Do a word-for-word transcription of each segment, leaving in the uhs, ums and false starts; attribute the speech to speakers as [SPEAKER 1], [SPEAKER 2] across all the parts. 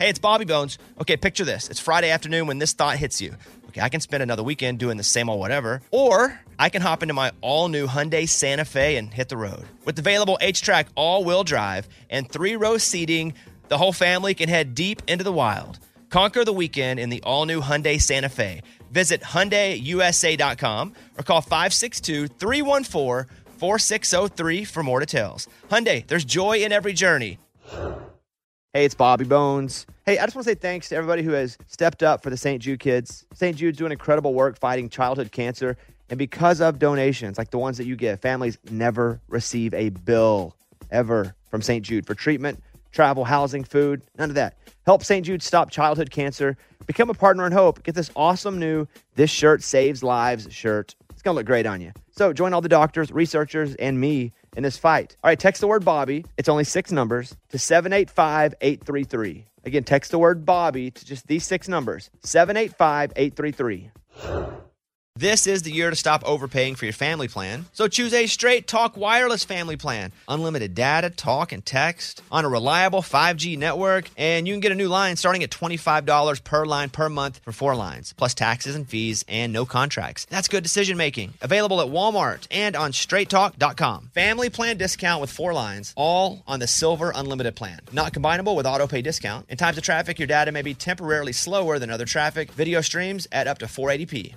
[SPEAKER 1] Hey, it's Bobby Bones. Okay, picture this. It's Friday afternoon when this thought hits you. Okay, I can spend another weekend doing the same old whatever, or I can hop into my all-new Hyundai Santa Fe and hit the road. With available H-Track all-wheel drive and three-row seating, the whole family can head deep into the wild. Conquer the weekend in the all-new Hyundai Santa Fe. Visit Hyundai U S A dot com or call five six two, three one four, four six zero three for more details. Hyundai, there's joy in every journey. Hey, it's Bobby Bones. Hey, I just want to say thanks to everybody who has stepped up for the Saint Jude kids. Saint Jude's doing incredible work fighting childhood cancer. And because of donations like the ones that you give, families never receive a bill ever from Saint Jude for treatment, travel, housing, food, none of that. Help Saint Jude stop childhood cancer. Become a partner in hope. Get this awesome new This Shirt Saves Lives shirt. It's going to look great on you. So join all the doctors, researchers, and me in this fight. All right, text the word Bobby. It's only six numbers to seven eight five, eight three three. Again, text the word Bobby to just these six numbers, seven eight five, eight three three. This is the year to stop overpaying for your family plan. So choose a Straight Talk Wireless family plan. Unlimited data, talk, and text on a reliable five G network. And you can get a new line starting at twenty-five dollars per line per month for four lines, plus taxes and fees and no contracts. That's good decision making. Available at Walmart and on straight talk dot com. Family plan discount with four lines, all on the Silver Unlimited plan. Not combinable with auto pay discount. In times of traffic, your data may be temporarily slower than other traffic. Video streams at up to four eighty p.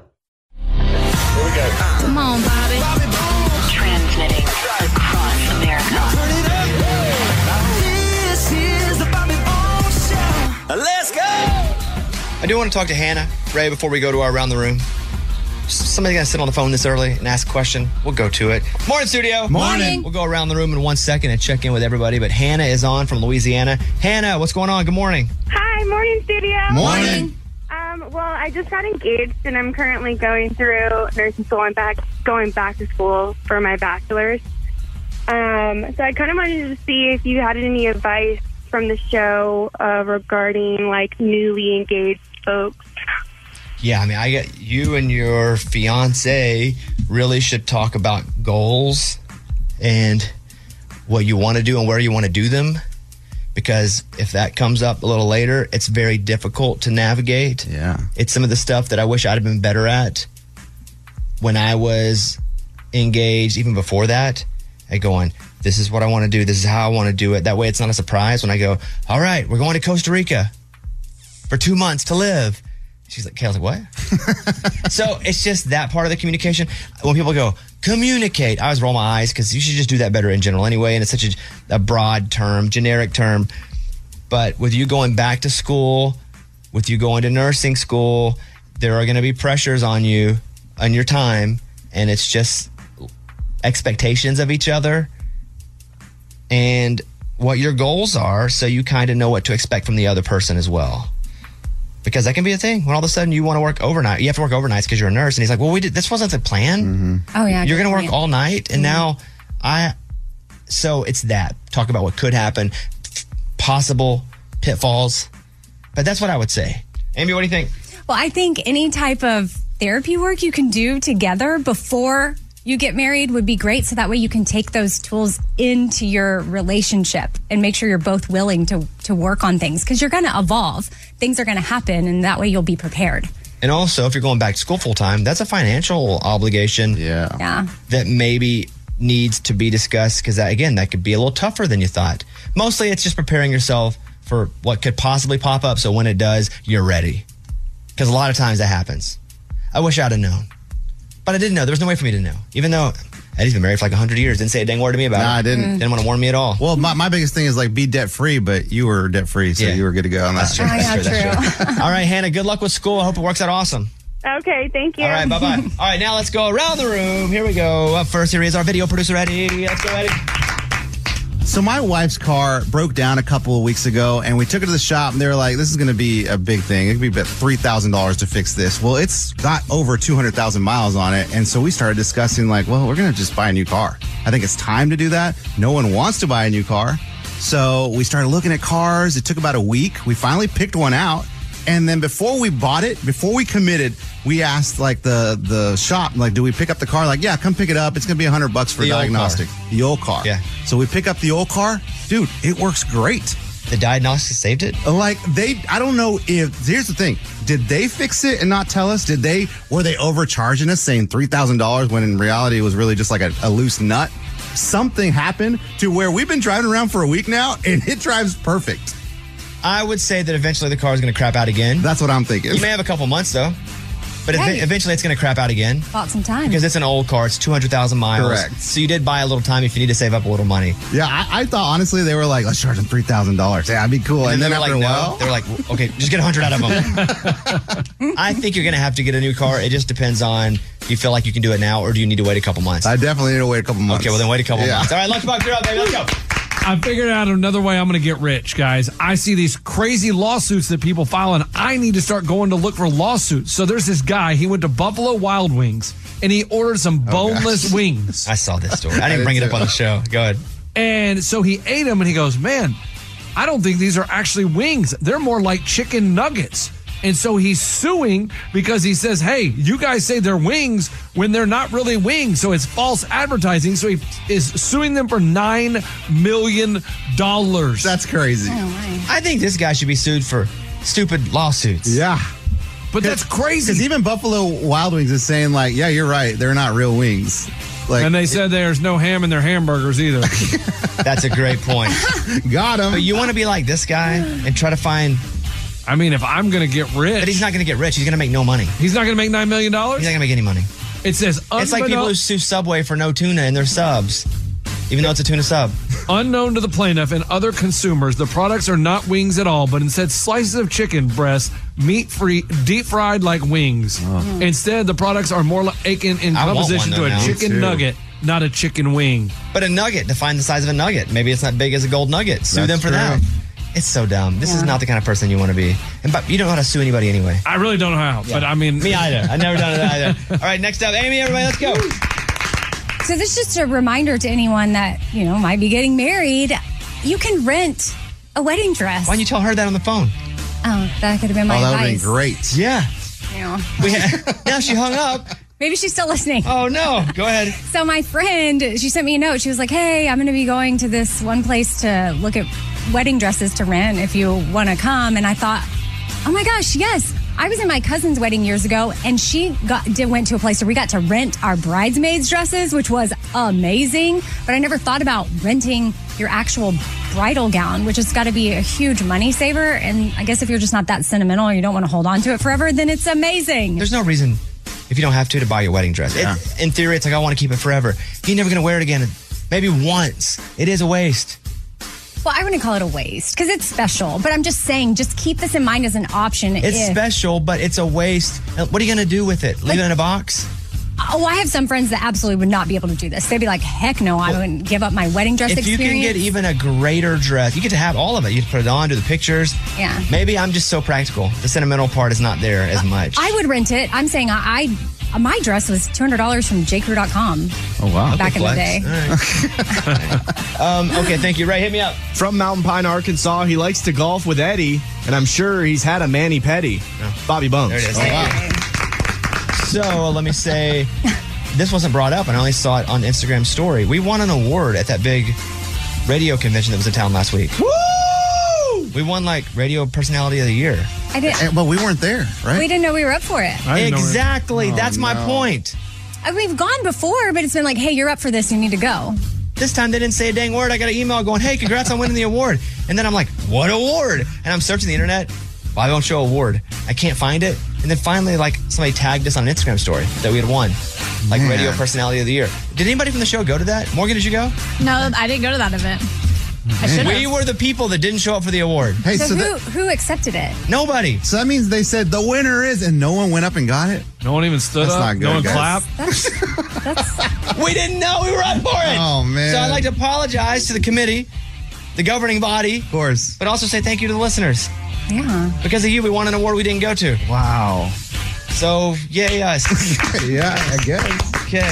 [SPEAKER 2] Here we go.
[SPEAKER 3] Come on, Bobby.
[SPEAKER 2] Bobby Bones.
[SPEAKER 3] Transmitting across America.
[SPEAKER 2] Turn it up. This is the Bobby Bones Show. Let's go.
[SPEAKER 1] I do want to talk to Hannah, Ray, before we go to our Around the Room. Somebody's going to sit on the phone this early and ask a question. We'll go to it. Morning, studio.
[SPEAKER 3] Morning.
[SPEAKER 1] We'll go around the room in one second and check in with everybody. But Hannah is on from Louisiana. Hannah, what's going on? Good morning.
[SPEAKER 4] Hi, morning, studio.
[SPEAKER 3] Morning.
[SPEAKER 4] Um, well, I just got engaged, and I'm currently going through nursing school. I'm back going back to school for my bachelor's. Um, so I kind of wanted to see if you had any advice from the show uh, regarding like newly engaged folks.
[SPEAKER 1] Yeah, I mean, I get you and your fiance really should talk about goals and what you want to do and where you want to do them. Because if that comes up a little later, it's very difficult to navigate.
[SPEAKER 5] Yeah.
[SPEAKER 1] It's some of the stuff that I wish I'd have been better at when I was engaged, even before that. I go on, this is what I want to do. This is how I want to do it. That way it's not a surprise when I go, all right, we're going to Costa Rica for two months to live. She's like, Kayla's like, what? So it's just that part of the communication. When people go, communicate, I always roll my eyes because you should just do that better in general anyway. And it's such a, a broad term, generic term. But with you going back to school, with you going to nursing school, there are going to be pressures on you, on your time. And it's just expectations of each other and what your goals are. So you kind of know what to expect from the other person as well. Because that can be a thing when all of a sudden you want to work overnight. You have to work overnights because you're a nurse. And he's like, well, we did, this wasn't the plan.
[SPEAKER 5] Mm-hmm.
[SPEAKER 3] Oh, yeah.
[SPEAKER 1] You're going to work
[SPEAKER 3] yeah.
[SPEAKER 1] all night. And mm-hmm. now I, so it's that. Talk about what could happen, possible pitfalls. But that's what I would say. Amy, what do you think?
[SPEAKER 3] Well, I think any type of therapy work you can do together before you get married would be great. So that way you can take those tools into your relationship and make sure you're both willing to, to work on things because you're going to evolve. Things are going to happen and that way you'll be prepared.
[SPEAKER 1] And also, if you're going back to school full time, that's a financial obligation.
[SPEAKER 5] Yeah.
[SPEAKER 3] Yeah.
[SPEAKER 1] That maybe needs to be discussed because, again, that could be a little tougher than you thought. Mostly it's just preparing yourself for what could possibly pop up so when it does, you're ready. Because a lot of times that happens. I wish I'd have known. But I didn't know. There was no way for me to know. Even though Eddie's been married for like one hundred years. Didn't say a dang word to me about
[SPEAKER 5] No,
[SPEAKER 1] it.
[SPEAKER 5] I didn't.
[SPEAKER 1] Didn't want to warn me at all.
[SPEAKER 5] Well, my, my biggest thing is like be debt free, but you were debt free, so
[SPEAKER 1] Yeah.
[SPEAKER 5] you were good to go on that.
[SPEAKER 1] That's true.
[SPEAKER 3] Oh, yeah,
[SPEAKER 1] That's true. That's
[SPEAKER 3] true.
[SPEAKER 1] true. All right, Hannah, good luck with school. I hope it works out awesome.
[SPEAKER 4] Okay, thank you.
[SPEAKER 1] All right, bye-bye. All right, now let's go around the room. Here we go. Up first, here is our video producer, Eddie. Let's go, Eddie.
[SPEAKER 5] So my wife's car broke down a couple of weeks ago, and we took it to the shop, and they were like, this is going to be a big thing. It could be about three thousand dollars to fix this. Well, it's got over two hundred thousand miles on it, and so we started discussing, like, well, we're going to just buy a new car. I think it's time to do that. No one wants to buy a new car. So we started looking at cars. It took about a week. We finally picked one out. And then before we bought it, before we committed, we asked like the the shop, like, do we pick up the car? Like, yeah, come pick it up. It's going to be a hundred bucks for
[SPEAKER 1] The
[SPEAKER 5] a
[SPEAKER 1] old
[SPEAKER 5] diagnostic.
[SPEAKER 1] car.
[SPEAKER 5] The old car.
[SPEAKER 1] Yeah.
[SPEAKER 5] So we pick up the old car. Dude, it works great.
[SPEAKER 1] The diagnostics saved it?
[SPEAKER 5] Like they, I don't know if, here's the thing. Did they fix it and not tell us? Did they, were they overcharging us saying three thousand dollars when in reality it was really just like a, a loose nut? Something happened to where we've been driving around for a week now and it drives perfect.
[SPEAKER 1] I would say that eventually the car is going to crap out again.
[SPEAKER 5] That's what I'm thinking.
[SPEAKER 1] You may have a couple months though. But
[SPEAKER 3] Hey.
[SPEAKER 1] ev- eventually it's going to crap out again.
[SPEAKER 3] Bought some time.
[SPEAKER 1] Because it's an old car. It's two hundred thousand miles.
[SPEAKER 5] Correct.
[SPEAKER 1] So you did buy a little time if you need to save up a little money.
[SPEAKER 5] Yeah, I, I thought honestly they were like, let's charge them three thousand dollars. Yeah, that'd be cool. And,
[SPEAKER 1] And,
[SPEAKER 5] then,
[SPEAKER 1] then, they
[SPEAKER 5] after
[SPEAKER 1] were like,
[SPEAKER 5] a while,
[SPEAKER 1] no. They were like, okay, just get one hundred out of them. I think you're going to have to get a new car. It just depends on, do you feel like you can do it now or do you need to wait a couple months?
[SPEAKER 5] I definitely need to wait a couple months.
[SPEAKER 1] Okay, well then wait a couple
[SPEAKER 5] Yeah.
[SPEAKER 1] months. All right, Lunchbox, you're up, baby. Let's go.
[SPEAKER 6] I figured out another way I'm going to get rich, guys. I see these crazy lawsuits that people file, and I need to start going to look for lawsuits. So there's this guy. He went to Buffalo Wild Wings, and he ordered some boneless
[SPEAKER 5] gosh.
[SPEAKER 6] wings.
[SPEAKER 1] I saw this story. I didn't bring it up on the show. Go ahead.
[SPEAKER 6] And so he ate them, and he goes, man, I don't think these are actually wings. They're more like chicken nuggets. And so he's suing because he says, hey, you guys say they're wings when they're not really wings. So it's false advertising. So he is suing them for nine million dollars.
[SPEAKER 5] That's crazy.
[SPEAKER 3] Oh, my.
[SPEAKER 1] I think this guy should be sued for stupid lawsuits.
[SPEAKER 5] Yeah.
[SPEAKER 6] But that's
[SPEAKER 5] Because
[SPEAKER 6] crazy.
[SPEAKER 5] even Buffalo Wild Wings is saying like, yeah, you're right. They're not real wings. Like,
[SPEAKER 6] And they said there's no ham in their hamburgers either.
[SPEAKER 1] That's a great point.
[SPEAKER 5] got him.
[SPEAKER 1] But you want to be like this guy and try to find,
[SPEAKER 6] I mean, if I'm going to get rich,
[SPEAKER 1] but he's not going to get rich. He's going to make no money.
[SPEAKER 6] he's not going to make nine million dollars?
[SPEAKER 1] He's not going to make any money.
[SPEAKER 6] It says,
[SPEAKER 1] It's like people who
[SPEAKER 6] unbeknown-
[SPEAKER 1] sue Subway for no tuna in their subs, even though it's a tuna sub.
[SPEAKER 6] unknown to the plaintiff and other consumers, the products are not wings at all, but instead slices of chicken breast, meat-free, deep-fried like wings. Instead, the products are more like in, in
[SPEAKER 1] I want
[SPEAKER 6] composition
[SPEAKER 1] one,
[SPEAKER 6] to
[SPEAKER 1] though,
[SPEAKER 6] a
[SPEAKER 1] now.
[SPEAKER 6] chicken
[SPEAKER 5] Me too.
[SPEAKER 6] nugget, not a chicken wing.
[SPEAKER 1] But a nugget, define the size of a nugget. Maybe it's not big as a gold nugget. Sue
[SPEAKER 5] That's
[SPEAKER 1] them for
[SPEAKER 5] true.
[SPEAKER 1] that. It's so dumb. This is
[SPEAKER 3] Yeah.
[SPEAKER 1] not the kind of person you want to be. And but you don't know how to sue anybody anyway.
[SPEAKER 6] I really don't know how, but I mean,
[SPEAKER 1] Me either. I've never done it either. All right, next up, Amy, everybody, let's go.
[SPEAKER 3] So this is just a reminder to anyone that, you know, might be getting married. You can rent a wedding dress.
[SPEAKER 1] Why don't you tell her that on the phone?
[SPEAKER 3] Oh, that could have been my
[SPEAKER 5] Oh, that would have been
[SPEAKER 3] advice.
[SPEAKER 5] great.
[SPEAKER 1] Yeah.
[SPEAKER 3] You know.
[SPEAKER 1] We had, now she hung up.
[SPEAKER 3] Maybe she's still listening.
[SPEAKER 1] Oh, no. Go ahead.
[SPEAKER 3] So my friend, she sent me a note. She was like, hey, I'm going to be going to this one place to look at wedding dresses to rent if you want to come. And I thought, oh my gosh, yes. I was in my cousin's wedding years ago, and she got did, went to a place where we got to rent our bridesmaids' dresses, which was amazing. But I never thought about renting your actual bridal gown, which has got to be a huge money saver. And I guess if you're just not that sentimental or you don't want to hold on to it forever, then it's amazing.
[SPEAKER 1] There's no reason, if you don't have to, to buy your wedding dress. It-
[SPEAKER 5] Yeah.
[SPEAKER 1] in theory, it's like, I want to keep it forever. You're never going to wear it again. Maybe once. It is a waste.
[SPEAKER 3] Well, I wouldn't call it a waste because it's special. But I'm just saying, just keep this in mind as an option.
[SPEAKER 1] It's
[SPEAKER 3] if,
[SPEAKER 1] special, but it's a waste. Uh, What are you going to do with it? Leave it in a box?
[SPEAKER 3] Oh, I have some friends that absolutely would not be able to do this. They'd be like, heck no, I wouldn't give up my wedding dress
[SPEAKER 1] If you
[SPEAKER 3] experience.
[SPEAKER 1] can get even a greater dress, you get to have all of it. You can put it on, do the pictures.
[SPEAKER 3] Yeah.
[SPEAKER 1] Maybe I'm just so practical. The sentimental part is not there as much.
[SPEAKER 3] I would rent it. I'm saying I, I my dress was two hundred dollars from j crew dot com
[SPEAKER 5] Oh, wow.
[SPEAKER 3] back in the
[SPEAKER 1] Flex.
[SPEAKER 3] day.
[SPEAKER 1] All right. um, okay, thank you. Ray, hit me up.
[SPEAKER 7] From Mountain Pine, Arkansas, he likes to golf with Eddie, and I'm sure he's had a mani-pedi. Bobby Bones.
[SPEAKER 1] There it is.
[SPEAKER 5] Oh, wow.
[SPEAKER 1] So let me say, this wasn't brought up, and I only saw it on Instagram story. We won an award at that big radio convention that was in town last week.
[SPEAKER 7] Woo!
[SPEAKER 1] We won like Radio Personality of the Year.
[SPEAKER 3] I didn't.
[SPEAKER 5] And, but we weren't there, right?
[SPEAKER 3] We didn't know we were up for it.
[SPEAKER 6] I didn't know it.
[SPEAKER 1] Exactly. That's my
[SPEAKER 5] no.
[SPEAKER 1] point.
[SPEAKER 3] I mean, we've gone before, but it's been like, hey, you're up for this. You need to go.
[SPEAKER 1] This time they didn't say a dang word. I got an email going, hey, congrats on winning the award. And then I'm like, what award? And I'm searching the internet. Bobby Bones Show award. I can't find it. And then finally, like, somebody tagged us on an Instagram story that we had won. Like
[SPEAKER 5] Man.
[SPEAKER 1] Radio Personality of the Year. Did anybody from the show go to that? Morgan, did you go?
[SPEAKER 8] No, I didn't go to that event. I should
[SPEAKER 1] We
[SPEAKER 8] have.
[SPEAKER 1] were the people that didn't show up for the award.
[SPEAKER 5] Hey,
[SPEAKER 3] So,
[SPEAKER 5] so,
[SPEAKER 3] who
[SPEAKER 5] that,
[SPEAKER 3] who accepted it?
[SPEAKER 1] Nobody.
[SPEAKER 5] so that means they said the winner is, and no one went up and got it?
[SPEAKER 6] No one even stood
[SPEAKER 5] That's
[SPEAKER 6] up.
[SPEAKER 5] not good,
[SPEAKER 6] no one
[SPEAKER 5] guys.
[SPEAKER 6] clapped.
[SPEAKER 3] That's that's.
[SPEAKER 1] We didn't know we were up for it.
[SPEAKER 5] Oh, man.
[SPEAKER 1] So I'd like to apologize to the committee, the governing body,
[SPEAKER 5] Of course.
[SPEAKER 1] but also say thank you to the listeners.
[SPEAKER 3] Yeah.
[SPEAKER 1] Because of you, we won an award we didn't go to.
[SPEAKER 5] Wow.
[SPEAKER 1] So, yay us.
[SPEAKER 5] Yeah, I guess.
[SPEAKER 1] Okay.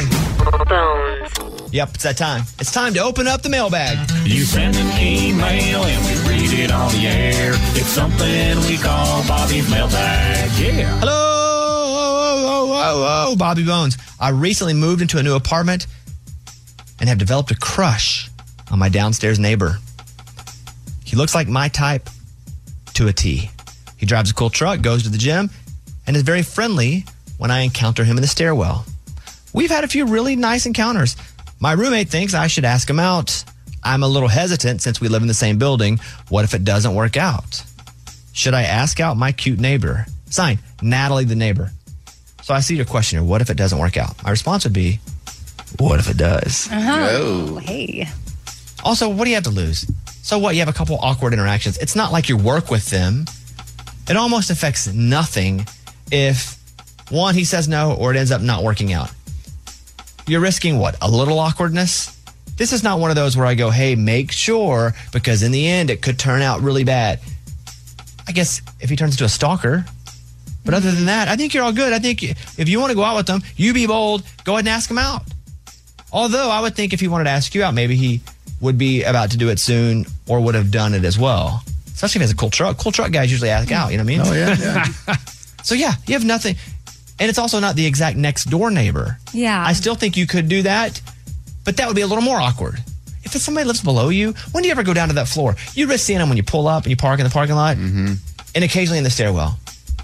[SPEAKER 1] Yep, it's that time. It's time to open up the mailbag.
[SPEAKER 2] You send an email and we read it on the air. It's something we call Bobby's mailbag. Yeah.
[SPEAKER 1] Hello, oh, oh, oh, oh, Bobby Bones. I recently moved into a new apartment and have developed a crush on my downstairs neighbor. He looks like my type to a T. He drives a cool truck, goes to the gym, and is very friendly when I encounter him in the stairwell. We've had a few really nice encounters. My roommate thinks I should ask him out. I'm a little hesitant since we live in the same building. What if it doesn't work out? Should I ask out my cute neighbor? Sign, Natalie the neighbor. So I see your question here. What if it doesn't work out? My response would be, what if it does?
[SPEAKER 3] Oh, hey.
[SPEAKER 1] Also, what do you have to lose? So what? You have a couple awkward interactions. It's not like you work with them. It almost affects nothing if, one, he says no, or it ends up not working out. You're risking what? A little awkwardness? This is not one of those where I go, hey, make sure, because in the end, it could turn out really bad. I guess if he turns into a stalker. But other than that, I think you're all good. I think if you want to go out with them, you be bold. Go ahead and ask him out. Although I would think if he wanted to ask you out, maybe he would be about to do it soon or would have done it as well. Especially if he has a cool truck. Cool truck guys usually ask out, you know what I mean?
[SPEAKER 5] Oh, yeah, yeah.
[SPEAKER 1] So, yeah, you have nothing. And it's also not the exact next door neighbor.
[SPEAKER 3] Yeah.
[SPEAKER 1] I still think you could do that, but that would be a little more awkward. If it's somebody lives below you, when do you ever go down to that floor? You risk seeing them when you pull up and you park in the parking lot, mm-hmm. and occasionally in the stairwell.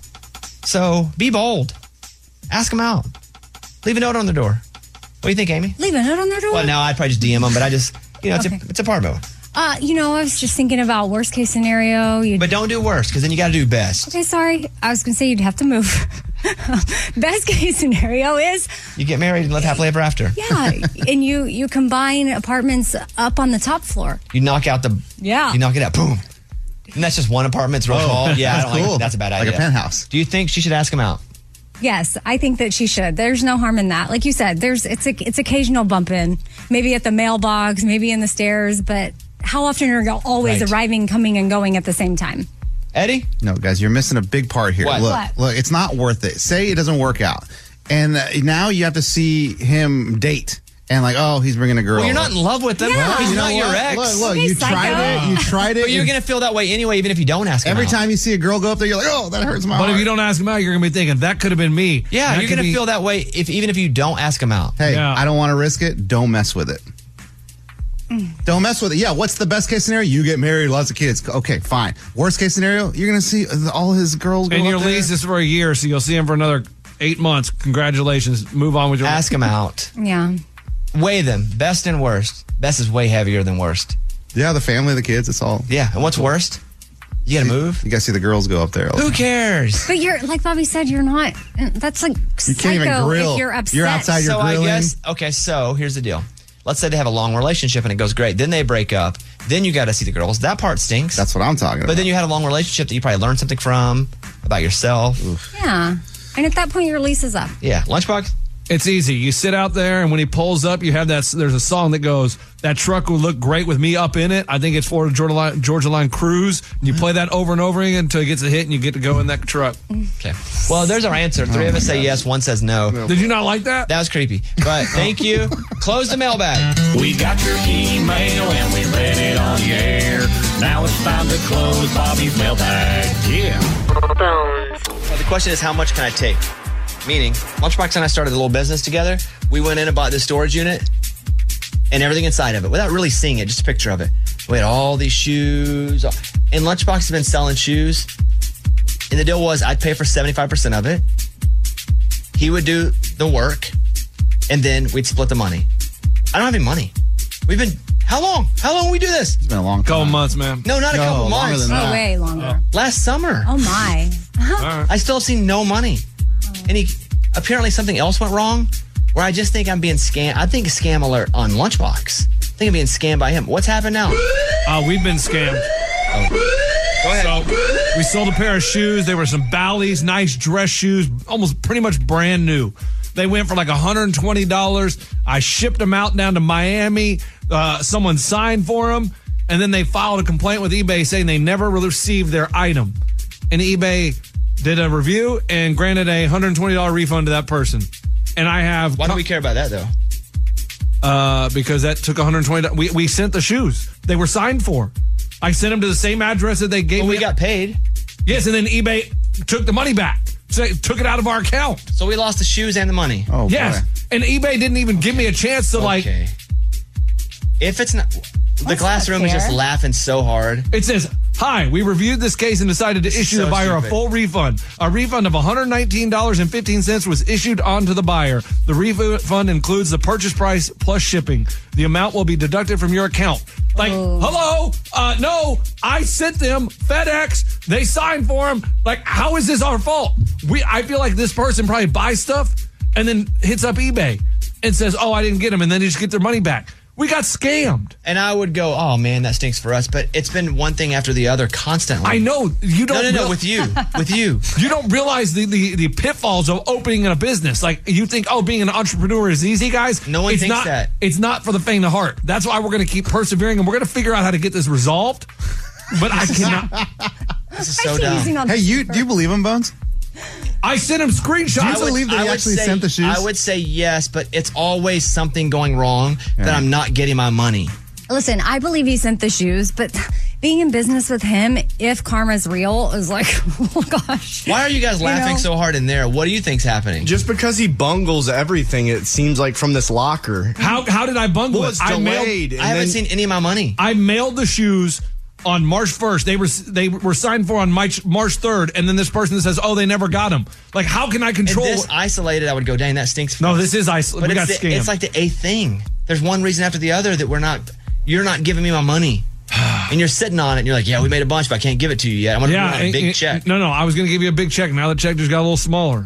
[SPEAKER 1] So be bold. Ask them out. Leave a note on the door. What do you think, Amy?
[SPEAKER 3] Leave a note on their door?
[SPEAKER 1] Well, no, I'd probably just D M them, but I just, you know, it's,
[SPEAKER 3] Okay.
[SPEAKER 1] a, it's a part mode.
[SPEAKER 3] Uh, you know, I was just thinking about worst case scenario. You'd...
[SPEAKER 1] But don't do worse, because then you got to do best.
[SPEAKER 3] Okay, sorry. I was going to say you'd have to move. Best case scenario is...
[SPEAKER 1] You get married and live happily ever after.
[SPEAKER 3] Yeah, and you, you combine apartments up on the top floor.
[SPEAKER 1] You knock out the...
[SPEAKER 3] Yeah.
[SPEAKER 1] You knock it out, boom. And that's just one apartment. It's real
[SPEAKER 5] Oh,
[SPEAKER 1] small. Yeah, I
[SPEAKER 5] that's
[SPEAKER 1] don't like
[SPEAKER 5] cool.
[SPEAKER 1] it. That's a bad idea.
[SPEAKER 5] Like a penthouse.
[SPEAKER 1] Do you think she should ask him out?
[SPEAKER 3] Yes, I think that she should. There's no harm in that. Like you said, there's it's a, it's occasional bump in, maybe at the mailbox, maybe in the stairs, but how often are you always
[SPEAKER 1] Right.
[SPEAKER 3] arriving, coming, and going at the same time?
[SPEAKER 1] Eddie?
[SPEAKER 5] No, guys, you're missing a big part here.
[SPEAKER 1] What?
[SPEAKER 5] Look,
[SPEAKER 3] What?
[SPEAKER 5] look, it's not worth it. Say it doesn't work out. And uh, now you have to see him date. And like, oh, he's bringing a girl.
[SPEAKER 1] Well, you're not in love with him.
[SPEAKER 3] Yeah.
[SPEAKER 1] He's
[SPEAKER 5] You know
[SPEAKER 1] not your
[SPEAKER 5] what?
[SPEAKER 1] ex.
[SPEAKER 5] Look, look,
[SPEAKER 3] Okay,
[SPEAKER 5] you
[SPEAKER 3] psycho.
[SPEAKER 5] tried it. You tried it.
[SPEAKER 1] But you're
[SPEAKER 5] You-
[SPEAKER 1] going to feel that way anyway, even if you don't ask him
[SPEAKER 5] Every
[SPEAKER 1] out.
[SPEAKER 5] time you see a girl go up there, you're like, oh, that hurts my
[SPEAKER 6] But
[SPEAKER 5] heart.
[SPEAKER 6] if you don't ask him out, you're going to be thinking, that could have been me.
[SPEAKER 1] Yeah,
[SPEAKER 6] That
[SPEAKER 1] you're
[SPEAKER 6] could
[SPEAKER 1] going to
[SPEAKER 6] be-
[SPEAKER 1] feel that way if even if you don't ask him out.
[SPEAKER 5] Hey,
[SPEAKER 6] Yeah.
[SPEAKER 5] I don't want to risk it. Don't mess with it. Don't mess with it. Yeah, what's the best case scenario? You get married, lots of kids. Okay, fine. Worst case scenario, you're going to see all his girls go
[SPEAKER 6] And
[SPEAKER 5] up
[SPEAKER 6] your
[SPEAKER 5] there.
[SPEAKER 6] lease is for a year, so you'll see him for another eight months. Congratulations. Move on with your
[SPEAKER 1] Ask him out.
[SPEAKER 3] Yeah.
[SPEAKER 1] Weigh them. Best and worst. Best is way heavier than worst.
[SPEAKER 5] Yeah, the family, the kids, it's all.
[SPEAKER 1] Yeah. And what's worst? You got to move.
[SPEAKER 5] You got to see the girls go up there.
[SPEAKER 1] Who cares?
[SPEAKER 3] But you're, like Bobby said, you're not, that's like
[SPEAKER 5] You can't even
[SPEAKER 3] psycho
[SPEAKER 5] grill.
[SPEAKER 3] if you're upset.
[SPEAKER 5] You're outside, you're
[SPEAKER 1] So I
[SPEAKER 5] grilling.
[SPEAKER 1] guess, okay, so here's the deal. Let's say they have a long relationship and it goes great. Then they break up. Then you got to see the girls. That part stinks.
[SPEAKER 5] That's what I'm talking about.
[SPEAKER 1] But then you had a long relationship that you probably learned something from about yourself.
[SPEAKER 3] Yeah. And at that point, your lease is up.
[SPEAKER 1] Yeah. Lunchbox?
[SPEAKER 6] It's easy. You sit out there, and when he pulls up, you have that. There's a song that goes, "That truck will look great with me up in it." I think it's Florida Georgia Line, Georgia Line Cruise. And you play that over and over again until it gets a hit, and you get to go in that truck.
[SPEAKER 1] Okay. Well, there's our answer. Three of us say yes, one says no.
[SPEAKER 6] Did you not like that?
[SPEAKER 1] That was creepy. But thank you. Close the mailbag.
[SPEAKER 2] We got your email and we read it on the air. Now it's time to close Bobby's mailbag. Yeah.
[SPEAKER 1] Now, the question is, how much can I take? Meaning, Lunchbox and I started a little business together. We went in and bought this storage unit and everything inside of it without really seeing it, just a picture of it. We had all these shoes. And Lunchbox has been selling shoes. And the deal was I'd pay for seventy-five percent of it. He would do the work. And then we'd split the money. I don't have any money. We've been, how long? How long we do this?
[SPEAKER 5] It's been a long time.
[SPEAKER 6] Couple months, man.
[SPEAKER 1] No, not a
[SPEAKER 5] No,
[SPEAKER 1] couple
[SPEAKER 5] longer
[SPEAKER 1] months.
[SPEAKER 5] than
[SPEAKER 3] Oh,
[SPEAKER 5] that.
[SPEAKER 3] way longer.
[SPEAKER 1] Last summer.
[SPEAKER 3] Oh, my.
[SPEAKER 6] All right.
[SPEAKER 1] I still have seen no money. And he, apparently something else went wrong where I just think I'm being scammed. I think scam alert on Lunchbox. I think I'm being scammed by him. What's happened now?
[SPEAKER 6] Uh, we've been scammed.
[SPEAKER 1] Go ahead.
[SPEAKER 6] So we sold a pair of shoes. They were some Bally's, nice dress shoes, almost pretty much brand new. They went for like one hundred twenty dollars. I shipped them out down to Miami. Uh, someone signed for them. And then they filed a complaint with eBay saying they never received their item. And eBay did a review and granted a one hundred twenty dollars refund to that person. And I have...
[SPEAKER 1] Why do we care about that, though?
[SPEAKER 6] Uh, because that took one hundred twenty dollars. We, we sent the shoes. They were signed for. I sent them to the same address that they gave
[SPEAKER 1] Well,
[SPEAKER 6] me.
[SPEAKER 1] we got paid.
[SPEAKER 6] Yes, and then eBay took the money back. So they took it out of our account.
[SPEAKER 1] So we lost the shoes and the money.
[SPEAKER 5] Oh,
[SPEAKER 6] Yes.
[SPEAKER 5] boy.
[SPEAKER 6] And eBay didn't even give me a chance to like...
[SPEAKER 1] Okay. If it's not... The classroom is just laughing so hard.
[SPEAKER 6] It says, hi, we reviewed this case and decided to issue
[SPEAKER 1] So
[SPEAKER 6] the buyer
[SPEAKER 1] stupid.
[SPEAKER 6] a full refund. A refund of one hundred nineteen dollars and fifteen cents was issued onto the buyer. The refund includes the purchase price plus shipping. The amount will be deducted from your account. Like, hello? Uh, no, I sent them FedEx. They signed for them. Like, how is this our fault? We, I feel like this person probably buys stuff and then hits up eBay and says, oh, I didn't get them. And then they just get their money back. We got scammed.
[SPEAKER 1] And I would go, oh, man, that stinks for us. But it's been one thing after the other constantly.
[SPEAKER 6] I know. You don't
[SPEAKER 1] No, no, no,
[SPEAKER 6] real-
[SPEAKER 1] with you. With you.
[SPEAKER 6] You don't realize the, the, the pitfalls of opening a business. Like, you think, oh, being an entrepreneur is easy, guys.
[SPEAKER 1] No one
[SPEAKER 6] it's
[SPEAKER 1] thinks
[SPEAKER 6] not,
[SPEAKER 1] that.
[SPEAKER 6] It's not for the faint of heart. That's why we're going to keep persevering, and we're going to figure out how to get this resolved. But I cannot.
[SPEAKER 1] This is so dumb.
[SPEAKER 5] Hey, you do you believe him, Bones?
[SPEAKER 6] I sent him screenshots.
[SPEAKER 5] Do you believe that he
[SPEAKER 1] would
[SPEAKER 5] actually
[SPEAKER 1] say-
[SPEAKER 5] sent the shoes?
[SPEAKER 1] I would say yes, but it's always something going wrong that I'm not getting my money.
[SPEAKER 3] Listen, I believe he sent the shoes, but being in business with him, if karma's real, is like, oh gosh.
[SPEAKER 1] Why are you guys
[SPEAKER 3] You
[SPEAKER 1] laughing
[SPEAKER 3] know?
[SPEAKER 1] so hard in there? What do you think's happening?
[SPEAKER 7] Just because he bungles everything, it seems like from this locker.
[SPEAKER 6] How how did I bungle
[SPEAKER 7] Well,
[SPEAKER 6] it?
[SPEAKER 7] it's
[SPEAKER 6] I mailed,
[SPEAKER 7] delayed.
[SPEAKER 1] I haven't
[SPEAKER 7] then-
[SPEAKER 1] seen any of my money.
[SPEAKER 6] I mailed the shoes on March first. They were they were signed for on March March third, and then this person says, "Oh, they never got them." Like, how can I
[SPEAKER 1] And
[SPEAKER 6] control?
[SPEAKER 1] this isolated, I would go, dang, that stinks.
[SPEAKER 6] No, this is isolated.
[SPEAKER 1] But
[SPEAKER 6] We got
[SPEAKER 1] it's, the,
[SPEAKER 6] scammed.
[SPEAKER 1] it's like the eighth thing. There's one reason after the other that we're not, you're not giving me my money. And you're sitting on it, and you're like, yeah, we made a bunch, but I can't give it to you yet. I'm going to
[SPEAKER 6] yeah,
[SPEAKER 1] want a big
[SPEAKER 6] and-
[SPEAKER 1] check.
[SPEAKER 6] No, no, I was going to give you a big check. Now the check just got a little smaller.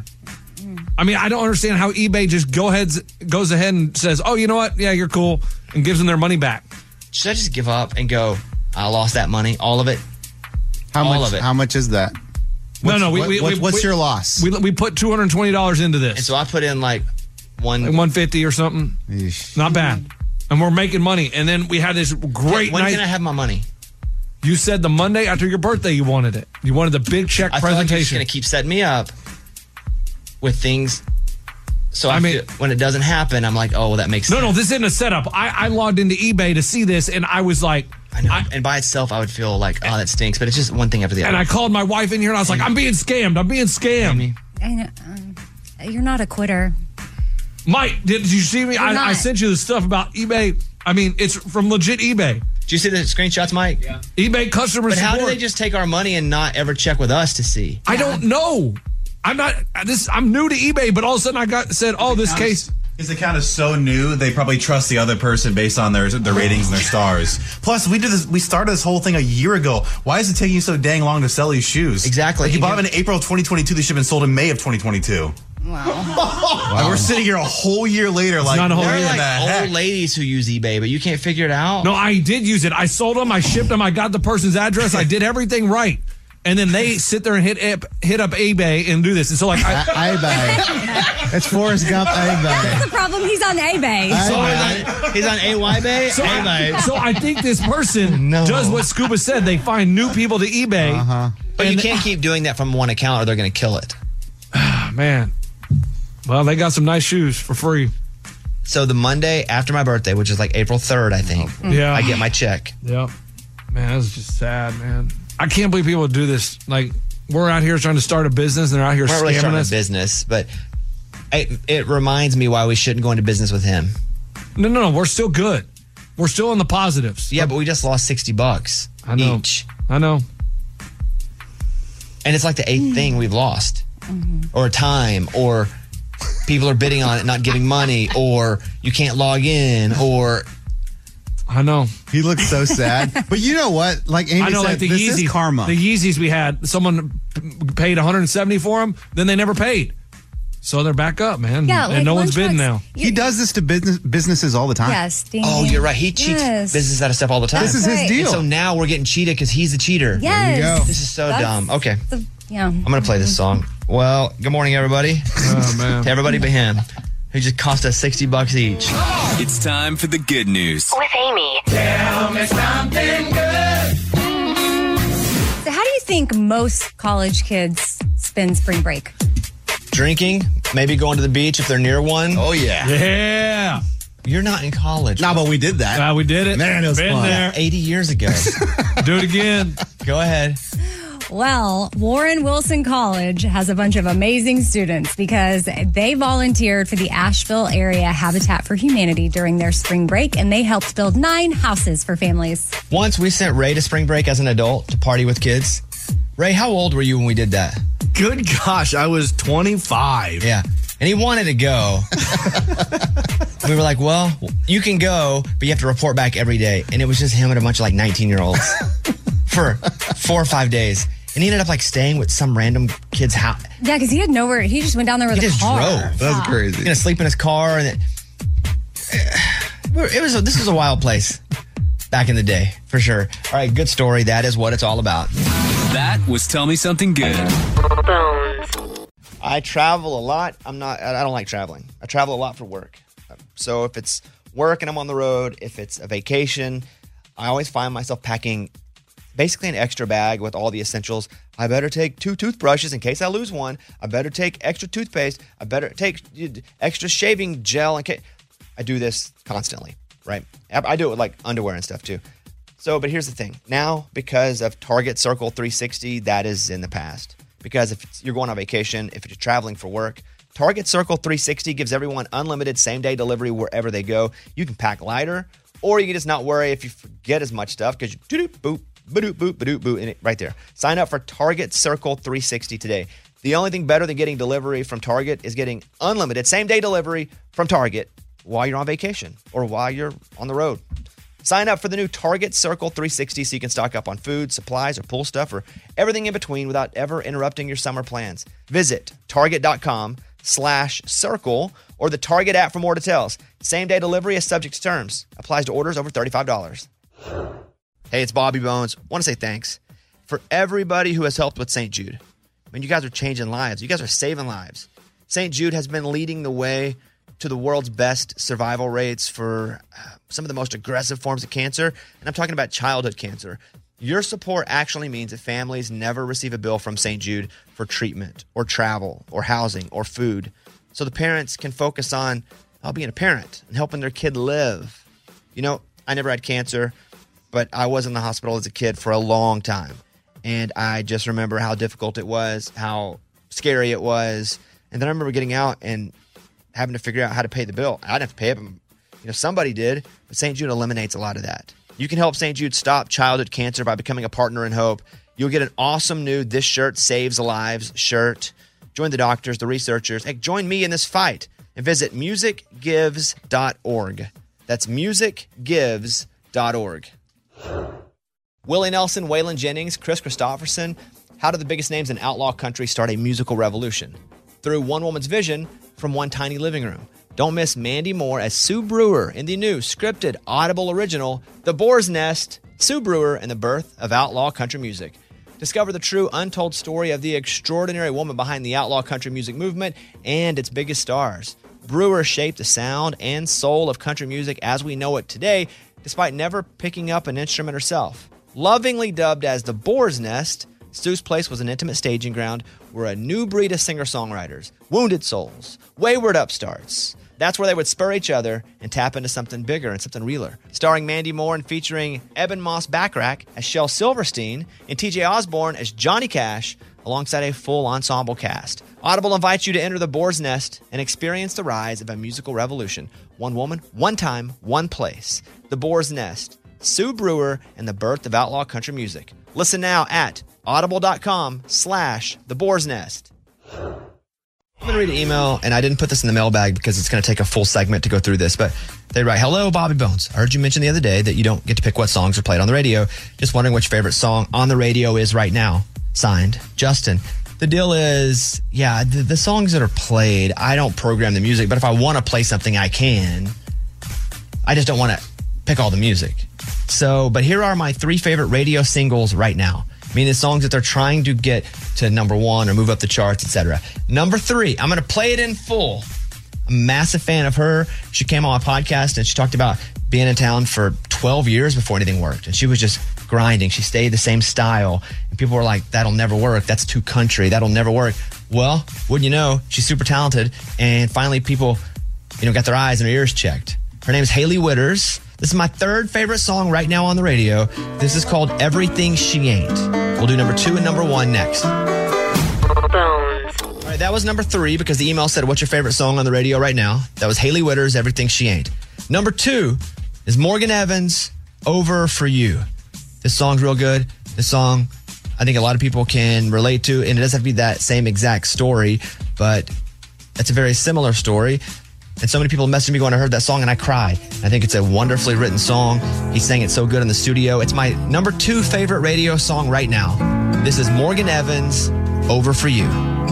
[SPEAKER 6] I mean, I don't understand how eBay just go ahead, goes ahead and says, "Oh, you know what? Yeah, you're cool," and gives them their money back.
[SPEAKER 1] Should I just give up and go, I lost that money, all of it?
[SPEAKER 5] How
[SPEAKER 1] all
[SPEAKER 5] much?
[SPEAKER 1] of it.
[SPEAKER 5] How much is that?
[SPEAKER 6] no,
[SPEAKER 5] What's-
[SPEAKER 6] no, we,
[SPEAKER 5] what-
[SPEAKER 6] we,
[SPEAKER 5] what-
[SPEAKER 6] we-
[SPEAKER 5] what's
[SPEAKER 6] we-
[SPEAKER 5] your loss?
[SPEAKER 6] We we put two hundred twenty dollars into this.
[SPEAKER 1] And so I put in like one.
[SPEAKER 6] Like one fifty or something.
[SPEAKER 5] Eesh.
[SPEAKER 6] Not bad. And we're making money. And then we had this great
[SPEAKER 1] when
[SPEAKER 6] night.
[SPEAKER 1] can I have my money?
[SPEAKER 6] You said the Monday after your birthday you wanted it. You wanted the big check
[SPEAKER 1] I feel like you're just
[SPEAKER 6] presentation.
[SPEAKER 1] going to keep setting me up with things. So I,
[SPEAKER 6] I mean-
[SPEAKER 1] feel, when it doesn't happen, I'm like, oh, well, that makes
[SPEAKER 6] no,
[SPEAKER 1] sense.
[SPEAKER 6] no, this isn't a setup. I, I logged into eBay to see this, and I was like,
[SPEAKER 1] I know.
[SPEAKER 6] I-
[SPEAKER 1] and by itself, I would feel like, oh, that stinks. But it's just one thing after the other.
[SPEAKER 6] and I called my wife in here, and I was like, I'm being scammed. I'm being scammed.
[SPEAKER 1] Amy,
[SPEAKER 3] I know, um, you're not a quitter.
[SPEAKER 6] Mike, did, did you see me? I,
[SPEAKER 3] You're
[SPEAKER 6] I
[SPEAKER 3] not.
[SPEAKER 6] sent you the stuff about eBay. I mean, it's from legit eBay.
[SPEAKER 1] Did you see the screenshots, Mike? Yeah.
[SPEAKER 6] eBay customer
[SPEAKER 1] But how
[SPEAKER 6] support.
[SPEAKER 1] do they just take our money and not ever check with us to see?
[SPEAKER 6] I don't know. I'm not this. I'm new to eBay, but all of a sudden I got said, "Oh, this case."
[SPEAKER 9] His account is so new, they probably trust the other person based on their their ratings and their stars. Plus, we did this. We started this whole thing a year ago. Why is it taking you so dang long to sell these shoes?
[SPEAKER 1] Exactly.
[SPEAKER 9] Like you bought them in April of twenty twenty-two. They should have been sold in May of twenty twenty-two.
[SPEAKER 3] Wow.
[SPEAKER 9] And we're sitting here a whole year later, like,
[SPEAKER 6] not a whole
[SPEAKER 9] what
[SPEAKER 1] There are
[SPEAKER 6] year.
[SPEAKER 9] the
[SPEAKER 1] like
[SPEAKER 9] heck?
[SPEAKER 1] old ladies who use eBay, but you can't figure it out.
[SPEAKER 6] No, I did use it. I sold them. I shipped them. I got the person's address. I did everything right. And then they sit there and hit up, hit up eBay and do this. And so, like, I,
[SPEAKER 5] I, eBay. It's Forrest Gump eBay.
[SPEAKER 3] The problem, he's on eBay.
[SPEAKER 1] So he's on, he's on A Y Bay.
[SPEAKER 6] so, I,
[SPEAKER 1] eBay.
[SPEAKER 6] so I think this person
[SPEAKER 1] No.
[SPEAKER 6] does what Scuba said. They find new people to eBay.
[SPEAKER 5] Uh-huh.
[SPEAKER 1] But you
[SPEAKER 6] and-
[SPEAKER 1] can't keep doing that from one account, or they're going to kill it.
[SPEAKER 6] Oh, man. Well, they got some nice shoes for free.
[SPEAKER 1] So the Monday after my birthday, which is like April third, I think,
[SPEAKER 6] Yeah.
[SPEAKER 1] I get my check.
[SPEAKER 6] Yep. Man, that's just sad, man. I can't believe people do this. Like, we're out here trying to start a business, and they're out here
[SPEAKER 1] We're not really
[SPEAKER 6] scamming
[SPEAKER 1] starting a
[SPEAKER 6] us.
[SPEAKER 1] business, but it, it reminds me why we shouldn't go into business with him.
[SPEAKER 6] No, no, no. We're still good. We're still in the positives.
[SPEAKER 1] Yeah, but we just lost sixty bucks
[SPEAKER 6] I know.
[SPEAKER 1] each.
[SPEAKER 6] I know.
[SPEAKER 1] And it's like the eighth thing we've lost. Or time, or people are bidding on it, not giving money, or you can't log in, or
[SPEAKER 6] I know.
[SPEAKER 5] He looks so sad. But you know what? Like Amy
[SPEAKER 6] I know,
[SPEAKER 5] said,
[SPEAKER 6] like the
[SPEAKER 5] this
[SPEAKER 6] Yeezys.
[SPEAKER 5] is karma.
[SPEAKER 6] The Yeezys we had, someone p- paid one hundred seventy for them, then they never paid. So they're back up, man.
[SPEAKER 3] Yeah,
[SPEAKER 6] and
[SPEAKER 3] like
[SPEAKER 6] no one's bidding
[SPEAKER 3] Lunchbox-
[SPEAKER 6] now.
[SPEAKER 5] he does this to business businesses all the time.
[SPEAKER 3] Yes. Ding,
[SPEAKER 1] oh,
[SPEAKER 3] ding.
[SPEAKER 1] you're right. He cheats
[SPEAKER 3] Yes.
[SPEAKER 1] business out of stuff all the time.
[SPEAKER 5] This is his
[SPEAKER 3] Right.
[SPEAKER 5] deal.
[SPEAKER 1] And so now we're getting cheated because he's the cheater.
[SPEAKER 3] Yes.
[SPEAKER 5] you go.
[SPEAKER 1] This is so
[SPEAKER 3] That's
[SPEAKER 1] dumb. Okay,
[SPEAKER 3] the- yeah.
[SPEAKER 1] I'm going to play this song. Well, good morning, everybody.
[SPEAKER 6] Oh, man.
[SPEAKER 1] To everybody but him, who just cost us sixty bucks each.
[SPEAKER 10] It's time for the good news.
[SPEAKER 4] With Amy.
[SPEAKER 3] So how do you think most college kids spend spring break?
[SPEAKER 1] Drinking, maybe going to the beach if they're near one.
[SPEAKER 5] Oh, yeah.
[SPEAKER 6] Yeah.
[SPEAKER 1] You're not in college.
[SPEAKER 5] No, but we did that.
[SPEAKER 6] Ah, we did it.
[SPEAKER 5] Man, it was
[SPEAKER 6] Been
[SPEAKER 5] fun.
[SPEAKER 6] there.
[SPEAKER 1] eighty years ago.
[SPEAKER 6] Do it again.
[SPEAKER 1] Go ahead.
[SPEAKER 3] Well, Warren Wilson College has a bunch of amazing students because they volunteered for the Asheville Area Habitat for Humanity during their spring break, and they helped build nine houses for families.
[SPEAKER 1] Once we sent Ray to spring break as an adult to party with kids. Ray, how old were you when we did that?
[SPEAKER 7] Good gosh, I was twenty-five.
[SPEAKER 1] Yeah. And he wanted to go. We were like, well, you can go, but you have to report back every day. And it was just him and a bunch of like nineteen-year-olds for four or five days. And he ended up like staying with some random kid's house.
[SPEAKER 3] Yeah, because he had nowhere. He just went down there with
[SPEAKER 1] he
[SPEAKER 3] a
[SPEAKER 1] just
[SPEAKER 3] car.
[SPEAKER 1] drove.
[SPEAKER 5] That's
[SPEAKER 3] Yeah.
[SPEAKER 5] crazy.
[SPEAKER 1] He's going to sleep in his car. And it, it was a, this was a wild place back in the day, for sure. All right, good story. That is what it's all about.
[SPEAKER 10] That was Tell Me Something Good.
[SPEAKER 1] I travel a lot. I'm not, I don't like traveling. I travel a lot for work. So if it's work and I'm on the road, if it's a vacation, I always find myself packing basically an extra bag with all the essentials. I better take two toothbrushes in case I lose one. I better take extra toothpaste. I better take extra shaving gel in case. I do this constantly, right? I do it with like underwear and stuff too. So, but here's the thing. Now, because of Target Circle three sixty, that is in the past. Because if it's, you're going on vacation, if you're traveling for work, Target Circle three sixty gives everyone unlimited same-day delivery wherever they go. You can pack lighter, or you can just not worry if you forget as much stuff because you do-doop, boop, ba-doop, boop, ba-doop, boop, and it right there. Sign up for Target Circle three sixty today. The only thing better than getting delivery from Target is getting unlimited same-day delivery from Target while you're on vacation or while you're on the road. Sign up for the new Target Circle three sixty so you can stock up on food, supplies, or pool stuff, or everything in between without ever interrupting your summer plans. Visit target.com slash circle or the Target app for more details. Same-day delivery is subject to terms. Applies to orders over thirty-five dollars. Hey, it's Bobby Bones. Want to say thanks for everybody who has helped with Saint Jude. I mean, you guys are changing lives. You guys are saving lives. Saint Jude has been leading the way to the world's best survival rates for some of the most aggressive forms of cancer. And I'm talking about childhood cancer. Your support actually means that families never receive a bill from Saint Jude for treatment or travel or housing or food. So the parents can focus on uh, being a parent and helping their kid live. You know, I never had cancer, but I was in the hospital as a kid for a long time. And I just remember how difficult it was, how scary it was. And then I remember getting out and having to figure out how to pay the bill. I didn't have to pay it, but you know, somebody did. But Saint Jude eliminates a lot of that. You can help Saint Jude stop childhood cancer by becoming a partner in hope. You'll get an awesome new This Shirt Saves Lives shirt. Join the doctors, the researchers. Hey, join me in this fight and visit music gives dot org. That's music gives dot org. Willie Nelson, Waylon Jennings, Chris Christopherson. How did the biggest names in outlaw country start a musical revolution? Through one woman's vision from one tiny living room. Don't miss Mandy Moore as Sue Brewer in the new scripted Audible original, The Boar's Nest, Sue Brewer and the Birth of Outlaw Country Music. Discover the true untold story of the extraordinary woman behind the outlaw country music movement and its biggest stars. Brewer shaped the sound and soul of country music as we know it today, despite never picking up an instrument herself. Lovingly dubbed as The Boar's Nest, Sue's place was an intimate staging ground where a new breed of singer-songwriters, wounded souls, wayward upstarts, that's where they would spur each other and tap into something bigger and something realer. Starring Mandy Moore and featuring Eben Moss Backrack as Shel Silverstein and T J Osborne as Johnny Cash alongside a full ensemble cast. Audible invites you to enter the Boar's Nest and experience the rise of a musical revolution. One woman, one time, one place. The Boar's Nest, Sue Brewer, and the birth of outlaw country music. Listen now at audible.com slash the Boar's Nest. I'm going to read an email, and I didn't put this in the mailbag because it's going to take a full segment to go through this, but they write, hello, Bobby Bones. I heard you mention the other day that you don't get to pick what songs are played on the radio. Just wondering which favorite song on the radio is right now. Signed, Justin. The deal is, yeah, the, the songs that are played, I don't program the music, but if I want to play something, I can. I just don't want to pick all the music. So, but here are my three favorite radio singles right now. I mean, the songs that they're trying to get to number one or move up the charts, et cetera. Number three, I'm going to play it in full. I'm a massive fan of her. She came on my podcast and she talked about being in town for twelve years before anything worked. And she was just grinding. She stayed the same style. And people were like, that'll never work. That's too country. That'll never work. Well, wouldn't you know, she's super talented. And finally people, you know, got their eyes and their ears checked. Her name is Hailey Whitters. This is my third favorite song right now on the radio. This is called Everything She Ain't. We'll do number two and number one next. All right, that was number three because the email said, what's your favorite song on the radio right now? That was Hailey Whitters, Everything She Ain't. Number two is Morgan Evans, Over For You. This song's real good. This song, I think a lot of people can relate to, and it doesn't have to be that same exact story, but it's a very similar story. And so many people messaged me going, I heard that song and I cried. I think it's a wonderfully written song. He sang it so good in the studio. It's my number two favorite radio song right now. This is Morgan Evans, Over For You.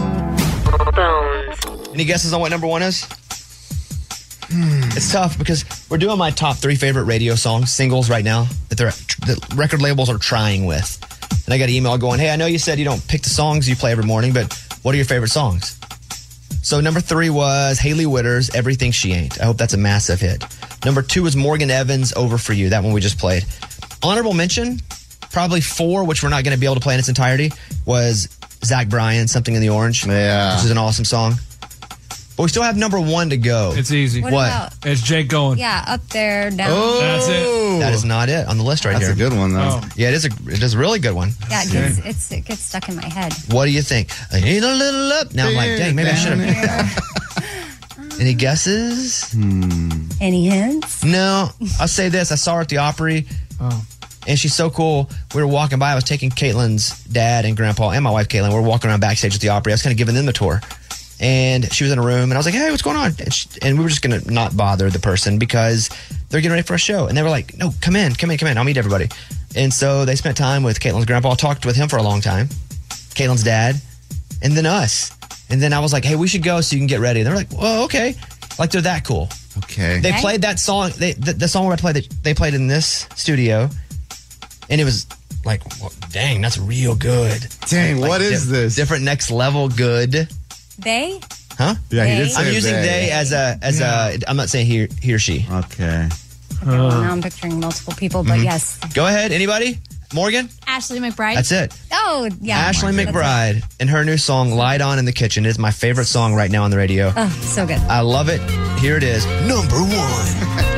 [SPEAKER 1] Any guesses on what number one is? Hmm. It's tough because we're doing my top three favorite radio songs, singles right now that they're that record labels are trying with. And I got an email going, hey, I know you said you don't pick the songs you play every morning, but what are your favorite songs? So number three was Hailey Whitters, Everything She Ain't. I hope that's a massive hit. Number two was Morgan Evans, Over For You. That one we just played. Honorable mention, probably four, which we're not going to be able to play in its entirety, was Zach Bryan, Something in the Orange.
[SPEAKER 5] Yeah.
[SPEAKER 1] Which is an awesome song. But we still have number one to go.
[SPEAKER 6] It's easy.
[SPEAKER 3] What
[SPEAKER 1] What?
[SPEAKER 3] about-
[SPEAKER 6] It's Jake going.
[SPEAKER 3] Yeah, up there, down.
[SPEAKER 5] Oh,
[SPEAKER 6] That's it.
[SPEAKER 1] That is not it on the list right
[SPEAKER 5] That's
[SPEAKER 1] here.
[SPEAKER 5] a good one, though.
[SPEAKER 6] Oh.
[SPEAKER 1] Yeah, it is a it is a really good one.
[SPEAKER 3] Yeah, it gets, it's, it gets stuck in my head.
[SPEAKER 1] What do you think? I need a little up. Now I'm like, dang, maybe I should have picked that. Any guesses?
[SPEAKER 3] Any hints?
[SPEAKER 1] No. I'll say this. I saw her at the Opry.
[SPEAKER 6] Oh.
[SPEAKER 1] And she's so cool. We were walking by. I was taking Caitlin's dad and grandpa and my wife, Caitlin. We were walking around backstage at the Opry. I was kind of giving them the tour. And she was in a room. And I was like, hey, what's going on? And, she, and we were just going to not bother the person because they're getting ready for a show. And they were like, no, come in, come in, come in. I'll meet everybody. And so they spent time with Caitlin's grandpa. Talked with him for a long time. Caitlin's dad. And then us. And then I was like, hey, we should go so you can get ready. And they're like, well, okay. Like, they're that cool.
[SPEAKER 5] Okay.
[SPEAKER 1] They
[SPEAKER 3] Okay.
[SPEAKER 1] played that song. They, the, the song we're about to play, they played in this studio. And it was like, well, dang, that's real good.
[SPEAKER 5] Dang,
[SPEAKER 1] Like,
[SPEAKER 5] what is
[SPEAKER 1] di-
[SPEAKER 5] this?
[SPEAKER 1] Different next level good.
[SPEAKER 3] They?
[SPEAKER 1] Huh?
[SPEAKER 5] Yeah, he did
[SPEAKER 3] They?
[SPEAKER 5] say
[SPEAKER 1] I'm using they, as a, as a, I'm not saying he, he or she.
[SPEAKER 5] Okay.
[SPEAKER 3] Okay, well, now I'm picturing multiple people, but yes.
[SPEAKER 1] Go ahead. Anybody? Morgan?
[SPEAKER 8] Ashley McBride.
[SPEAKER 1] That's it.
[SPEAKER 3] Oh, yeah.
[SPEAKER 1] Ashley
[SPEAKER 3] That's it.
[SPEAKER 1] McBride and her new song, Light On in the Kitchen, is my favorite song right now on the radio.
[SPEAKER 3] Oh, so good.
[SPEAKER 1] I love it. Here it is. Number one.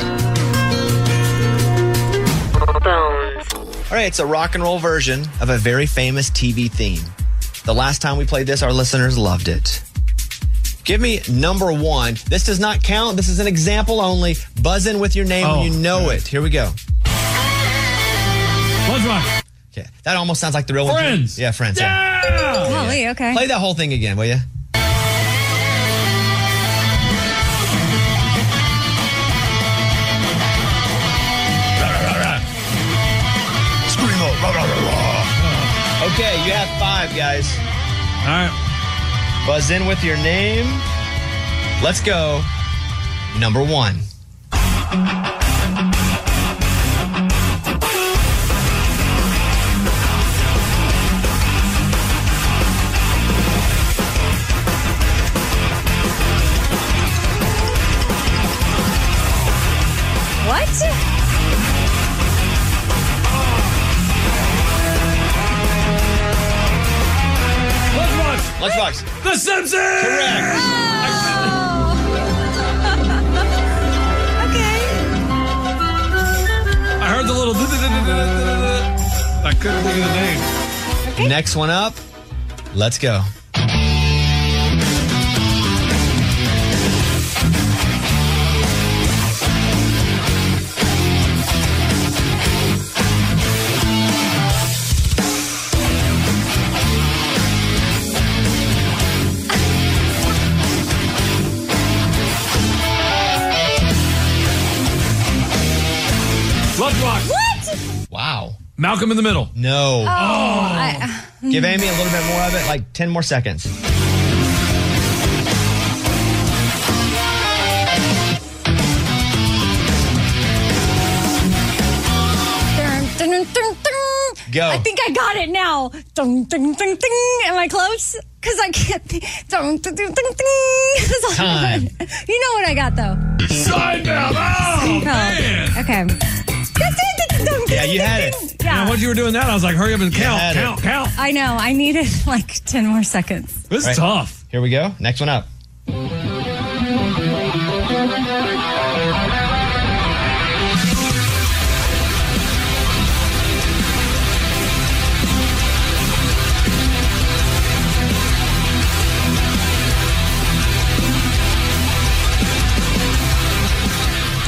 [SPEAKER 1] All right, it's a rock and roll version of a very famous T V theme. The last time we played this, our listeners loved it. Give me number one. This does not count. This is an example only. Buzz in with your name
[SPEAKER 6] Oh,
[SPEAKER 1] when you know it. Here we go.
[SPEAKER 6] What's wrong?
[SPEAKER 1] Okay, that almost sounds like the real one.
[SPEAKER 6] Friends.
[SPEAKER 1] Yeah, Friends. Yeah.
[SPEAKER 6] Yeah.
[SPEAKER 3] Golly, okay.
[SPEAKER 1] Play that whole thing again, will you? Scream out. Rah, rah, rah, rah. Okay, you have five, guys.
[SPEAKER 6] All right.
[SPEAKER 1] Buzz in with your name. Let's go. Number one.
[SPEAKER 3] What?
[SPEAKER 6] Lunchbox.
[SPEAKER 1] Lunchbox.
[SPEAKER 6] The Simpsons.
[SPEAKER 1] Correct.
[SPEAKER 3] Okay.
[SPEAKER 6] I heard the little. I couldn't think of the name.
[SPEAKER 1] Next one up. Let's go.
[SPEAKER 6] Lunchbox.
[SPEAKER 3] What?
[SPEAKER 1] Wow.
[SPEAKER 6] Malcolm in the Middle.
[SPEAKER 1] No.
[SPEAKER 3] Oh, I,
[SPEAKER 1] Give Amy a little bit more of it, like ten more seconds.
[SPEAKER 3] dun, dun, dun, dun, dun.
[SPEAKER 1] Go.
[SPEAKER 3] I think I got it now. Dun, dun, dun, dun. Am I close? Because I can't think. Dun, dun, dun, dun, dun. That's all I
[SPEAKER 1] Time.
[SPEAKER 3] got. You know what I got, though.
[SPEAKER 6] Seinfeld. Oh, man.
[SPEAKER 3] Okay.
[SPEAKER 1] Yeah, you had it.
[SPEAKER 3] Yeah.
[SPEAKER 6] And once you were doing that, I was like, hurry up and count,
[SPEAKER 1] had it.
[SPEAKER 6] count, count.
[SPEAKER 3] I know. I needed like ten more seconds.
[SPEAKER 6] This is
[SPEAKER 1] Right.
[SPEAKER 6] tough.
[SPEAKER 1] Here we go. Next one up.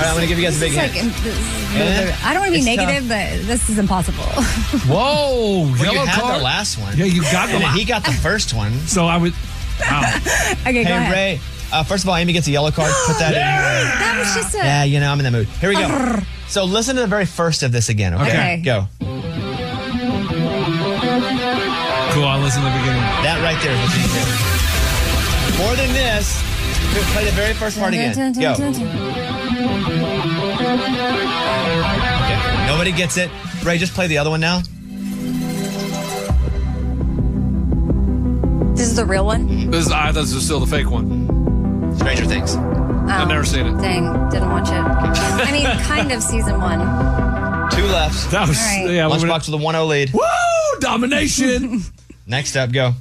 [SPEAKER 11] I'm going to give you guys a big
[SPEAKER 3] It's
[SPEAKER 11] hint.
[SPEAKER 3] like, this is-
[SPEAKER 11] Eh?
[SPEAKER 3] I don't want to be
[SPEAKER 11] It's
[SPEAKER 3] negative, but this is impossible.
[SPEAKER 6] Whoa.
[SPEAKER 11] Well,
[SPEAKER 6] yellow
[SPEAKER 11] you had
[SPEAKER 6] card.
[SPEAKER 11] the last one.
[SPEAKER 6] Yeah, you got the
[SPEAKER 11] And
[SPEAKER 6] last
[SPEAKER 11] he got the first one.
[SPEAKER 6] So I would. Wow.
[SPEAKER 3] Okay, go
[SPEAKER 11] Hey,
[SPEAKER 3] ahead.
[SPEAKER 11] Ray. Uh, first of all, Amy gets a yellow card. Put that in.
[SPEAKER 3] That was just a.
[SPEAKER 11] Yeah, you know, I'm in the mood. Here we go. So listen to the very first of this again, okay?
[SPEAKER 3] Okay.
[SPEAKER 11] Go.
[SPEAKER 6] Cool. I'll listen to the beginning.
[SPEAKER 11] That right there is what you need to do. More than this, play the very first part again.
[SPEAKER 3] Dun, dun,
[SPEAKER 11] Go.
[SPEAKER 3] dun, dun, dun.
[SPEAKER 11] Okay. Nobody gets it. Ray, just play the other one now.
[SPEAKER 3] This is the real one?
[SPEAKER 6] This is, I thought this was still the fake one.
[SPEAKER 11] Stranger Things.
[SPEAKER 6] I've never seen it.
[SPEAKER 3] Dang, didn't watch it. I mean, kind of season one.
[SPEAKER 11] Two left.
[SPEAKER 6] That was,
[SPEAKER 3] All right.
[SPEAKER 6] yeah. we would've-
[SPEAKER 11] Lunchbox with a one oh lead.
[SPEAKER 6] Woo! Domination.
[SPEAKER 11] Next up, go.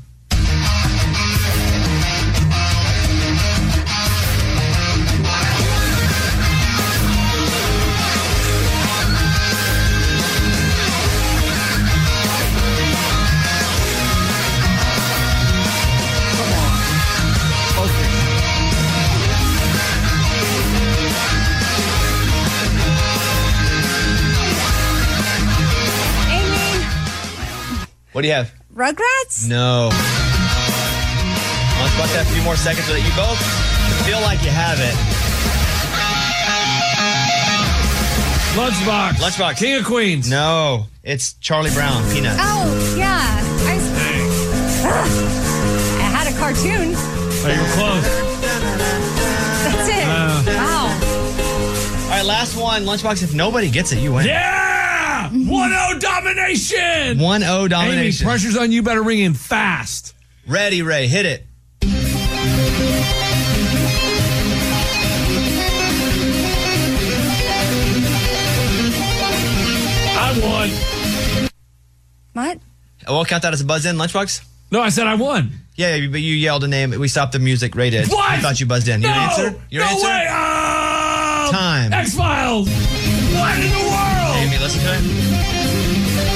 [SPEAKER 3] Amy,
[SPEAKER 11] What do you have?
[SPEAKER 3] Rugrats?
[SPEAKER 11] No. Lunchbox have a few more seconds so that you both feel like you have it.
[SPEAKER 6] Lunchbox.
[SPEAKER 11] Lunchbox.
[SPEAKER 6] King of Queens.
[SPEAKER 11] No. It's Charlie Brown, Peanuts.
[SPEAKER 3] Oh, yeah. I, Ugh. I had a cartoon.
[SPEAKER 6] Oh, you were close.
[SPEAKER 3] That's it.
[SPEAKER 6] Uh.
[SPEAKER 3] Wow.
[SPEAKER 11] All right, last one. Lunchbox, if nobody gets it, you win.
[SPEAKER 6] Yeah! one oh domination!
[SPEAKER 11] one oh domination.
[SPEAKER 6] Amy, pressure's on you. Better ring in fast.
[SPEAKER 11] Ready, Ray. Hit it.
[SPEAKER 6] I won.
[SPEAKER 3] What?
[SPEAKER 11] We'll count that as a buzz in, Lunchbox?
[SPEAKER 6] No, I said I won.
[SPEAKER 11] Yeah, you- but you yelled a name. We stopped the music. Ray did.
[SPEAKER 6] What?
[SPEAKER 11] I thought you buzzed in. Your
[SPEAKER 6] No!
[SPEAKER 11] answer? Your
[SPEAKER 6] no
[SPEAKER 11] answer?
[SPEAKER 6] way! Um,
[SPEAKER 11] Time.
[SPEAKER 6] X-Files! What in the world?
[SPEAKER 11] Amy, listen to it.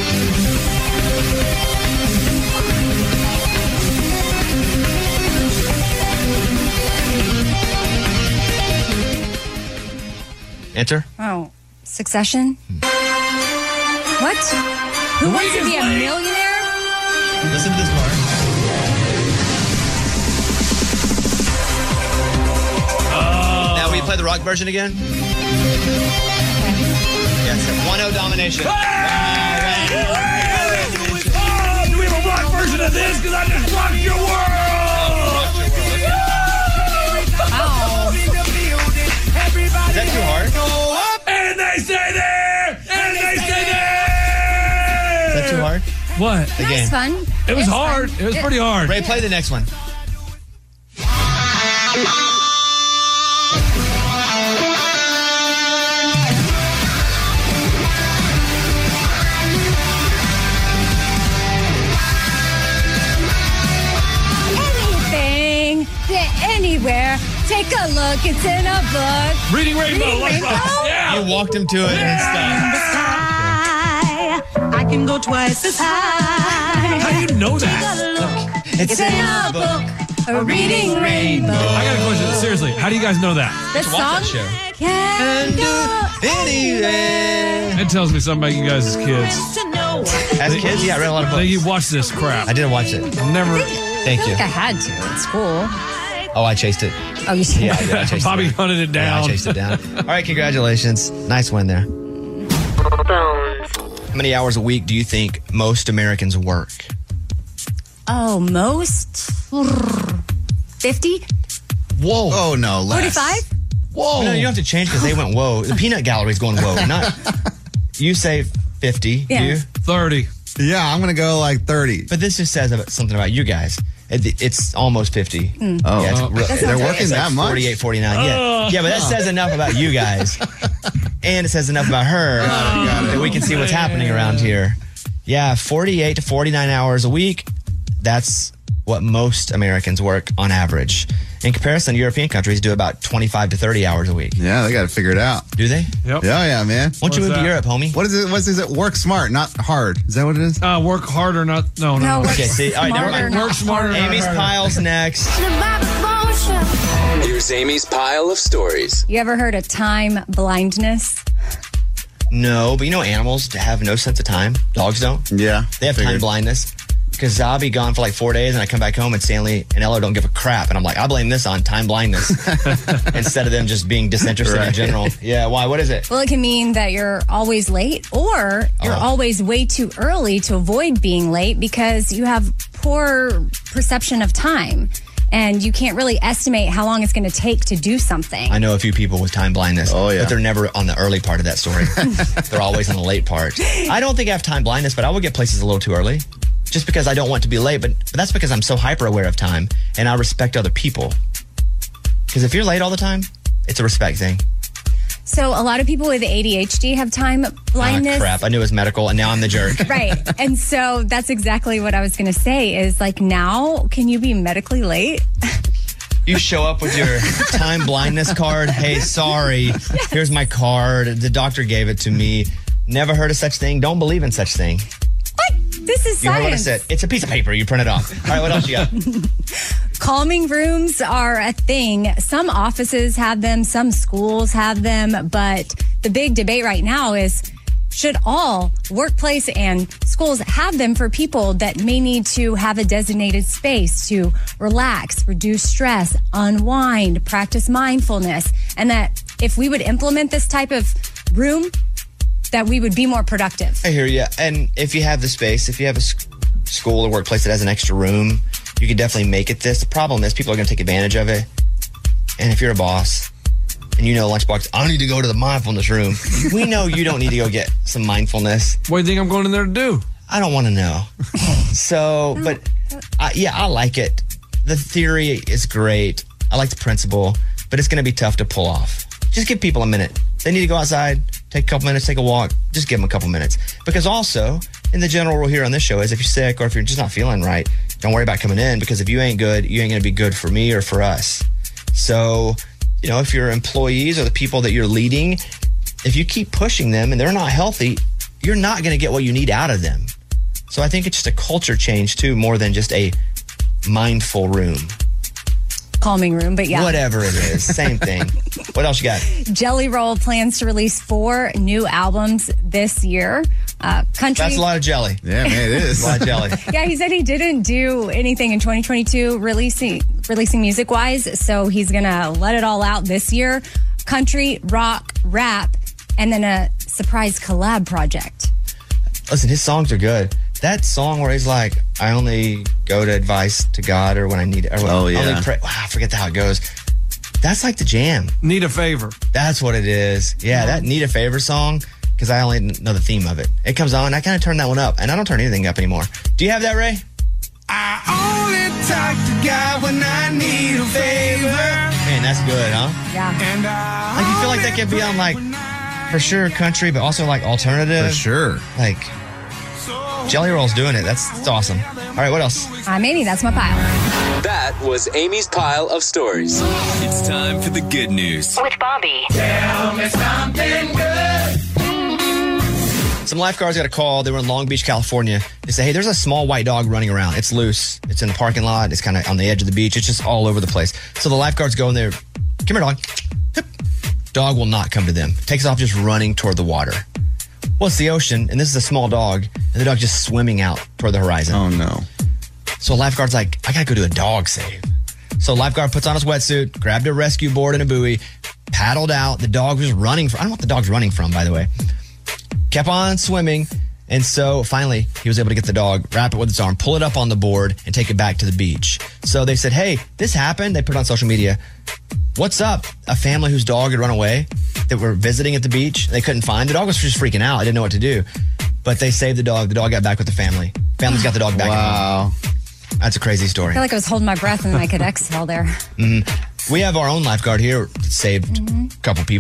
[SPEAKER 11] Enter.
[SPEAKER 3] Oh, Succession? What? Who
[SPEAKER 6] The
[SPEAKER 3] wants
[SPEAKER 6] week
[SPEAKER 3] to
[SPEAKER 6] is
[SPEAKER 3] be a
[SPEAKER 6] late.
[SPEAKER 3] millionaire?
[SPEAKER 11] Listen to this part.
[SPEAKER 6] Oh.
[SPEAKER 11] Now, will you play the rock version again? Yes, one oh domination.
[SPEAKER 6] Hey! Oh, do we have a rock version of this? Because I just rocked your world!
[SPEAKER 11] Is that too hard?
[SPEAKER 6] And they stay there! And they stay there!
[SPEAKER 11] Is that too hard?
[SPEAKER 6] What?
[SPEAKER 11] The
[SPEAKER 3] That
[SPEAKER 11] game.
[SPEAKER 3] was fun.
[SPEAKER 6] It was
[SPEAKER 3] It's
[SPEAKER 6] hard.
[SPEAKER 3] fun.
[SPEAKER 6] It was pretty hard.
[SPEAKER 11] Ray, play the next one.
[SPEAKER 3] Anything, to anywhere. Take a look. It's in a book.
[SPEAKER 6] Reading Rainbow.
[SPEAKER 3] Reading
[SPEAKER 6] Lunchbox.
[SPEAKER 3] Rainbow?
[SPEAKER 6] Yeah.
[SPEAKER 11] You walked him to it and stopped.
[SPEAKER 12] I can go twice as high.
[SPEAKER 6] How do you know
[SPEAKER 12] Take
[SPEAKER 6] that?
[SPEAKER 12] a look.
[SPEAKER 11] It's
[SPEAKER 12] in a book. A reading rainbow.
[SPEAKER 6] I got a question. Seriously, how do you guys know that?
[SPEAKER 3] This
[SPEAKER 11] Watch that
[SPEAKER 3] song
[SPEAKER 11] show.
[SPEAKER 3] can go
[SPEAKER 11] Anyway.
[SPEAKER 6] It tells me something about you guys as kids.
[SPEAKER 12] To know.
[SPEAKER 11] As kids, yeah, I read a lot of
[SPEAKER 6] That
[SPEAKER 11] books.
[SPEAKER 6] you watch this crap.
[SPEAKER 11] I didn't watch it.
[SPEAKER 6] Never.
[SPEAKER 11] Thank
[SPEAKER 3] I feel
[SPEAKER 11] you.
[SPEAKER 3] like I had to at school.
[SPEAKER 11] Oh, I chased it.
[SPEAKER 3] Oh, you see?
[SPEAKER 11] Yeah, I did. I chased
[SPEAKER 6] Bobby
[SPEAKER 11] it.
[SPEAKER 6] hunted it
[SPEAKER 11] Yeah,
[SPEAKER 6] down.
[SPEAKER 11] I chased it down. All right, congratulations. Nice win there. How many hours a week do you think most Americans work?
[SPEAKER 3] Oh, most? fifty?
[SPEAKER 11] Whoa.
[SPEAKER 5] Oh, no, less.
[SPEAKER 3] forty-five?
[SPEAKER 11] Whoa. No, you have to change because they went whoa. The peanut gallery's going whoa. Not you say fifty.
[SPEAKER 3] Yeah.
[SPEAKER 11] You?
[SPEAKER 6] thirty.
[SPEAKER 5] Yeah, I'm going to go like thirty.
[SPEAKER 11] But this just says about- something about you guys. It, it's almost fifty.
[SPEAKER 5] Oh,
[SPEAKER 11] Yeah, it's
[SPEAKER 6] Oh.
[SPEAKER 11] re-
[SPEAKER 3] That
[SPEAKER 5] they're
[SPEAKER 3] sounds
[SPEAKER 5] working
[SPEAKER 11] it's like
[SPEAKER 5] that much?
[SPEAKER 11] forty-eight, forty-nine. Yeah.
[SPEAKER 6] Oh.
[SPEAKER 11] Yeah, but that says enough about you guys. And it says enough about her that we can see what's happening around here. Yeah, forty-eight to forty-nine hours a week. That's what most Americans work on average. In comparison, European countries do about twenty-five to thirty hours a week.
[SPEAKER 5] Yeah, they got to figure it out.
[SPEAKER 11] Do they?
[SPEAKER 6] Yep.
[SPEAKER 5] Yeah, yeah, man.
[SPEAKER 11] Why don't you
[SPEAKER 6] What's
[SPEAKER 11] move to
[SPEAKER 6] that?
[SPEAKER 11] Europe, homie?
[SPEAKER 5] What is it? What is it? Work smart, not hard. Is that what it is?
[SPEAKER 6] Uh, work harder, not no, no.
[SPEAKER 3] No,
[SPEAKER 6] no.
[SPEAKER 3] work
[SPEAKER 11] Okay, see, all right, never
[SPEAKER 3] smarter,
[SPEAKER 11] mind.
[SPEAKER 3] not
[SPEAKER 6] Work smarter.
[SPEAKER 11] Amy's
[SPEAKER 6] harder.
[SPEAKER 11] pile's next.
[SPEAKER 12] The Bible
[SPEAKER 10] Here's Amy's pile of stories.
[SPEAKER 3] You ever heard of time blindness?
[SPEAKER 11] No, but you know animals have no sense of time. Dogs don't.
[SPEAKER 5] Yeah.
[SPEAKER 11] They have time blindness. Because I'll be gone for like four days and I come back home and Stanley and Ella don't give a crap. And I'm like, I blame this on time blindness instead of them just being disinterested
[SPEAKER 5] Right.
[SPEAKER 11] in general. Yeah, why? What is it?
[SPEAKER 3] Well, it can mean that you're always late or you're
[SPEAKER 11] Oh.
[SPEAKER 3] always way too early to avoid being late because you have poor perception of time and you can't really estimate how long it's going to take to do something.
[SPEAKER 11] I know a few people with time blindness.
[SPEAKER 5] Oh, yeah.
[SPEAKER 11] But they're never on the early part of that story. They're always on the late part. I don't think I have time blindness, but I would get places a little too early. Just because I don't want to be late, but, but that's because I'm so hyper aware of time and I respect other people. Because if you're late all the time, it's a respect thing.
[SPEAKER 3] So a lot of people with A D H D have time blindness.
[SPEAKER 11] Ah, crap. I knew it was medical and now I'm the jerk.
[SPEAKER 3] Right. And so that's exactly what I was going to say is like now, can you be medically late?
[SPEAKER 11] You show up with your time blindness card. Hey, sorry. Here's my card. The doctor gave it to me. Never heard of such thing. Don't believe in such thing.
[SPEAKER 3] What? This is
[SPEAKER 11] You heard what I
[SPEAKER 3] science.
[SPEAKER 11] said. It's a piece of paper. You print it off. All right, what else you got?
[SPEAKER 3] Calming rooms are a thing. Some offices have them, some schools have them, but the big debate right now is should all workplace and schools have them for people that may need to have a designated space to relax, reduce stress, unwind, practice mindfulness, and that if we would implement this type of room, that we would be more productive.
[SPEAKER 11] I hear you. And if you have the space, if you have a sc- school or workplace that has an extra room, you can definitely make it this. The problem is people are going to take advantage of it. And if you're a boss and you know Lunchbox, I need to go to the mindfulness room. We know you don't need to go get some mindfulness.
[SPEAKER 6] What do you think I'm going in there to do?
[SPEAKER 11] I don't want to know. So, but uh, yeah, I like it. The theory is great. I like the principle, but it's going to be tough to pull off. Just give people a minute. They need to go outside, take a couple minutes, take a walk. Just give them a couple minutes. Because also, in the general rule here on this show is if you're sick or if you're just not feeling right, don't worry about coming in because if you ain't good, you ain't going to be good for me or for us. So, you know, if your employees or the people that you're leading, if you keep pushing them and they're not healthy, you're not going to get what you need out of them. So I think it's just a culture change too, more than just a mindful room.
[SPEAKER 3] Calming room, but yeah.
[SPEAKER 11] Whatever it is, same thing. What else you got?
[SPEAKER 3] Jelly Roll plans to release four new albums this year. Uh, country.
[SPEAKER 11] That's a lot of jelly.
[SPEAKER 5] Yeah, man, it is.
[SPEAKER 11] A lot of jelly.
[SPEAKER 3] Yeah, he said he didn't do anything in twenty twenty-two releasing releasing music wise, so he's gonna let it all out this year. Country, rock, rap, and then a surprise collab project.
[SPEAKER 11] Listen, his songs are good. That song where he's like, I only go to advice to God or when I need it. Or when
[SPEAKER 5] Oh,
[SPEAKER 11] I
[SPEAKER 5] yeah.
[SPEAKER 11] only pray. Wow, I forget how it goes. That's like the jam.
[SPEAKER 6] Need a favor.
[SPEAKER 11] That's what it is. Yeah, that Need a Favor song, because I only know the theme of it. It comes on, I kind of turn that one up, and I don't turn anything up anymore. Do you have that, Ray?
[SPEAKER 13] I only talk to God when I need a favor.
[SPEAKER 11] Man, that's good, huh?
[SPEAKER 3] Yeah.
[SPEAKER 13] And I
[SPEAKER 11] Like, you feel like that could be on, like, for sure, country, but also, like, alternative.
[SPEAKER 5] For sure.
[SPEAKER 11] Like, Jelly Roll's doing it. That's, that's awesome. All right, what else?
[SPEAKER 3] Uh, maybe that's my pile.
[SPEAKER 10] That was Amy's pile of stories. It's time for the good news.
[SPEAKER 12] With Bobby.
[SPEAKER 13] tell me something good.
[SPEAKER 11] Some lifeguards got a call. They were in Long Beach, California. They say, hey, there's a small white dog running around. It's loose. It's in the parking lot. It's kind of on the edge of the beach. It's just all over the place. So the lifeguards go in there. Come here, dog. Hip. Dog will not come to them. Takes off just running toward the water. Well, it's the ocean, and this is a small dog, and the dog's just swimming out toward the horizon.
[SPEAKER 5] Oh, no.
[SPEAKER 11] So a lifeguard's like, I gotta go do a dog save. So a lifeguard puts on his wetsuit, grabbed a rescue board and a buoy, paddled out. The dog was running from, I don't know what the dog's running from, by the way. Kept on swimming. And so finally, he was able to get the dog, wrap it with its arm, pull it up on the board, and take it back to the beach. So they said, hey, this happened. They put it on social media. What's up? A family whose dog had run away that were visiting at the beach. They couldn't find the dog. Was just freaking out. I didn't know what to do. But they saved the dog. The dog got back with the family. Family's got the dog back.
[SPEAKER 5] Wow.
[SPEAKER 11] That's a crazy
[SPEAKER 3] I
[SPEAKER 11] story.
[SPEAKER 3] feel like I was holding my breath and then I could exhale there.
[SPEAKER 11] Mm-hmm. We have our own lifeguard here that saved
[SPEAKER 3] Mm-hmm.
[SPEAKER 11] a couple people.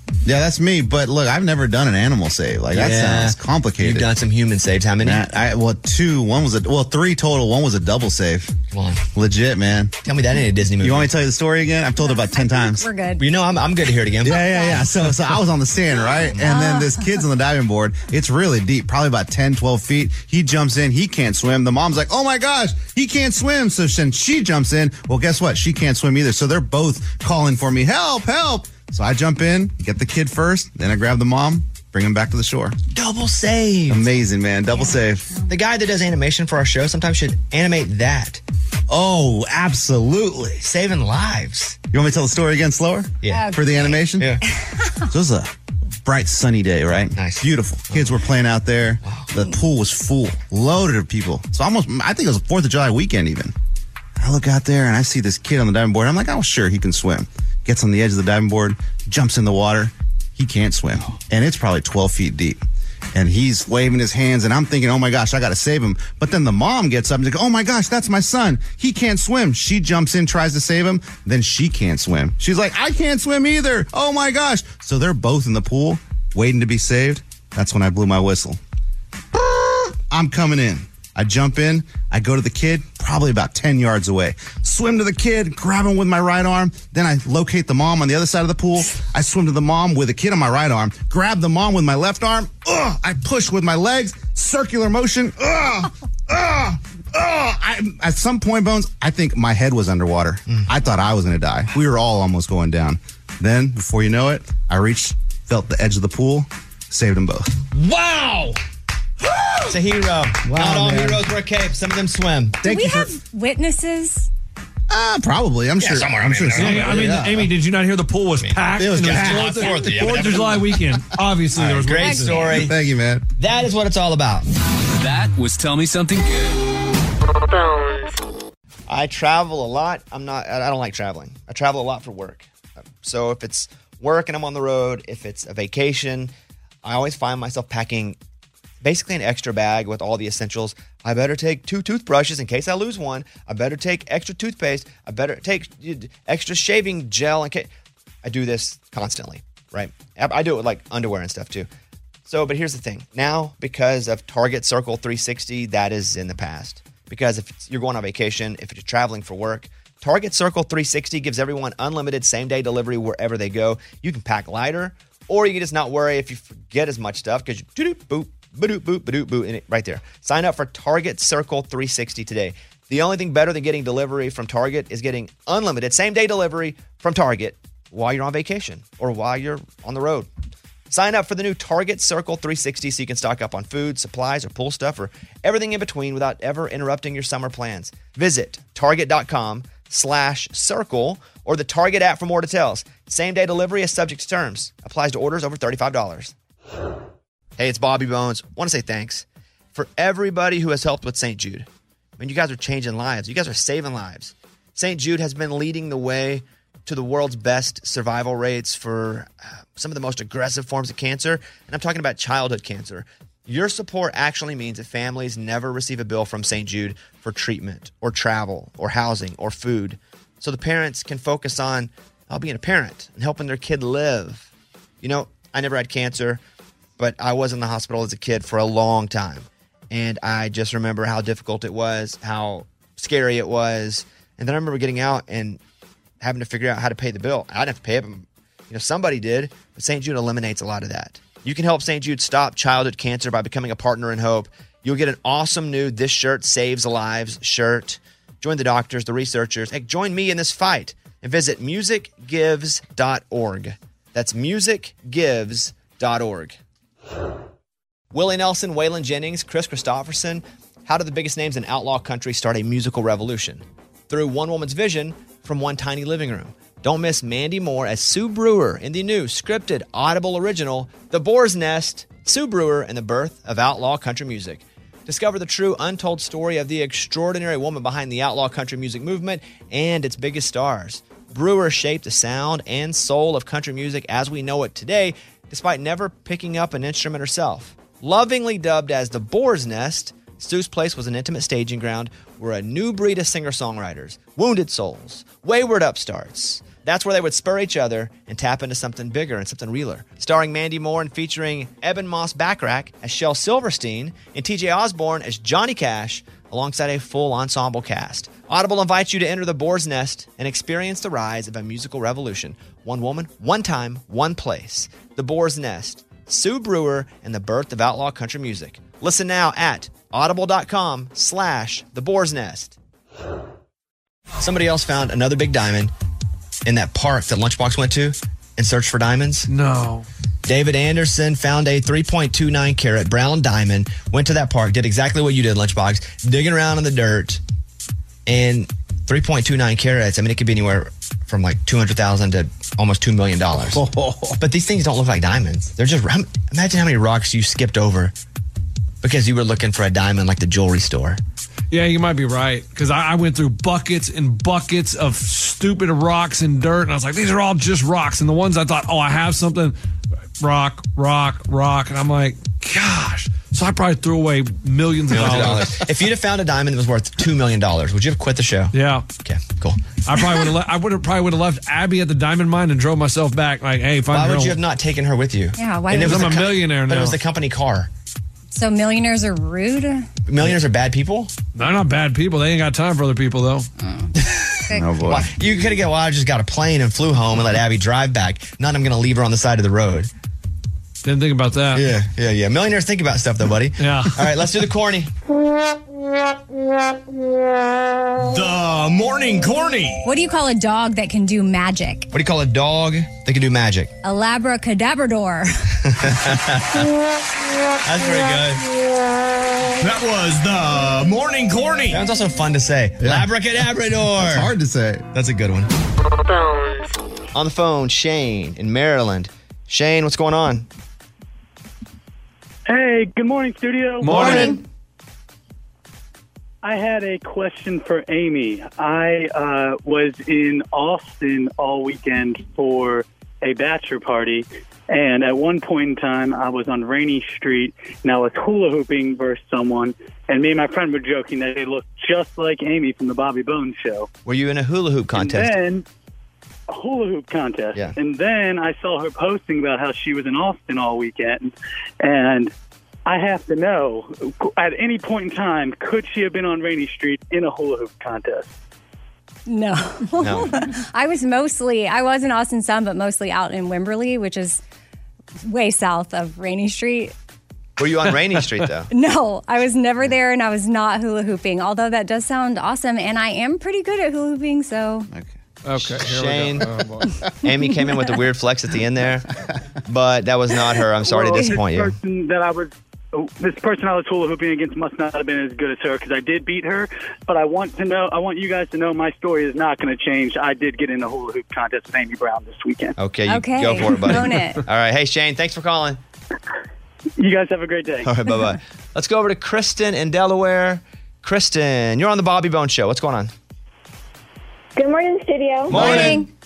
[SPEAKER 5] Yeah, that's me. But look, I've never done an animal save. Like that
[SPEAKER 11] Yeah.
[SPEAKER 5] sounds complicated.
[SPEAKER 11] You've done some human saves. How many?
[SPEAKER 5] Man, I, well, two. One was a well, three total. One was a double save.
[SPEAKER 11] Come on.
[SPEAKER 5] Legit, man.
[SPEAKER 11] Tell me that ain't a Disney movie.
[SPEAKER 5] You want me to tell you the story again? I've told it about ten times.
[SPEAKER 3] We're good.
[SPEAKER 11] You know, I'm, I'm good to hear it again.
[SPEAKER 5] Yeah, yeah, yeah. So, so I was on the sand, right? And then this kid's on the diving board. It's really deep, probably about ten, twelve feet. He jumps in. He can't swim. The mom's like, oh my gosh, he can't swim. So then she jumps in. Well, guess what? She can't swim either. So they're both calling for me, help, help. So I jump in, get the kid first. Then I grab the mom, bring him back to the shore.
[SPEAKER 11] Double save.
[SPEAKER 5] Amazing, man. Double save.
[SPEAKER 11] The guy that does animation for our show sometimes should animate that.
[SPEAKER 5] Oh, absolutely.
[SPEAKER 11] Saving lives.
[SPEAKER 5] You want me to tell the story again slower?
[SPEAKER 11] Yeah.
[SPEAKER 5] For the animation?
[SPEAKER 11] Yeah.
[SPEAKER 5] So it was a bright sunny day, right?
[SPEAKER 11] Nice.
[SPEAKER 5] Beautiful. Kids were playing out there. The pool was full, loaded of people. So almost, I think it was a fourth of July weekend even. I look out there and I see this kid on the diving board. I'm like, oh, sure, he can swim. Gets on the edge of the diving board, jumps in the water. He can't swim. And it's probably twelve feet deep. And he's waving his hands, and I'm thinking, oh my gosh, I got to save him. But then the mom gets up and goes, oh my gosh, that's my son. He can't swim. She jumps in, tries to save him. Then she can't swim. She's like, I can't swim either. Oh my gosh. So they're both in the pool waiting to be saved. That's when I blew my whistle. I'm coming in. I jump in. I go to the kid, probably about ten yards away. Swim to the kid, grab him with my right arm. Then I locate the mom on the other side of the pool. I swim to the mom with the kid on my right arm. Grab the mom with my left arm. Ugh, I push with my legs. Circular motion. Ugh, ugh, ugh. I, at some point, Bones, I think my head was underwater. Mm. I thought I was going to die. We were all almost going down. Then, before you know it, I reached, felt the edge of the pool, saved them both.
[SPEAKER 11] Wow! It's a hero. Wow, Not all man. heroes wear capes. Some of them swim.
[SPEAKER 3] Do
[SPEAKER 5] Thank
[SPEAKER 3] we
[SPEAKER 5] you for,
[SPEAKER 3] have witnesses?
[SPEAKER 5] Uh, probably. I'm
[SPEAKER 11] Yeah,
[SPEAKER 5] sure.
[SPEAKER 11] somewhere.
[SPEAKER 5] I'm
[SPEAKER 11] I mean,
[SPEAKER 5] sure.
[SPEAKER 11] there-
[SPEAKER 5] somewhere,
[SPEAKER 6] Yeah, I mean,
[SPEAKER 5] yeah.
[SPEAKER 6] Amy, did you not hear the pool was packed?
[SPEAKER 5] It was
[SPEAKER 6] and
[SPEAKER 5] packed.
[SPEAKER 6] Fourth,
[SPEAKER 11] July fourth, yeah,
[SPEAKER 6] Fourth of
[SPEAKER 11] whatever.
[SPEAKER 6] July weekend. Obviously, there was
[SPEAKER 11] Great
[SPEAKER 6] witnesses.
[SPEAKER 11] story.
[SPEAKER 5] Thank you, man.
[SPEAKER 11] That is what it's all about.
[SPEAKER 10] That was Tell Me Something Good.
[SPEAKER 1] I travel a lot. I'm not, I don't like traveling. I travel a lot for work. So if it's work and I'm on the road, if it's a vacation, I always find myself packing basically an extra bag with all the essentials. I better take two toothbrushes in case I lose one. I better take extra toothpaste. I better take extra shaving gel in case. I do this constantly, right? I do it with like underwear and stuff too. So, but here's the thing. Now, because of Target Circle three sixty, that is in the past. Because if it's, you're going on vacation, if you're traveling for work, Target Circle three sixty gives everyone unlimited same-day delivery wherever they go. You can pack lighter, or you can just not worry if you forget as much stuff because you do-doop, boop, ba-doop, boop, ba-doop, boop, and it right there. Sign up for Target Circle three sixty today. The only thing better than getting delivery from Target is getting unlimited same-day delivery from Target while you're on vacation or while you're on the road. Sign up for the new Target Circle three sixty so you can stock up on food, supplies, or pool stuff, or everything in between without ever interrupting your summer plans. Visit target.com slash circle or the Target app for more details. Same-day delivery is subject to terms. Applies to orders over thirty-five dollars. Hey, it's Bobby Bones. Want to say thanks for everybody who has helped with Saint Jude. I mean, you guys are changing lives. You guys are saving lives. Saint Jude has been leading the way to the world's best survival rates for uh, some of the most aggressive forms of cancer. And I'm talking about childhood cancer. Your support actually means that families never receive a bill from Saint Jude for treatment or travel or housing or food. So the parents can focus on uh, being a parent and helping their kid live. You know, I never had cancer, but I was in the hospital as a kid for a long time. And I just remember how difficult it was, how scary it was. And then I remember getting out and having to figure out how to pay the bill. I didn't have to pay it, but you know, somebody did. But Saint Jude eliminates a lot of that. You can help Saint Jude stop childhood cancer by becoming a partner in hope. You'll get an awesome new This Shirt Saves Lives shirt. Join the doctors, the researchers. Hey, join me in this fight and visit music gives dot org. That's music gives dot org. Willie Nelson, Waylon Jennings, Chris Christopherson. How did the biggest names in outlaw country start a musical revolution? Through one woman's vision from one tiny living room. Don't miss Mandy Moore as Sue Brewer in the new scripted Audible original, The Boar's Nest, Sue Brewer and the Birth of Outlaw Country Music. Discover the true untold story of the extraordinary woman behind the outlaw country music movement and its biggest stars. Brewer shaped the sound and soul of country music as we know it today, despite never picking up an instrument herself. Lovingly dubbed as The Boar's Nest, Sue's place was an intimate staging ground where a new breed of singer-songwriters, wounded souls, wayward upstarts, That's where they would spur each other and tap into something bigger and something realer. Starring Mandy Moore and featuring Eben Moss Backrack as Shel Silverstein and T J Osborne as Johnny Cash, alongside a full ensemble cast. Audible invites you to enter the Boar's Nest and experience the rise of a musical revolution. One woman, one time, one place. The Boar's Nest, Sue Brewer, and the birth of outlaw country music. Listen now at audible.com slash the Boar's Nest. Somebody else found another big diamond in that park that Lunchbox went to and searched for diamonds.
[SPEAKER 6] No.
[SPEAKER 1] David Anderson found a three point two nine carat brown diamond, went to that park, did exactly what you did, Lunchbox, digging around in the dirt. And three point two nine carats, I mean, it could be anywhere from like two hundred thousand dollars to almost two million dollars. Oh. But these things don't look like diamonds. They're just, imagine how many rocks you skipped over because you were looking for a diamond like the jewelry store.
[SPEAKER 6] Yeah, you might be right. Because I, I went through buckets and buckets of stupid rocks and dirt. And I was like, these are all just rocks. And the ones I thought, oh, I have something, rock, rock, rock. And I'm like, gosh. So I probably threw away millions of
[SPEAKER 1] Millions of
[SPEAKER 6] dollars.
[SPEAKER 1] dollars. If you'd have found a diamond that was worth two million dollars, would you have quit the show?
[SPEAKER 6] Yeah.
[SPEAKER 1] Okay, cool.
[SPEAKER 6] I probably would have. Le- I would have probably would have left Abby at the diamond mine and drove myself back. Like, hey, find
[SPEAKER 1] Why
[SPEAKER 6] her
[SPEAKER 1] would
[SPEAKER 6] own-
[SPEAKER 1] you have not taken her with you?
[SPEAKER 3] Yeah, why
[SPEAKER 1] And it
[SPEAKER 3] would
[SPEAKER 1] was
[SPEAKER 3] you?
[SPEAKER 6] I'm
[SPEAKER 1] the
[SPEAKER 6] a
[SPEAKER 1] co-
[SPEAKER 6] millionaire
[SPEAKER 1] But
[SPEAKER 6] now.
[SPEAKER 1] it was the company car.
[SPEAKER 3] So millionaires are rude?
[SPEAKER 1] Millionaires are bad people?
[SPEAKER 6] They're not bad people. They ain't got time for other people, though.
[SPEAKER 5] Oh, boy.
[SPEAKER 1] Why- You could have got, well, I just got a plane and flew home and let Abby drive back. Not I'm going to leave her on the side of the road.
[SPEAKER 6] Didn't think about that.
[SPEAKER 1] Yeah, yeah, yeah. Millionaires think about stuff, though, buddy.
[SPEAKER 6] Yeah.
[SPEAKER 1] All right, let's do the corny.
[SPEAKER 7] The morning corny.
[SPEAKER 3] What do you call a dog that can do magic?
[SPEAKER 1] What do you call a dog that can do magic?
[SPEAKER 3] A labracadabrador.
[SPEAKER 1] That's pretty good.
[SPEAKER 7] That was the morning corny.
[SPEAKER 1] That was also fun to say.
[SPEAKER 5] Yeah.
[SPEAKER 1] Labracadabrador.
[SPEAKER 5] It's hard to say.
[SPEAKER 1] That's a good one. On the phone, Shane in Maryland. Shane, what's going on?
[SPEAKER 14] Hey, good morning, studio.
[SPEAKER 1] Morning.
[SPEAKER 14] I had a question for Amy. I uh, was in Austin all weekend for a bachelor party, and at one point in time, I was on Rainey Street, and I was hula hooping versus someone, and me and my friend were joking that they looked just like Amy from the Bobby Bones show.
[SPEAKER 1] Were you in a hula hoop contest?
[SPEAKER 14] And then, a hula hoop contest.
[SPEAKER 1] Yeah.
[SPEAKER 14] And then I saw her posting about how she was in Austin all weekend, and I have to know, at any point in time, could she have been on Rainey Street in a hula hoop contest?
[SPEAKER 3] No.
[SPEAKER 1] No.
[SPEAKER 3] I was mostly, I was in Austin some, but mostly out in Wimberley, which is way south of Rainey Street.
[SPEAKER 1] Were you on Rainey Street, though?
[SPEAKER 3] No, I was never there, and I was not hula hooping, although that does sound awesome, and I am pretty good at hula hooping, so.
[SPEAKER 6] Okay, here
[SPEAKER 1] Shane,
[SPEAKER 6] we go. Oh, boy.
[SPEAKER 1] Amy came in with a weird flex at the end there, but that was not her. I'm sorry
[SPEAKER 14] Well,
[SPEAKER 1] to disappoint
[SPEAKER 14] this
[SPEAKER 1] you.
[SPEAKER 14] person that I was, this person I was hula hooping against must not have been as good as her because I did beat her. But I want to know, I want you guys to know, my story is not going to change. I did get in a hula hoop contest with Amy Brown this weekend.
[SPEAKER 1] Okay, you
[SPEAKER 3] Okay,
[SPEAKER 1] go for it, buddy.
[SPEAKER 3] own it.
[SPEAKER 1] All right, hey Shane, thanks for calling.
[SPEAKER 14] You guys have a great day.
[SPEAKER 1] All right, bye bye. Let's go over to Kristen in Delaware. Kristen, you're on the Bobby Bones Show. What's going on?
[SPEAKER 15] Good morning, studio.
[SPEAKER 1] Morning.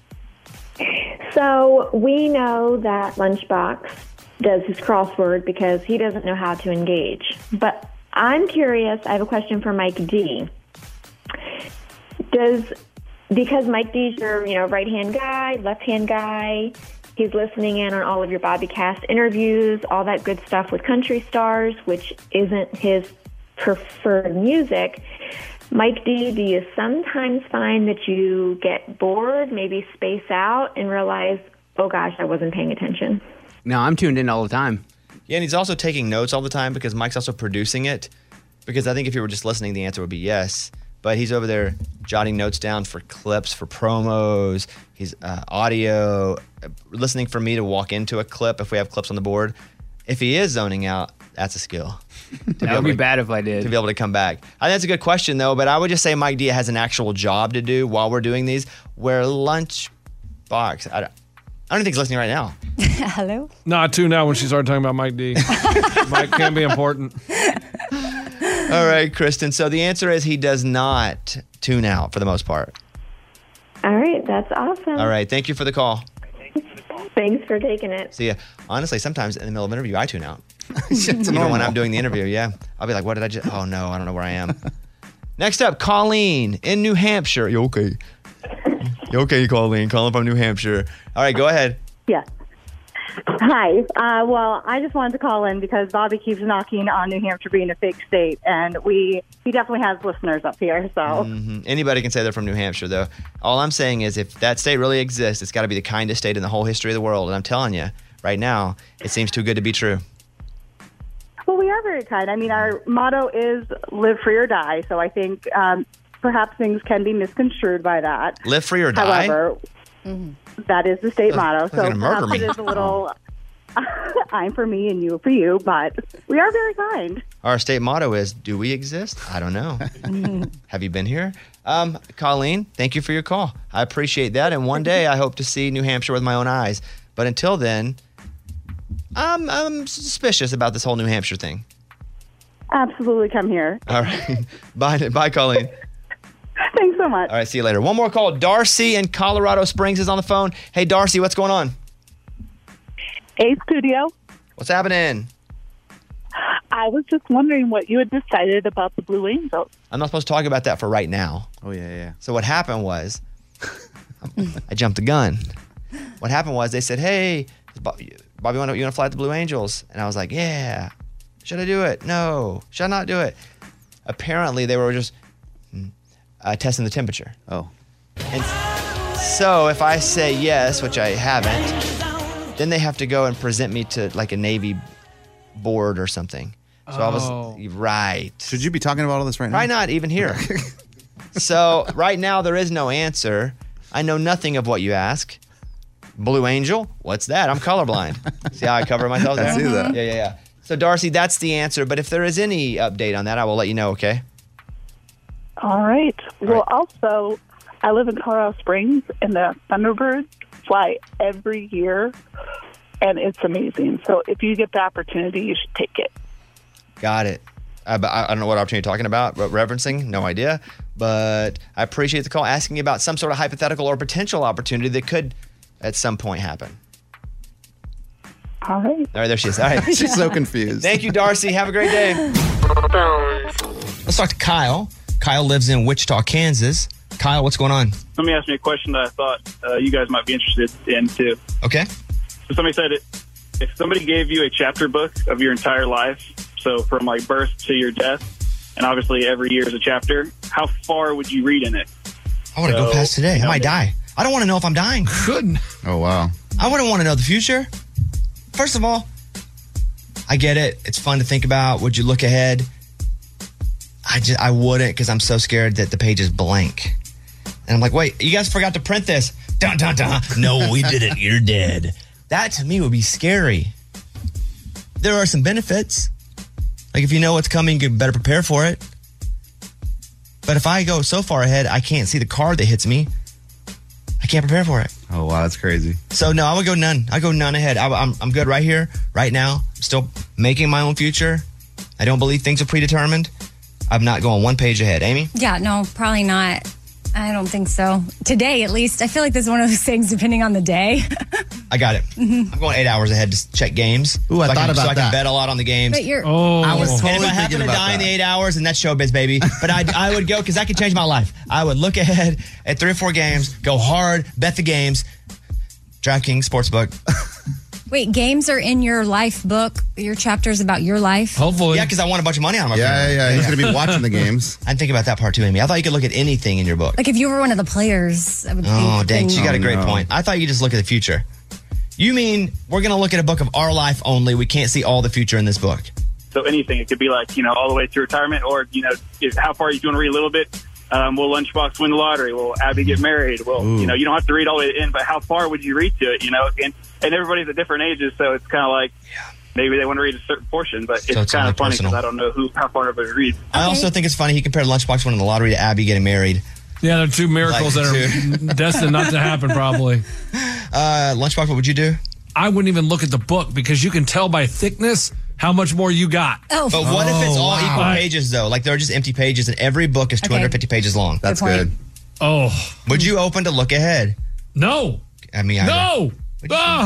[SPEAKER 15] So we know that Lunchbox does his crossword because he doesn't know how to engage. But I'm curious, I have a question for Mike D. Does, because Mike D's your, you know, right-hand guy, left-hand guy, he's listening in on all of your Bobby Cast interviews, all that good stuff with country stars, which isn't his preferred music. Mike D, do you sometimes find that you get bored, maybe space out, and realize, oh gosh, I wasn't paying attention?
[SPEAKER 16] No, I'm tuned in all the time.
[SPEAKER 1] Yeah, and he's also taking notes all the time because Mike's also producing it. Because I think if you were just listening, the answer would be yes. But he's over there jotting notes down for clips, for promos. He's uh, audio, uh, listening for me to walk into a clip if we have clips on the board. If he is zoning out, that's a skill.
[SPEAKER 16] That would be bad if I did.
[SPEAKER 1] To be able to come back. I think that's a good question, though. But I would just say Mike D has an actual job to do while we're doing these. Where Lunchbox, I don't, I don't think he's listening right now.
[SPEAKER 3] Hello?
[SPEAKER 6] No, I tuned out when she started talking about Mike D. Mike can be important.
[SPEAKER 1] All right, Kristen. So the answer is he does not tune out for the most part.
[SPEAKER 15] All right, that's awesome.
[SPEAKER 1] All right. Thank you for the call.
[SPEAKER 15] Thanks for taking it.
[SPEAKER 1] See ya. Honestly, sometimes in the middle of an interview, I tune out.
[SPEAKER 5] It's
[SPEAKER 1] Even
[SPEAKER 5] normal.
[SPEAKER 1] when I'm doing the interview, yeah. I'll be like, what did I just, oh no, I don't know where I am. Next up, Colleen in New Hampshire. You okay? Okay, Colleen, calling from New Hampshire. All right, go ahead.
[SPEAKER 17] Yeah. Hi. Uh, well, I just wanted to call in because Bobby keeps knocking on New Hampshire being a fake state, and we he definitely has listeners up here. So
[SPEAKER 1] Mm-hmm. Anybody can say they're from New Hampshire, though. All I'm saying is if that state really exists, it's got to be the kindest state in the whole history of the world. And I'm telling you, right now, it seems too good to be true.
[SPEAKER 17] well, we are very kind. I mean, our motto is "Live free or die." So I think um, perhaps things can be misconstrued by that.
[SPEAKER 1] Live free or die?
[SPEAKER 17] However, that is the state
[SPEAKER 1] Uh,
[SPEAKER 17] motto.
[SPEAKER 1] they're
[SPEAKER 17] So
[SPEAKER 1] gonna murder
[SPEAKER 17] perhaps
[SPEAKER 1] me.
[SPEAKER 17] it is a little. I'm for me and you for you, but we are very kind.
[SPEAKER 1] Our state motto is, do we exist? I don't know. Have you been here? Um, Colleen, thank you for your call. I appreciate that. And one day I hope to see New Hampshire with my own eyes. But until then, I'm, I'm suspicious about this whole New Hampshire thing.
[SPEAKER 17] Absolutely, come here.
[SPEAKER 1] All right. Bye, bye, Colleen.
[SPEAKER 17] Thanks so much.
[SPEAKER 1] All right, see you later. One more call. Darcy in Colorado Springs is on the phone. Hey, Darcy, what's going on?
[SPEAKER 18] Hey, studio.
[SPEAKER 1] What's happening?
[SPEAKER 18] I was just wondering what you had decided about the Blue Angels.
[SPEAKER 1] I'm not supposed to talk about that for right now.
[SPEAKER 5] Oh, yeah, yeah.
[SPEAKER 1] So what happened was, I jumped the gun. What happened was they said, hey, Bobby, Bobby you want to fly with the Blue Angels? And I was like, yeah. Should I do it? No. Should I not do it? Apparently, they were just uh, testing the temperature.
[SPEAKER 5] Oh.
[SPEAKER 1] And so if I say yes, which I haven't, then they have to go and present me to like a Navy board or something. So I
[SPEAKER 5] Oh.
[SPEAKER 1] was, right.
[SPEAKER 5] Should you be talking about all this right now?
[SPEAKER 1] Probably not even here. So right now there is no answer. I know nothing of what you ask. Blue Angel? What's that? I'm colorblind. See how I cover myself there?
[SPEAKER 5] I see that.
[SPEAKER 1] Yeah, yeah, yeah. So Darcy, that's the answer. But if there is any update on that, I will let you know, okay?
[SPEAKER 18] All right. Well, also, I live in Colorado Springs, and the Thunderbirds fly every year, and it's amazing. So if you get the opportunity, you should take it.
[SPEAKER 1] Got it. I, I don't know what opportunity you're talking about, but referencing, no idea. But I appreciate the call asking about some sort of hypothetical or potential opportunity that could at some point happen.
[SPEAKER 18] All right.
[SPEAKER 1] All right, there she is. All right.
[SPEAKER 5] She's so confused.
[SPEAKER 1] Thank you, Darcy. Have a great day. Let's talk to Kyle. Kyle lives in Wichita, Kansas. Kyle, what's going on?
[SPEAKER 19] Somebody asked me a question that I thought uh, you guys might be interested in, too.
[SPEAKER 1] Okay.
[SPEAKER 19] So somebody said, it, if somebody gave you a chapter book of your entire life, so from like birth to your death, and obviously every year is a chapter, how far would you read in it?
[SPEAKER 1] I want to
[SPEAKER 19] So,
[SPEAKER 1] go past today. I might die. I don't want to know if I'm dying.
[SPEAKER 6] Couldn't.
[SPEAKER 5] Oh, wow.
[SPEAKER 1] I wouldn't want to know the future. First of all, I get it. It's fun to think about. Would you look ahead? I just I wouldn't because I'm so scared that the page is blank. And I'm like, wait, you guys forgot to print this. Dun, dun, dun. No, we didn't. You're dead. That to me would be scary. There are some benefits. Like if you know what's coming, you better prepare for it. But if I go so far ahead, I can't see the card that hits me. I can't prepare for it.
[SPEAKER 5] Oh, wow, that's crazy.
[SPEAKER 1] So no, I would go none. I go none ahead. I, I'm I'm good right here, right now. I'm still making my own future. I don't believe things are predetermined. I'm not going one page ahead. Amy?
[SPEAKER 3] Yeah, no, probably not. I don't think so. Today, at least. I feel like this is one of those things, depending on the day.
[SPEAKER 1] I got it.
[SPEAKER 3] Mhm.
[SPEAKER 1] I'm going eight hours ahead to check games.
[SPEAKER 5] Ooh, I
[SPEAKER 1] so
[SPEAKER 5] thought
[SPEAKER 1] can,
[SPEAKER 5] about
[SPEAKER 1] so I can
[SPEAKER 5] that.
[SPEAKER 1] bet a lot on the games.
[SPEAKER 3] But you're-
[SPEAKER 6] Oh.
[SPEAKER 5] I was
[SPEAKER 1] And
[SPEAKER 5] totally
[SPEAKER 1] if I happen
[SPEAKER 5] thinking
[SPEAKER 1] to
[SPEAKER 5] about
[SPEAKER 1] die in
[SPEAKER 5] that.
[SPEAKER 1] the eight hours, and that's showbiz, baby. But I, I would go because that could change my life. I would look ahead at three or four games, go hard, bet the games. DraftKings Sportsbook.
[SPEAKER 3] Wait, games are in your life book, your chapters about your life?
[SPEAKER 6] Hopefully.
[SPEAKER 1] Yeah, because I want a bunch of money on my
[SPEAKER 5] Yeah, yeah, yeah. He's going to be watching the games.
[SPEAKER 1] I think about that part too, Amy. I thought you could look at anything in your book.
[SPEAKER 3] Like if you were one of the players, I would
[SPEAKER 1] Oh,
[SPEAKER 3] think.
[SPEAKER 1] dang.
[SPEAKER 3] then-
[SPEAKER 1] She got a
[SPEAKER 5] Oh,
[SPEAKER 1] great
[SPEAKER 5] no.
[SPEAKER 1] point. I thought you just look at the future. You mean we're going to look at a book of our life only. We can't see all the future in this book.
[SPEAKER 19] So anything. It could be like, you know, all the way to retirement, or, you know, if, how far you want to read a little bit. Um, will Lunchbox win the lottery? Will Abby get married? Well,
[SPEAKER 5] Ooh.
[SPEAKER 19] you know, you don't have to read all the way in, but how far would you read to it, you know? And, and everybody's at different ages, so it's kind of like maybe they want to read a certain portion, but
[SPEAKER 1] So
[SPEAKER 19] it's
[SPEAKER 1] it's
[SPEAKER 19] kind
[SPEAKER 1] only
[SPEAKER 19] of funny
[SPEAKER 1] personal.
[SPEAKER 19] because I don't know who how far everybody reads.
[SPEAKER 1] I also think it's funny he compared Lunchbox winning the lottery to Abby getting married.
[SPEAKER 6] Yeah, there are two miracles
[SPEAKER 1] Like
[SPEAKER 6] that are destined not to happen, probably.
[SPEAKER 1] Uh, Lunchbox, what would you do?
[SPEAKER 6] I wouldn't even look at the book because you can tell by thickness how much more you got.
[SPEAKER 3] Oh,
[SPEAKER 1] But what if it's
[SPEAKER 6] Oh,
[SPEAKER 1] all
[SPEAKER 6] wow.
[SPEAKER 1] equal pages, though? Like they're just empty pages, and every book is two hundred fifty pages long.
[SPEAKER 5] That's
[SPEAKER 3] point.
[SPEAKER 5] good.
[SPEAKER 6] Oh,
[SPEAKER 1] Would you open to look ahead?
[SPEAKER 6] no.
[SPEAKER 1] I mean, I
[SPEAKER 6] No. Ah.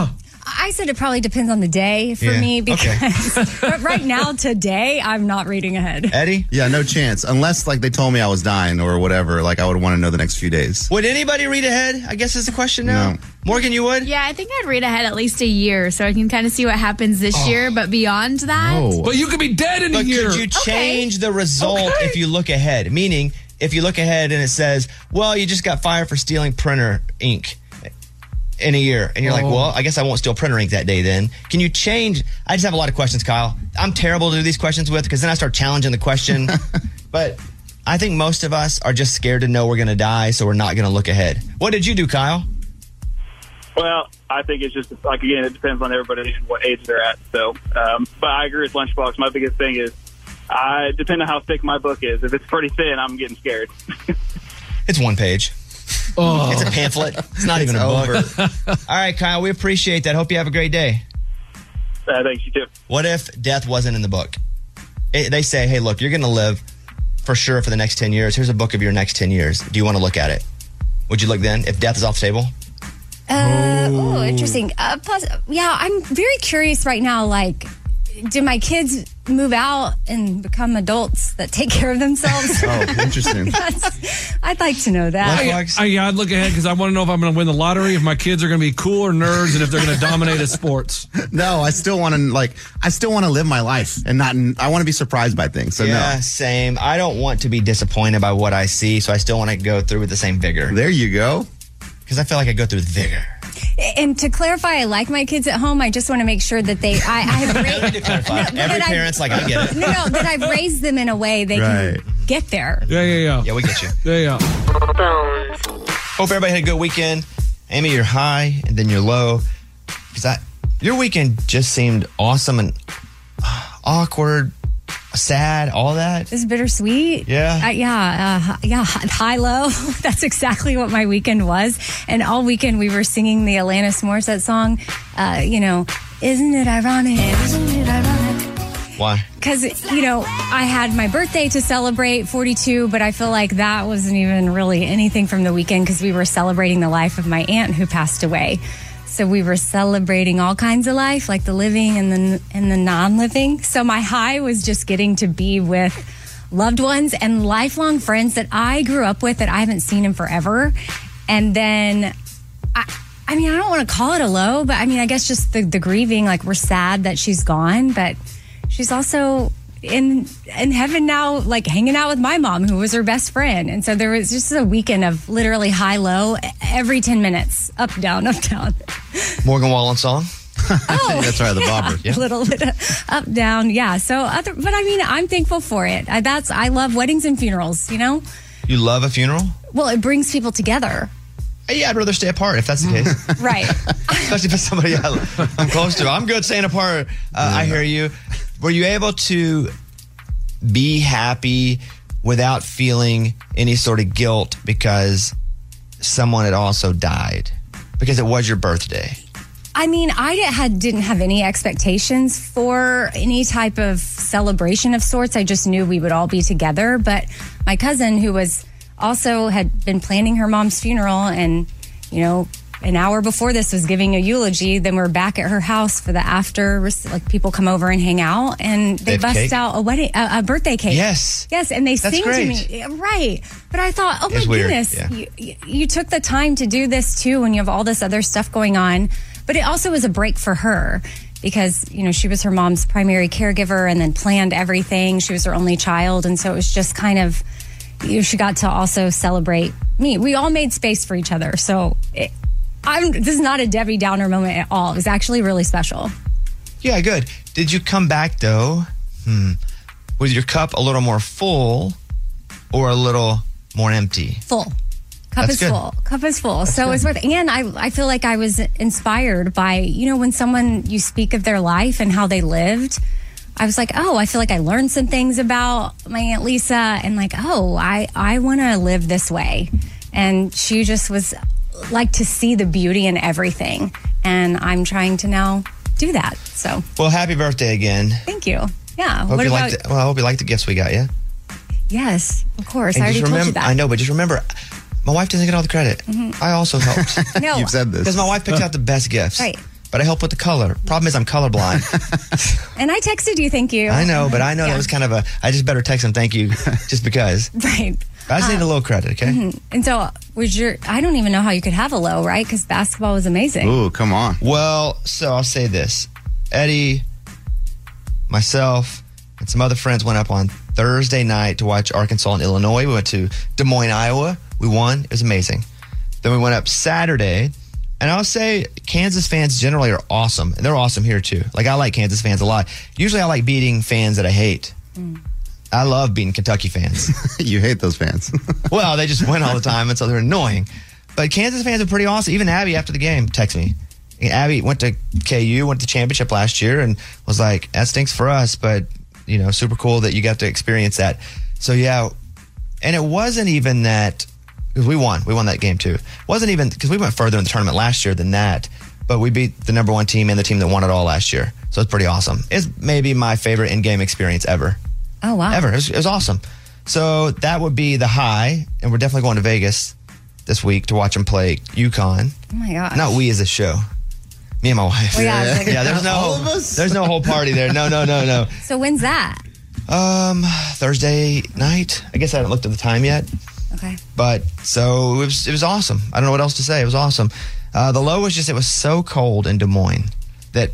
[SPEAKER 3] I said it probably depends on the day for
[SPEAKER 5] Yeah,
[SPEAKER 3] me because
[SPEAKER 5] okay.
[SPEAKER 3] but right now, today, I'm not reading ahead.
[SPEAKER 11] Eddie?
[SPEAKER 5] Yeah, no chance. Unless like they told me I was dying or whatever. Like I would want to know the next few days.
[SPEAKER 11] Would anybody read ahead? I guess is the question now.
[SPEAKER 5] No.
[SPEAKER 11] Morgan, you would?
[SPEAKER 8] Yeah, I think I'd read ahead at least a year so I can kind of see what happens this
[SPEAKER 11] Oh.
[SPEAKER 8] year. But beyond that,
[SPEAKER 6] But you could be dead in a
[SPEAKER 11] But
[SPEAKER 6] year.
[SPEAKER 11] could you change the result if you look ahead? Meaning, if you look ahead and it says, well, you just got fired for stealing printer ink in a year. And you're like,
[SPEAKER 6] Oh.
[SPEAKER 11] well, I guess I won't steal printer ink that day then. Can you change? I just have a lot of questions, Kyle. I'm terrible to do these questions with because then I start challenging the question. But I think most of us are just scared to know we're going to die, so we're not going to look ahead. What did you do, Kyle?
[SPEAKER 19] Well, I think it's just, like, again, it depends on everybody and what age they're at. So, um, but I agree with Lunchbox. My biggest thing is, I depend on how thick my book is. If it's pretty thin, I'm getting scared.
[SPEAKER 11] It's one page.
[SPEAKER 6] Oh.
[SPEAKER 11] It's a pamphlet. It's not even a book. All right, Kyle, we appreciate that. Hope you have a great day.
[SPEAKER 19] Uh, thanks, you too.
[SPEAKER 11] What if death wasn't in the book? It, they say, hey, look, you're going to live for sure for the next ten years. Here's a book of your next ten years. Do you want to look at it? Would you look then if death is off the table?
[SPEAKER 3] Uh, oh, interesting. Uh, plus, yeah, I'm very curious right now. Like, do my kids move out and become adults that take care of themselves?
[SPEAKER 5] Oh, interesting.
[SPEAKER 3] That's, I'd like to know that.
[SPEAKER 6] I, I, yeah, I'd look ahead because I want to know if I'm going to win the lottery, if my kids are going to be cool or nerds, and if they're going to dominate at sports.
[SPEAKER 5] No, I still want to like. I still want to live my life and not. I want to be surprised by things. So
[SPEAKER 11] yeah,
[SPEAKER 5] no.
[SPEAKER 11] same. I don't want to be disappointed by what I see, so I still want to go through with the same vigor.
[SPEAKER 5] There you go.
[SPEAKER 11] Because I feel like I go through with vigor.
[SPEAKER 3] And to clarify, I like my kids at home. I just want to make sure that they, I, I have raised,
[SPEAKER 11] No, Every parent's like, I get it.
[SPEAKER 3] no, no, that I've raised them in a way they
[SPEAKER 11] Right.
[SPEAKER 3] can get there.
[SPEAKER 6] Yeah, yeah, yeah.
[SPEAKER 11] Yeah, we get you.
[SPEAKER 6] Yeah, yeah.
[SPEAKER 11] Hope everybody had a good weekend. Amy, you're high and then you're low. Because I, your weekend just seemed awesome and awkward, sad, all that.
[SPEAKER 3] It's bittersweet.
[SPEAKER 11] Yeah.
[SPEAKER 3] Uh, yeah. Uh, yeah. High low. That's exactly what my weekend was. And all weekend we were singing the Alanis Morissette song. Uh, you know, isn't it ironic? Isn't it ironic?
[SPEAKER 11] Why?
[SPEAKER 3] Because, you know, I had my birthday to celebrate, forty-two, but I feel like that wasn't even really anything from the weekend because we were celebrating the life of my aunt who passed away. So we were celebrating all kinds of life, like the living and the and the non-living. So my high was just getting to be with loved ones and lifelong friends that I grew up with that I haven't seen in forever. And then, I, I mean, I don't want to call it a low, but I mean, I guess just the, the grieving, like we're sad that she's gone, but she's also in in heaven now, like hanging out with my mom, who was her best friend. And so there was just a weekend of literally high, low, every ten minutes, up, down, up, down.
[SPEAKER 11] Morgan Wallen song?
[SPEAKER 3] Oh,
[SPEAKER 5] that's right, the
[SPEAKER 3] yeah,
[SPEAKER 5] bobber.
[SPEAKER 3] A little bit of up, down, yeah. So, other, but I mean, I'm thankful for it. I, that's I love weddings and funerals. You know,
[SPEAKER 11] You love a funeral?
[SPEAKER 3] well, it brings people together.
[SPEAKER 11] Hey, yeah, I'd rather stay apart if that's the case.
[SPEAKER 3] Right.
[SPEAKER 11] Especially if it's somebody I, I'm close to. I'm good staying apart. Uh, I hear you. Were you able to be happy without feeling any sort of guilt because someone had also died? Because it was your birthday.
[SPEAKER 3] I mean, I had, didn't have any expectations for any type of celebration of sorts. I just knew we would all be together. But my cousin, who was also had been planning her mom's funeral and, you know, an hour before this was giving a eulogy, then we're back at her house for the after, like people come over and hang out and they,
[SPEAKER 11] They have
[SPEAKER 3] bust
[SPEAKER 11] cake?
[SPEAKER 3] out a wedding, a, a birthday cake.
[SPEAKER 11] Yes.
[SPEAKER 3] Yes. And they
[SPEAKER 11] That's
[SPEAKER 3] sing
[SPEAKER 11] great.
[SPEAKER 3] to me. Right. But I thought, oh my
[SPEAKER 11] It's weird,
[SPEAKER 3] goodness,
[SPEAKER 11] yeah.
[SPEAKER 3] you, you, you took the time to do this too when you have all this other stuff going on. But it also was a break for her because, you know, she was her mom's primary caregiver and then planned everything. She was her only child. And so it was just kind of, you know, she got to also celebrate me. We all made space for each other. So it, I'm, this is not a Debbie Downer moment at all. It was actually really special.
[SPEAKER 11] Yeah, good. Did you come back, though, hmm, with your cup a little more full or a little more empty?
[SPEAKER 3] Full. Cup
[SPEAKER 11] That's
[SPEAKER 3] is
[SPEAKER 11] good.
[SPEAKER 3] full. Cup is full. So it's worth, and I, I feel like I was inspired by, you know, when someone, you speak of their life and how they lived, I was like, oh, I feel like I learned some things about my Aunt Lisa and like, oh, I, I want to live this way. And she just was like to see the beauty in everything. And I'm trying to now do that. So
[SPEAKER 11] Well, happy birthday again.
[SPEAKER 3] thank you. Yeah.
[SPEAKER 11] Hope
[SPEAKER 3] what
[SPEAKER 11] you
[SPEAKER 3] about,
[SPEAKER 11] liked it. Well, I hope you liked the gifts we got you.
[SPEAKER 3] yes, of course.
[SPEAKER 11] And
[SPEAKER 3] I already
[SPEAKER 11] just
[SPEAKER 3] told
[SPEAKER 11] remember,
[SPEAKER 3] you that.
[SPEAKER 11] I know, but just remember, my wife doesn't get all the credit.
[SPEAKER 3] Mhm.
[SPEAKER 11] I also helped.
[SPEAKER 3] No.
[SPEAKER 5] You've said this.
[SPEAKER 11] Because my wife picked out the best gifts.
[SPEAKER 3] Right.
[SPEAKER 11] but I help with the color. Problem is, I'm colorblind.
[SPEAKER 3] And I texted you, thank you.
[SPEAKER 11] I know, but I know
[SPEAKER 3] Yeah.
[SPEAKER 11] that was kind of a, I just better text him thank you just because.
[SPEAKER 3] Right.
[SPEAKER 11] I just need a little credit, okay?
[SPEAKER 3] Mhm. And so, was your, I don't even know how you could have a low, right? Because basketball was amazing.
[SPEAKER 5] Ooh, come on.
[SPEAKER 11] Well, so I'll say this. Eddie, myself, and some other friends went up on Thursday night to watch Arkansas and Illinois. We went to Des Moines, Iowa. We won. It was amazing. Then we went up Saturday, and I'll say Kansas fans generally are awesome. And they're awesome here, too. Like, I like Kansas fans a lot. Usually I like beating fans that I hate.
[SPEAKER 3] Mm.
[SPEAKER 11] I love beating Kentucky fans.
[SPEAKER 5] You hate those fans.
[SPEAKER 11] Well, they just win all the time, and so they're annoying. But Kansas fans are pretty awesome. Even Abby, after the game, texted me. Abby went to K U, went to championship last year, and was like, that stinks for us, but, you know, super cool that you got to experience that. So, yeah. And it wasn't even that, because we won. We won that game, too. It wasn't even, because we went further in the tournament last year than that, but we beat the number one team and the team that won it all last year. So it's pretty awesome. It's maybe my favorite in-game experience ever.
[SPEAKER 3] Oh, wow.
[SPEAKER 11] Ever. It was, it was awesome. So that would be the high, and we're definitely going to Vegas this week to watch them play UConn.
[SPEAKER 3] Oh, my gosh.
[SPEAKER 11] Not we as a show. Me and my wife.
[SPEAKER 3] Well, yeah, it's like-
[SPEAKER 11] yeah, there's no
[SPEAKER 3] All
[SPEAKER 11] whole,
[SPEAKER 3] of us?
[SPEAKER 11] there's no whole party there. No, no, no, no.
[SPEAKER 3] So, when's that?
[SPEAKER 11] Um, Thursday night. I guess I haven't looked at the time yet.
[SPEAKER 3] Okay.
[SPEAKER 11] But so it was, it was awesome. I don't know what else to say. It was awesome. Uh, the low was just, it was so cold in Des Moines that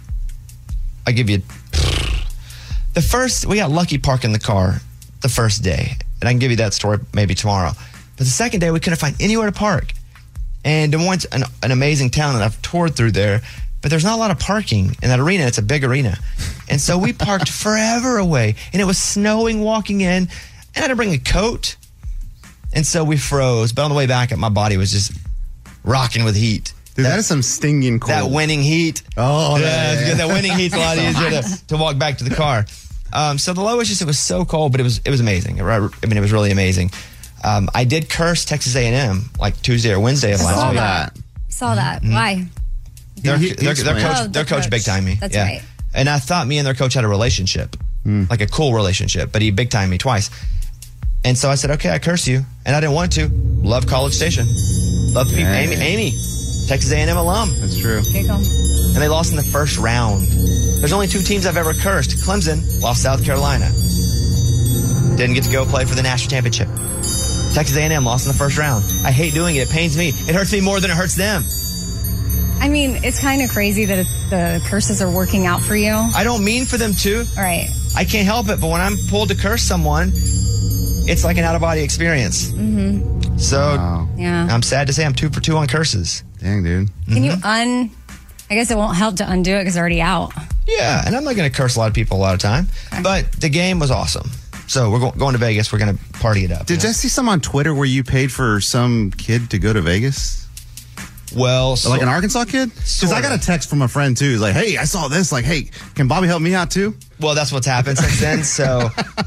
[SPEAKER 11] I give you the first, we got lucky parking the car the first day. And I can give you that story maybe tomorrow. But the second day, we couldn't find anywhere to park. And Des Moines an, an amazing town, and I've toured through there, but there's not a lot of parking in that arena. It's a big arena. And so we parked forever away, and it was snowing walking in, and I had to bring a coat. And so we froze, but on the way back, my body was just rocking with heat.
[SPEAKER 5] Dude, that is some stinging cold.
[SPEAKER 11] That winning heat.
[SPEAKER 5] Oh,
[SPEAKER 11] yeah,
[SPEAKER 5] yeah,
[SPEAKER 11] it's
[SPEAKER 5] yeah.
[SPEAKER 11] good. That winning heat's a lot easier to, to walk back to the car. Um, so the low was just, it was so cold, but it was it was amazing. I mean, it was really amazing. Um, I did curse Texas A and M like Tuesday or Wednesday of
[SPEAKER 3] I
[SPEAKER 11] last
[SPEAKER 3] saw
[SPEAKER 11] week.
[SPEAKER 3] that. Saw that.
[SPEAKER 11] Mhm.
[SPEAKER 3] Why?
[SPEAKER 11] Their,
[SPEAKER 3] He- he
[SPEAKER 11] their, their
[SPEAKER 3] explained.
[SPEAKER 11] coach,
[SPEAKER 3] Oh, the
[SPEAKER 11] their coach
[SPEAKER 3] coach.
[SPEAKER 11] big timed me.
[SPEAKER 3] That's
[SPEAKER 11] yeah.
[SPEAKER 3] right.
[SPEAKER 11] And I thought me and their coach had a relationship, like a cool relationship, but he big timed me twice. And so I said, okay, I curse you. And I didn't want to. Love College Station. Love the people. Amy, Amy, Texas A and M alum.
[SPEAKER 5] That's true.
[SPEAKER 3] Here you go.
[SPEAKER 11] And they lost in the first round. There's only two teams I've ever cursed. Clemson lost South Carolina. Didn't get to go play for the national championship. Texas A and M lost in the first round. I hate doing it. It pains me. It hurts me more than it hurts them.
[SPEAKER 3] I mean, it's kind of crazy that it's, the curses are working out for you.
[SPEAKER 11] I don't mean for them to.
[SPEAKER 3] All right.
[SPEAKER 11] I can't help it. But when I'm pulled to curse someone, it's like an out-of-body experience.
[SPEAKER 3] Mm-hmm.
[SPEAKER 11] So
[SPEAKER 3] Yeah.
[SPEAKER 11] I'm sad to say I'm two for two on curses.
[SPEAKER 5] Dang, dude.
[SPEAKER 3] Can you un... I guess it won't help to undo it because it's already out.
[SPEAKER 11] Yeah, and I'm not going to curse a lot of people a lot of time. But the game was awesome. So we're go- going to Vegas. We're going to party it up.
[SPEAKER 5] Did I see some on Twitter where you paid for some kid to go to Vegas?
[SPEAKER 11] Well, so-
[SPEAKER 5] like an Arkansas kid? Because I got a text from a friend too. He's like, "Hey, I saw this. Like, hey, can Bobby help me out too?"
[SPEAKER 11] Well, that's what's happened since then. So,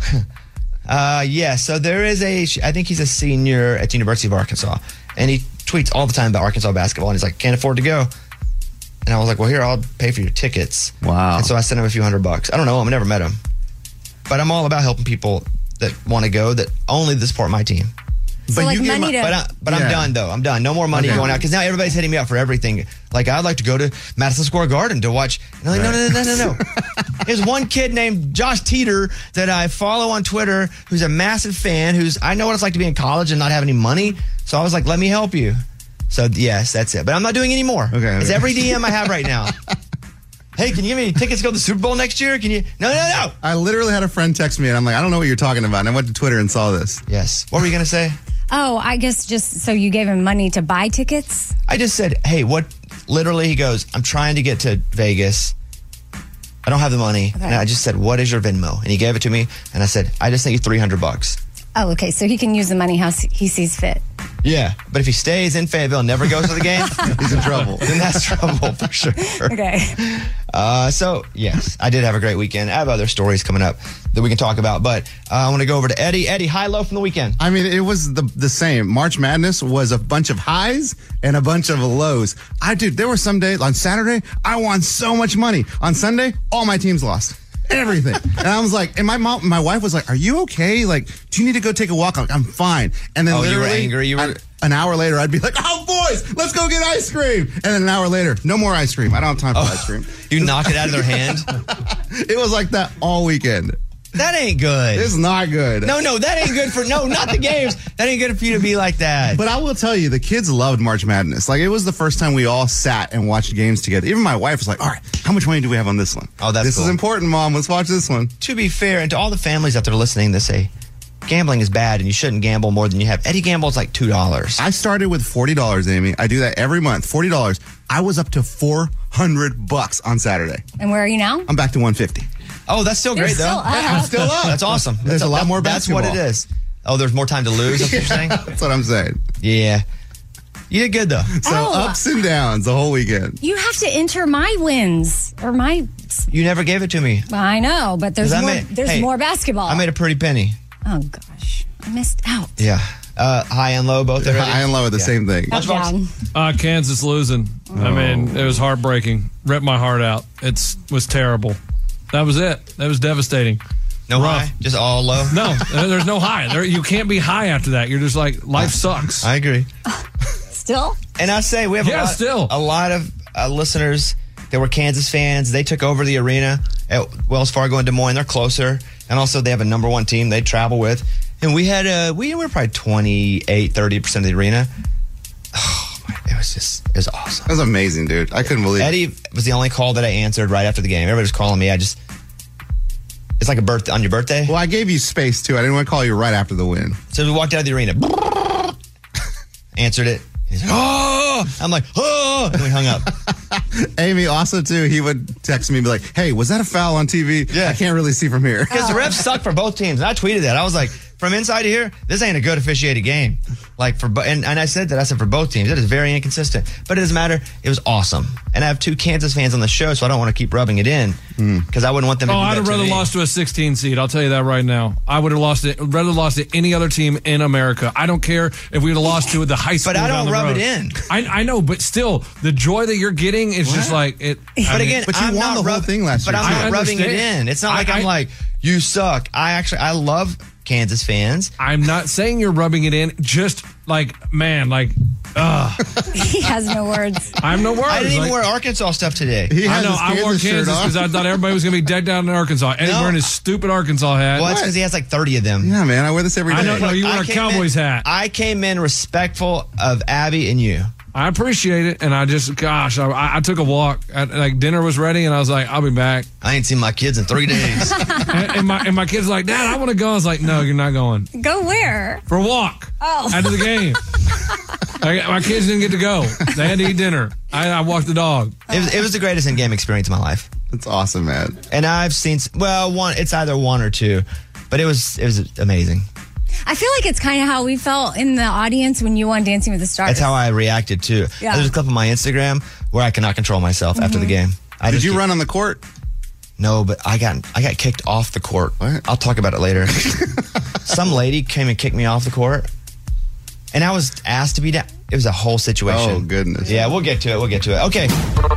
[SPEAKER 11] uh, yeah. So there is a. I think he's a senior at the University of Arkansas, and he tweets all the time about Arkansas basketball. And he's like, "Can't afford to go." And I was like, "Well, here, I'll pay for your tickets."
[SPEAKER 5] Wow.
[SPEAKER 11] And so I sent him a few hundred bucks. I don't know him. I never met him, but I'm all about helping people that want to go that only to support my team.
[SPEAKER 3] So, like,
[SPEAKER 11] give
[SPEAKER 3] money to-
[SPEAKER 11] but, I, but I'm
[SPEAKER 3] Yeah.
[SPEAKER 11] done though. I'm done. No more money
[SPEAKER 3] Okay.
[SPEAKER 11] going out because now everybody's hitting me up for everything. Like I'd like to go to Madison Square Garden to watch. And I'm like, no, no, no, no, no, no. There's one kid named Josh Teeter that I follow on Twitter who's a massive fan. Who's I know what it's like to be in college and not have any money. So I was like, let me help you. So yes, that's it. But I'm not doing any more. Okay. It's every D M I have right now. Hey, can you give me tickets to go to the Super Bowl next year? Can you? No, no, no.
[SPEAKER 5] I literally had a friend text me, and I'm like, I don't know what you're talking about. And I went to Twitter and saw this.
[SPEAKER 11] Yes. What were you gonna say?
[SPEAKER 3] Oh, I guess just so you gave him money to buy tickets?
[SPEAKER 11] I just said, hey, what? Literally, he goes, I'm trying to get to Vegas. I don't have the money.
[SPEAKER 3] Okay.
[SPEAKER 11] And I just said, what is your Venmo? And he gave it to me. And I said, I just sent you three hundred bucks.
[SPEAKER 3] Oh, okay. So he can use the money how he sees fit.
[SPEAKER 11] Yeah. But if he stays in Fayetteville and never goes to the game,
[SPEAKER 5] he's in trouble.
[SPEAKER 11] Then that's trouble for sure.
[SPEAKER 3] Okay.
[SPEAKER 11] Uh, so, yes, I did have a great weekend. I have other stories coming up that we can talk about. But uh, I want to go over to Eddie. Eddie, high, low from the weekend.
[SPEAKER 5] I mean, it was the the same. March Madness was a bunch of highs and a bunch of lows. I dude, there were some days on Saturday I won so much money. On Sunday, all my teams lost. Everything. And I was like, and my mom, my wife was like, "Are you okay? Like, do you need to go take a walk?" I'm like, "I'm fine." And then
[SPEAKER 11] Oh, you were
[SPEAKER 5] literally,
[SPEAKER 11] angry? You were-
[SPEAKER 5] an, an hour later, I'd be like, "Oh, boys, let's go get ice cream." And then an hour later, no more ice cream. I don't have time for
[SPEAKER 11] Oh,
[SPEAKER 5] ice cream.
[SPEAKER 11] You knock it out of their hand?
[SPEAKER 5] It was like that all weekend.
[SPEAKER 11] That ain't good.
[SPEAKER 5] It's not good.
[SPEAKER 11] No, no, that ain't good for, no, not the games. That ain't good for you to be like that.
[SPEAKER 5] But I will tell you, the kids loved March Madness. Like, it was the first time we all sat and watched games together. Even my wife was like, "All right, how much money do we have on this one?"
[SPEAKER 11] Oh, that's
[SPEAKER 5] This
[SPEAKER 11] cool.
[SPEAKER 5] is important, Mom. Let's watch this one.
[SPEAKER 11] To be fair, and to all the families out there listening that say gambling is bad and you shouldn't gamble more than you have, Eddie gambles like two dollars.
[SPEAKER 5] I started with forty dollars, Amy. I do that every month. forty dollars. I was up to four hundred bucks on Saturday.
[SPEAKER 3] And where are you now?
[SPEAKER 5] I'm back to one hundred fifty.
[SPEAKER 11] Oh, that's still
[SPEAKER 3] You're
[SPEAKER 11] great,
[SPEAKER 3] still
[SPEAKER 11] though.
[SPEAKER 3] up. Yeah, I'm
[SPEAKER 5] still up.
[SPEAKER 11] That's awesome.
[SPEAKER 5] There's
[SPEAKER 11] That's
[SPEAKER 5] a lot more
[SPEAKER 11] That's what it
[SPEAKER 5] basketball.
[SPEAKER 11] is. Oh, there's more time to lose, that's what you're saying?
[SPEAKER 5] That's what I'm saying.
[SPEAKER 11] Yeah. You did good, though.
[SPEAKER 5] So
[SPEAKER 3] Oh.
[SPEAKER 5] ups and downs the whole weekend.
[SPEAKER 3] You have to enter my wins or my.
[SPEAKER 11] You never gave it to me.
[SPEAKER 3] Well, I know, but there's
[SPEAKER 11] 'Cause I
[SPEAKER 3] more.
[SPEAKER 11] made-
[SPEAKER 3] there's
[SPEAKER 11] hey,
[SPEAKER 3] more basketball.
[SPEAKER 11] I made a pretty penny.
[SPEAKER 3] Oh gosh, I missed out.
[SPEAKER 11] Yeah. Uh, high and low, both already?
[SPEAKER 5] High and low are the
[SPEAKER 11] Yeah.
[SPEAKER 5] same thing.
[SPEAKER 3] Up, down.
[SPEAKER 6] Uh, Kansas losing. I mean, it was heartbreaking. Ripped my heart out. It was terrible. That was it. That was devastating.
[SPEAKER 11] No
[SPEAKER 6] Rough.
[SPEAKER 11] high? Just all low?
[SPEAKER 6] No, there's no high. There, you can't be high after that. You're just like, life sucks.
[SPEAKER 11] I agree.
[SPEAKER 3] Still?
[SPEAKER 11] And I say we have
[SPEAKER 6] Yeah,
[SPEAKER 11] a lot,
[SPEAKER 6] still.
[SPEAKER 11] a lot of uh, listeners that were Kansas fans. They took over the arena at Wells Fargo in Des Moines. They're closer, and also they have a number one team they travel with. And we had uh, we were probably twenty-eight, thirty percent of the arena. Oh, my, it was just it was awesome.
[SPEAKER 5] That was amazing, dude. I couldn't believe it.
[SPEAKER 11] Eddie was the only call that I answered right after the game. Everybody was calling me. I just it's like a birthday on your birthday.
[SPEAKER 5] Well, I gave you space, too. I didn't want to call you right after the win.
[SPEAKER 11] So we walked out of the arena, answered it. He's like, "Oh!" I'm like, "Oh!" And we hung up.
[SPEAKER 5] Amy also, too, he would text me and be like, "Hey, was that a foul on T V?
[SPEAKER 11] Yeah.
[SPEAKER 5] I can't really see from here."
[SPEAKER 11] Because the refs suck for both teams. And I tweeted that. I was like, from inside of here, this ain't a good officiated game. Like for bo- and, and I said that. I said for both teams. It is very inconsistent. But it doesn't matter. It was awesome. And I have two Kansas fans on the show, so I don't want to keep rubbing it in. Because I wouldn't want them to
[SPEAKER 6] Oh,
[SPEAKER 11] do that
[SPEAKER 6] I'd have
[SPEAKER 11] to
[SPEAKER 6] rather
[SPEAKER 11] me.
[SPEAKER 6] lost to a sixteen seed. I'll tell you that right now. I would have lost it. Rather lost to any other team in America. I don't care if we would have lost to the high school.
[SPEAKER 11] But I
[SPEAKER 6] down
[SPEAKER 11] don't
[SPEAKER 6] the
[SPEAKER 11] rub
[SPEAKER 6] road.
[SPEAKER 11] it in.
[SPEAKER 6] I, I know, but still, the joy that you're getting is just like it. I
[SPEAKER 11] But
[SPEAKER 6] mean,
[SPEAKER 11] again,
[SPEAKER 5] But you
[SPEAKER 11] I'm
[SPEAKER 5] won
[SPEAKER 11] not
[SPEAKER 5] the whole
[SPEAKER 11] rub-
[SPEAKER 5] thing last
[SPEAKER 11] But
[SPEAKER 5] year,
[SPEAKER 11] I'm
[SPEAKER 5] too.
[SPEAKER 11] not
[SPEAKER 6] I
[SPEAKER 11] rubbing it
[SPEAKER 6] understand.
[SPEAKER 11] in. It's not like
[SPEAKER 6] I-
[SPEAKER 11] I'm
[SPEAKER 6] I-
[SPEAKER 11] like, you suck. I actually, I love Kansas fans.
[SPEAKER 6] I'm not saying you're rubbing it in. Just like, man, like, ugh.
[SPEAKER 3] He has no words.
[SPEAKER 6] I have no words.
[SPEAKER 11] I didn't even
[SPEAKER 6] Like,
[SPEAKER 11] wear Arkansas stuff today.
[SPEAKER 5] He
[SPEAKER 6] I
[SPEAKER 5] had
[SPEAKER 6] know.
[SPEAKER 5] his
[SPEAKER 6] I wore
[SPEAKER 5] Kansas shirt
[SPEAKER 6] Kansas
[SPEAKER 5] on.
[SPEAKER 6] because I thought everybody was going to be decked out in Arkansas. Eddie
[SPEAKER 11] No.
[SPEAKER 6] wearing his stupid Arkansas hat.
[SPEAKER 11] Well, that's because he has like thirty of them.
[SPEAKER 5] Yeah, man, I wear this every day.
[SPEAKER 6] I know. No, you wear
[SPEAKER 11] I
[SPEAKER 6] a
[SPEAKER 11] came
[SPEAKER 6] Cowboys
[SPEAKER 11] in-
[SPEAKER 6] hat.
[SPEAKER 11] I came in respectful of Abby and you.
[SPEAKER 6] I appreciate it, and I just, gosh, I, I took a walk. I, like dinner was ready, and I was like, I'll be back.
[SPEAKER 11] I ain't seen my kids in three days.
[SPEAKER 6] and, and my and my kids were like, Dad, I want to go. I was like, No, you're not going
[SPEAKER 3] Go where?
[SPEAKER 6] for a walk
[SPEAKER 3] Oh.
[SPEAKER 6] after the game. I, my kids didn't get to go. They had to eat dinner. I, I walked the dog.
[SPEAKER 11] It was, it was the greatest in-game experience of my life.
[SPEAKER 5] That's awesome, man.
[SPEAKER 11] And I've seen, well, one, it's either one or two, but it was, it was amazing.
[SPEAKER 3] I feel like it's kind of how we felt in the audience when you won Dancing with the Stars.
[SPEAKER 11] That's how I reacted too.
[SPEAKER 3] Yeah.
[SPEAKER 11] There's a clip on my Instagram where I cannot control myself after the game. I
[SPEAKER 5] Did
[SPEAKER 11] just
[SPEAKER 5] you
[SPEAKER 11] keep-
[SPEAKER 5] run on the court?
[SPEAKER 11] No, but I got I got kicked off the court.
[SPEAKER 5] What?
[SPEAKER 11] I'll talk about it later. Some lady came and kicked me off the court, and I was asked to be down. It was a whole situation.
[SPEAKER 5] Oh, goodness.
[SPEAKER 11] Yeah, we'll get to it. We'll get to it. Okay.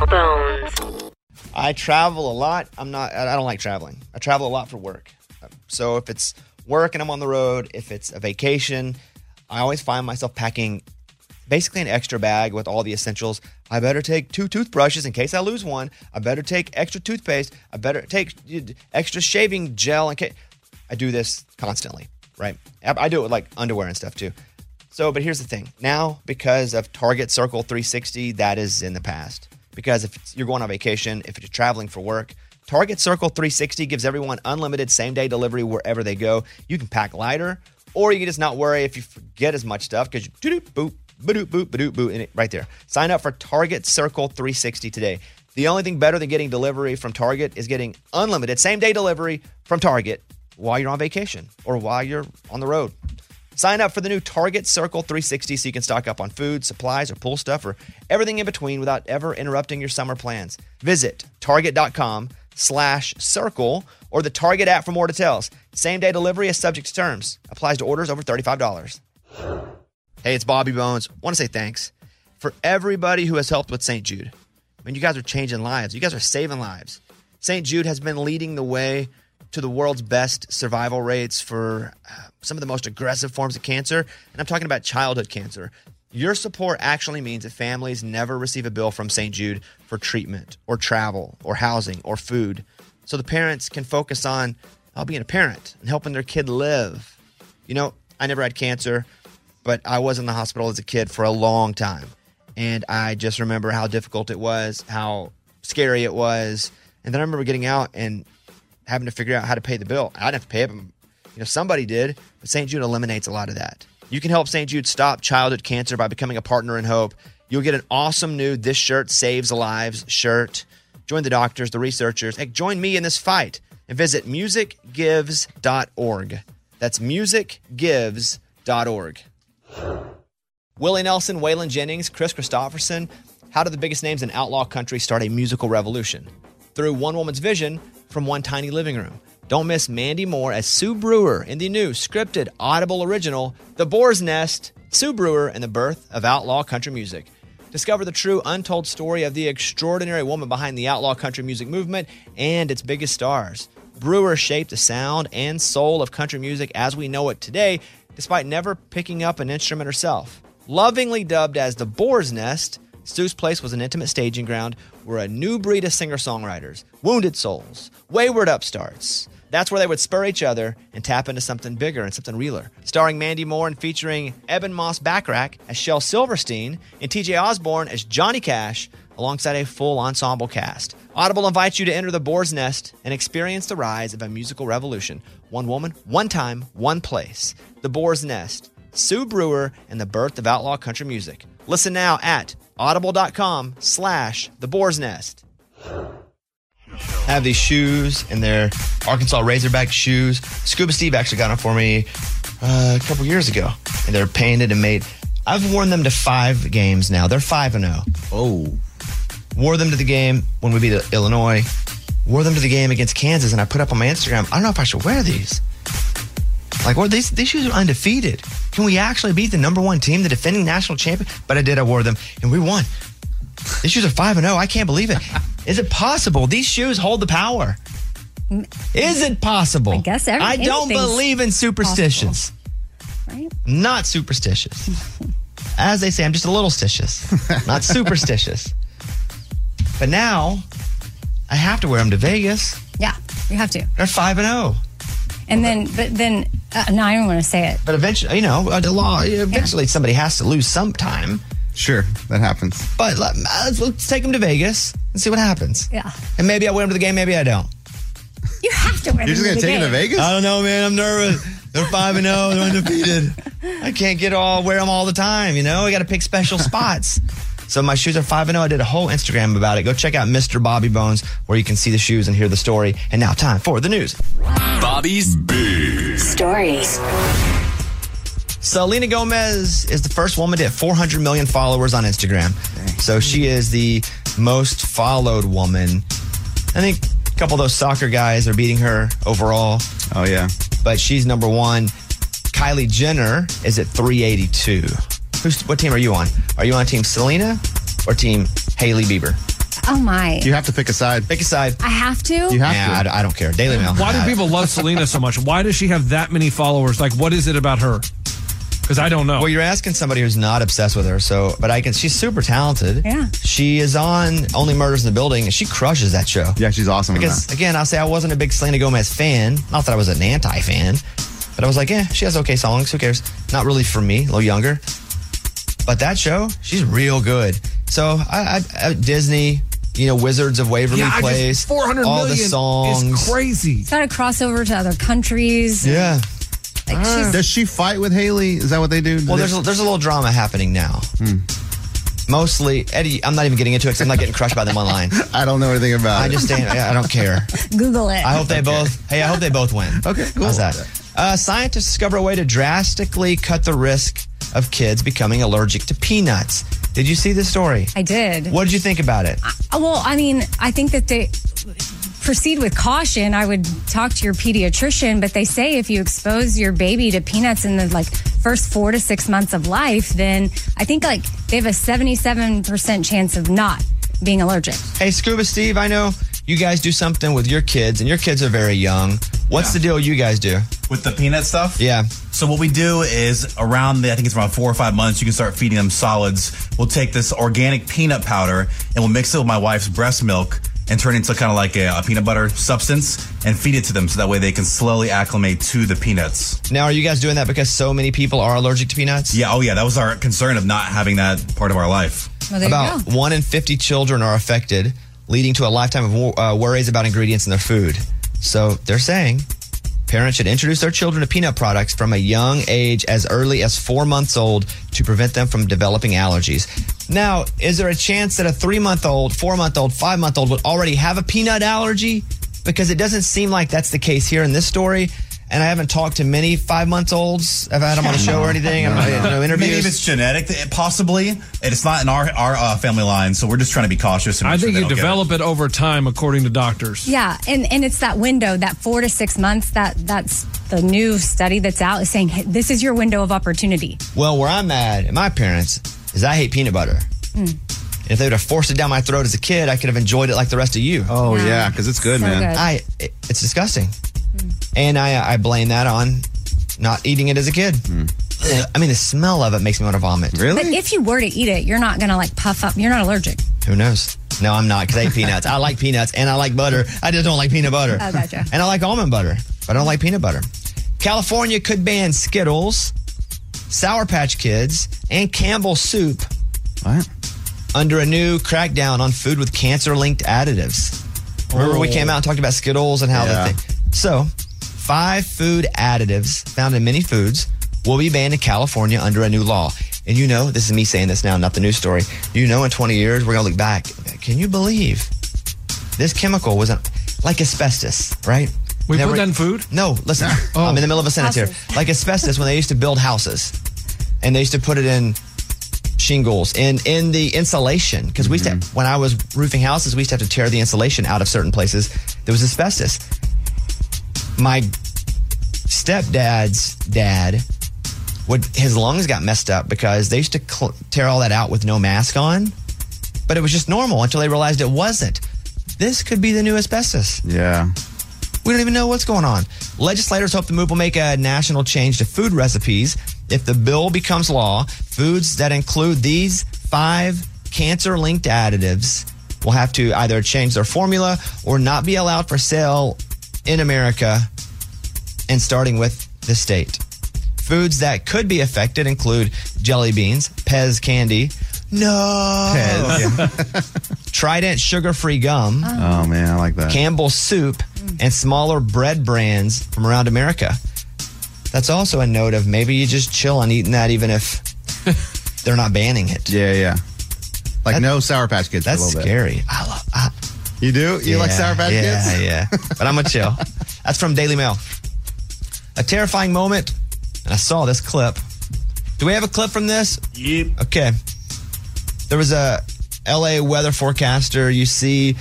[SPEAKER 11] I travel a lot. I'm not. I don't like traveling. I travel a lot for work. So if it's work and I'm on the road, if it's a vacation, I always find myself packing basically an extra bag with all the essentials. I better take two toothbrushes in case I lose one. I better take extra toothpaste. I better take extra shaving gel in case. I do this constantly, right? I do it with like underwear and stuff too. So, but here's the thing. Now, because of Target Circle three sixty, that is in the past. Because if it's, you're going on vacation, if you're traveling for work, Target Circle three sixty gives everyone unlimited same-day delivery wherever they go. You can pack lighter, or you can just not worry if you forget as much stuff because you do-doop, boop, ba-doop, boop, ba-doop, boop, and it right there. Sign up for Target Circle three sixty today. The only thing better than getting delivery from Target is getting unlimited same-day delivery from Target while you're on vacation or while you're on the road. Sign up for the new Target Circle three sixty so you can stock up on food, supplies, or pool stuff, or everything in between without ever interrupting your summer plans. Visit target.com slash circle or the Target app for more details. Same-day delivery is subject to terms. Applies to orders over thirty-five dollars. Hey, it's Bobby Bones. Want to say thanks for everybody who has helped with Saint Jude. I mean, you guys are changing lives. You guys are saving lives.
[SPEAKER 1] Saint Jude has been leading the way to the world's best survival rates for uh, some of the most aggressive forms of cancer. And I'm talking about childhood cancer. Your support actually means that families never receive a bill from Saint Jude for treatment or travel or housing or food. So the parents can focus on uh, being a parent and helping their kid live. You know, I never had cancer, but I was in the hospital as a kid for a long time. And I just remember how difficult it was, how scary it was. And then I remember getting out and having to figure out how to pay the bill. I didn't have to pay it, but you know, somebody did. But Saint Jude eliminates a lot of that. You can help Saint Jude stop childhood cancer by becoming a partner in hope. You'll get an awesome new This Shirt Saves Lives shirt. Join the doctors, the researchers. Hey, join me in this fight and visit music gives dot org. That's music gives dot org. Willie Nelson, Waylon Jennings, Chris Christopherson. How did the biggest names in outlaw country start a musical revolution? Through one woman's vision from one tiny living room. Don't miss Mandy Moore as Sue Brewer in the new scripted Audible original, The Boar's Nest, Sue Brewer and the Birth of Outlaw Country Music. Discover the true untold story of the extraordinary woman behind the outlaw country music movement and its biggest stars. Brewer shaped the sound and soul of country music as we know it today, despite never picking up an instrument herself. Lovingly dubbed as The Boar's Nest, Sue's place was an intimate staging ground where a new breed of singer-songwriters, wounded souls, wayward upstarts, that's where they would spur each other and tap into something bigger and something realer. Starring Mandy Moore and featuring Eben Moss Backrack as Shel Silverstein and T J Osborne as Johnny Cash, alongside a full ensemble cast. Audible invites you to enter the Boar's Nest and experience the rise of a musical revolution. One woman, one time, one place. The Boar's Nest, Sue Brewer, and the birth of outlaw country music. Listen now at audible.com slash the Boar's Nest. I have these shoes, and they're Arkansas Razorback shoes. Scuba Steve actually got them for me uh, a couple years ago, and they're painted and made. I've worn them to five games now. They're five and oh. Oh. Wore them to the game when we beat Illinois. Wore them to the game against Kansas, and I put up on my Instagram, I don't know if I should wear these. Like, well, these, these shoes are undefeated. Can we actually beat the number one team, the defending national champion? But I did. I wore them, and we won. These shoes are five and oh. I can't believe it. Is it possible? These shoes hold the power. Is it possible?
[SPEAKER 3] I guess every,
[SPEAKER 1] I don't believe in superstitions.
[SPEAKER 3] Possible. Right?
[SPEAKER 1] Not superstitious. As they say, I'm just a little stitious. Not superstitious. But now, I have to wear them to Vegas.
[SPEAKER 3] Yeah, you have to.
[SPEAKER 1] They're five and oh.
[SPEAKER 3] And then, but then, uh, no, I don't want to say it.
[SPEAKER 1] But eventually, you know, the law, eventually yeah. somebody has to lose sometime.
[SPEAKER 5] Sure, that happens. But
[SPEAKER 1] let, let's, let's take them to Vegas and see what happens.
[SPEAKER 3] Yeah.
[SPEAKER 1] And maybe I wear them to the game, maybe I don't.
[SPEAKER 3] You have to wear them to the game.
[SPEAKER 5] You're just going to take them to Vegas?
[SPEAKER 1] I don't know, man. I'm nervous. They're five and oh. They're undefeated. I can't get all wear them all the time, you know? I got to pick special spots. So my shoes are five and oh. I did a whole Instagram about it. Go check out Mister Bobby Bones, where you can see the shoes and hear the story. And now time for the news.
[SPEAKER 10] Bobby's Big
[SPEAKER 3] Stories.
[SPEAKER 1] Selena Gomez is the first woman to hit four hundred million followers on Instagram. So she is the most followed woman. I think a couple of those soccer guys are beating her overall.
[SPEAKER 5] Oh, yeah.
[SPEAKER 1] But she's number one. Kylie Jenner is at three eighty-two. Who's, what team are you on? Are you on Team Selena or Team Hailey Bieber?
[SPEAKER 3] Oh, my.
[SPEAKER 5] You have to pick a side.
[SPEAKER 1] Pick a side.
[SPEAKER 3] I have to?
[SPEAKER 5] You have
[SPEAKER 1] yeah,
[SPEAKER 5] to.
[SPEAKER 1] I, I don't care. Daily Mail.
[SPEAKER 6] Why do people love Selena so much? Why does she have that many followers? Like, what is it about her? Because I don't know.
[SPEAKER 1] Well, you're asking somebody who's not obsessed with her, so but I can. She's super talented.
[SPEAKER 3] Yeah.
[SPEAKER 1] She is on Only Murders in the Building, and she crushes that show.
[SPEAKER 5] Yeah, she's awesome.
[SPEAKER 1] Because again, I'll say I wasn't a big Selena Gomez fan. Not that I was an anti-fan, but I was like, yeah, she has okay songs. Who cares? Not really for me. A little younger. But that show, she's real good. So I, I, I Disney, you know, Wizards of Waverly
[SPEAKER 6] yeah,
[SPEAKER 1] Place,
[SPEAKER 6] four hundred
[SPEAKER 1] all
[SPEAKER 6] million
[SPEAKER 1] the songs,
[SPEAKER 6] is crazy.
[SPEAKER 3] It's got a crossover to other countries.
[SPEAKER 1] Yeah.
[SPEAKER 3] Like
[SPEAKER 5] uh, does she fight with Hailey? Is that what they do?
[SPEAKER 1] Well, there's a, there's a little drama happening now. Hmm. Mostly, Eddie, I'm not even getting into it because I'm not getting crushed by them online.
[SPEAKER 5] I don't know anything about
[SPEAKER 1] I
[SPEAKER 5] it.
[SPEAKER 1] I just stay, I don't care.
[SPEAKER 3] Google it.
[SPEAKER 1] I hope they
[SPEAKER 5] okay.
[SPEAKER 1] both, hey, I hope they both win.
[SPEAKER 5] Okay, cool.
[SPEAKER 1] How's that? Uh, scientists discover a way to drastically cut the risk of kids becoming allergic to peanuts. Did you see this story?
[SPEAKER 3] I did.
[SPEAKER 1] What did you think about it?
[SPEAKER 3] I, well, I mean, I think that they proceed with caution. I would talk to your pediatrician, but they say if you expose your baby to peanuts in the like first four to six months of life, then I think like they have a seventy-seven percent chance of not being allergic.
[SPEAKER 1] Hey, Scuba Steve, I know
[SPEAKER 11] you guys do something with your kids, and your kids are very young. What's the deal you guys do?
[SPEAKER 9] With the peanut stuff?
[SPEAKER 11] Yeah.
[SPEAKER 9] So what we do is around the, I think it's around four or five months, you can start feeding them solids. We'll take this organic peanut powder and we'll mix it with my wife's breast milk and turn it into kind of like a, a peanut butter substance and feed it to them so that way they can slowly acclimate to the peanuts.
[SPEAKER 11] Now, are you guys doing that because so many people are allergic to peanuts?
[SPEAKER 9] Yeah, oh yeah, that was our concern of not having that part of our life.
[SPEAKER 3] Well, there
[SPEAKER 11] about
[SPEAKER 3] you go.
[SPEAKER 11] one in fifty children are affected, leading to a lifetime of wor- uh, worries about ingredients in their food. So they're saying parents should introduce their children to peanut products from a young age, as early as four months old, to prevent them from developing allergies. Now, is there a chance that a three-month-old, four-month-old, five-month-old would already have a peanut allergy? Because it doesn't seem like that's the case here in this story. And I haven't talked to many five-month-olds. Have I had them on the show or anything?
[SPEAKER 9] No,
[SPEAKER 11] I'm not,
[SPEAKER 9] no.
[SPEAKER 11] no interviews.
[SPEAKER 9] Maybe if it's genetic, it- possibly. And it's not in our our uh, family line, so we're just trying to be cautious. And
[SPEAKER 6] I
[SPEAKER 9] make
[SPEAKER 6] think
[SPEAKER 9] sure
[SPEAKER 6] you
[SPEAKER 9] they don't get it.
[SPEAKER 6] develop it over time, according to doctors.
[SPEAKER 3] Yeah, and, and it's that window, that four to six months, that that's the new study that's out is saying, hey, this is your window of opportunity.
[SPEAKER 11] Well, where I'm at, at my parents, is I hate peanut butter.
[SPEAKER 3] Mm.
[SPEAKER 11] If they would have forced it down my throat as a kid, I could have enjoyed it like the rest of you.
[SPEAKER 5] Oh, yeah, Yeah. 'cause it's good, So man. good.
[SPEAKER 11] I, it, it's disgusting. And I, I blame that on not eating it as a kid. Ugh, I mean, the smell of it makes me want to vomit.
[SPEAKER 3] But if you were to eat it, you're not going to like puff up. You're not allergic.
[SPEAKER 11] Who knows? No, I'm not, because I eat peanuts. I like peanuts and I like butter. I just don't like peanut butter.
[SPEAKER 3] Oh, gotcha.
[SPEAKER 11] And I like almond butter, but I don't like peanut butter. California could ban Skittles, Sour Patch Kids, and Campbell's soup.
[SPEAKER 5] What?
[SPEAKER 11] Under a new crackdown on food with cancer-linked additives. Remember we came out and talked about Skittles and how
[SPEAKER 5] Yeah.
[SPEAKER 11] the thing. So, five food additives found in many foods will be banned in California under a new law. And you know, this is me saying this now, not the news story. You know, in twenty years, we're going to look back. Can you believe this chemical was a, like asbestos, right?
[SPEAKER 6] We
[SPEAKER 11] Never-
[SPEAKER 6] put that in food?
[SPEAKER 11] No, listen. I'm in the middle of a sentence here. Like asbestos, when they used to build houses, and they used to put it in shingles and in the insulation, because we used to, when I was roofing houses, we used to have to tear the insulation out of certain places. There was asbestos. My stepdad's dad, would his lungs got messed up because they used to cl- tear all that out with no mask on, but it was just normal until they realized it wasn't. This could be the new asbestos.
[SPEAKER 5] Yeah.
[SPEAKER 11] We don't even know what's going on. Legislators hope the move will make a national change to food recipes. If the bill becomes law, foods that include these five cancer-linked additives will have to either change their formula or not be allowed for sale in America, and starting with the state. Foods that could be affected include jelly beans, Pez candy, no,
[SPEAKER 5] Pez.
[SPEAKER 11] Trident sugar-free gum,
[SPEAKER 5] Oh, man, I like that.
[SPEAKER 11] Campbell's soup, and smaller bread brands from around America. That's also a note of maybe you just chill on eating that even if they're not banning it.
[SPEAKER 5] Yeah, yeah. Like no Sour Patch Kids for a
[SPEAKER 11] That's
[SPEAKER 5] little bit.
[SPEAKER 11] scary. I love I,
[SPEAKER 5] You do? You like
[SPEAKER 11] Yeah,
[SPEAKER 5] Sour Patch
[SPEAKER 11] yeah,
[SPEAKER 5] Kids?
[SPEAKER 11] Yeah, But I'm going to chill. That's from Daily Mail. A terrifying moment, and I saw this clip. Do we have a clip from this?
[SPEAKER 9] Yep.
[SPEAKER 11] Okay. There was a L A weather forecaster. You see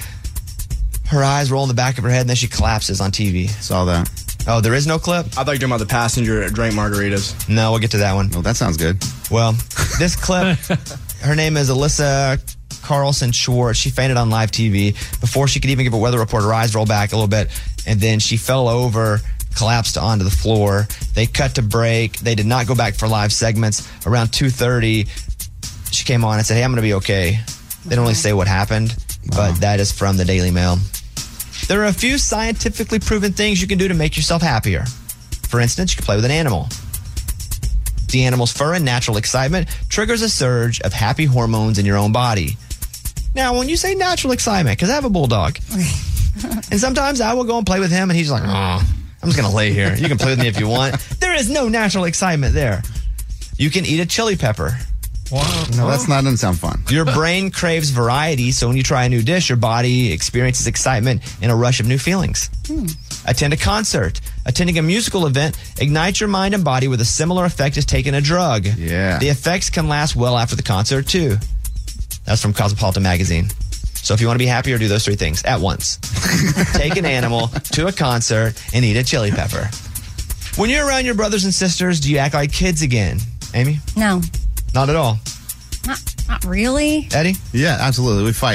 [SPEAKER 11] her eyes roll in the back of her head, and then she collapses on T V.
[SPEAKER 5] Saw that.
[SPEAKER 11] Oh, there is no clip?
[SPEAKER 7] I thought you were talking about the passenger that drank margaritas.
[SPEAKER 11] No, we'll get to that one.
[SPEAKER 5] Well, that sounds good.
[SPEAKER 11] Well, this clip, her name is Alyssa Carlson Schwartz. She fainted on live T V. Before she could even give a weather report, her eyes rolled back a little bit, and then she fell over, collapsed onto the floor. They cut to break. They did not go back for live segments. Around two thirty, she came on and said, hey, I'm going to be okay. They don't really say what happened, but that is from the Daily Mail. There are a few scientifically proven things you can do to make yourself happier. For instance, you can play with an animal. The animal's fur and natural excitement triggers a surge of happy hormones in your own body. Now, when you say natural excitement, because I have a bulldog, and sometimes I will go and play with him, and he's like, oh, I'm just going to lay here. You can play with me if you want. There is no natural excitement there. You can eat a chili pepper.
[SPEAKER 5] Wow. No, that's not, doesn't sound fun.
[SPEAKER 11] Your brain craves variety, so when you try a new dish, your body experiences excitement and a rush of new feelings.
[SPEAKER 3] Hmm.
[SPEAKER 11] Attend a concert. Attending a musical event ignites your mind and body with a similar effect as taking a drug.
[SPEAKER 5] Yeah.
[SPEAKER 11] The effects can last well after the concert, too. That's from Cosmopolitan Magazine. So if you want to be happier, do those three things at once. Take an animal to a concert and eat a chili pepper. When you're around your brothers and sisters, do you act like kids again? Amy?
[SPEAKER 3] No,
[SPEAKER 11] Not at all.
[SPEAKER 3] not not really.
[SPEAKER 11] Eddie?
[SPEAKER 5] Yeah, absolutely. We fight.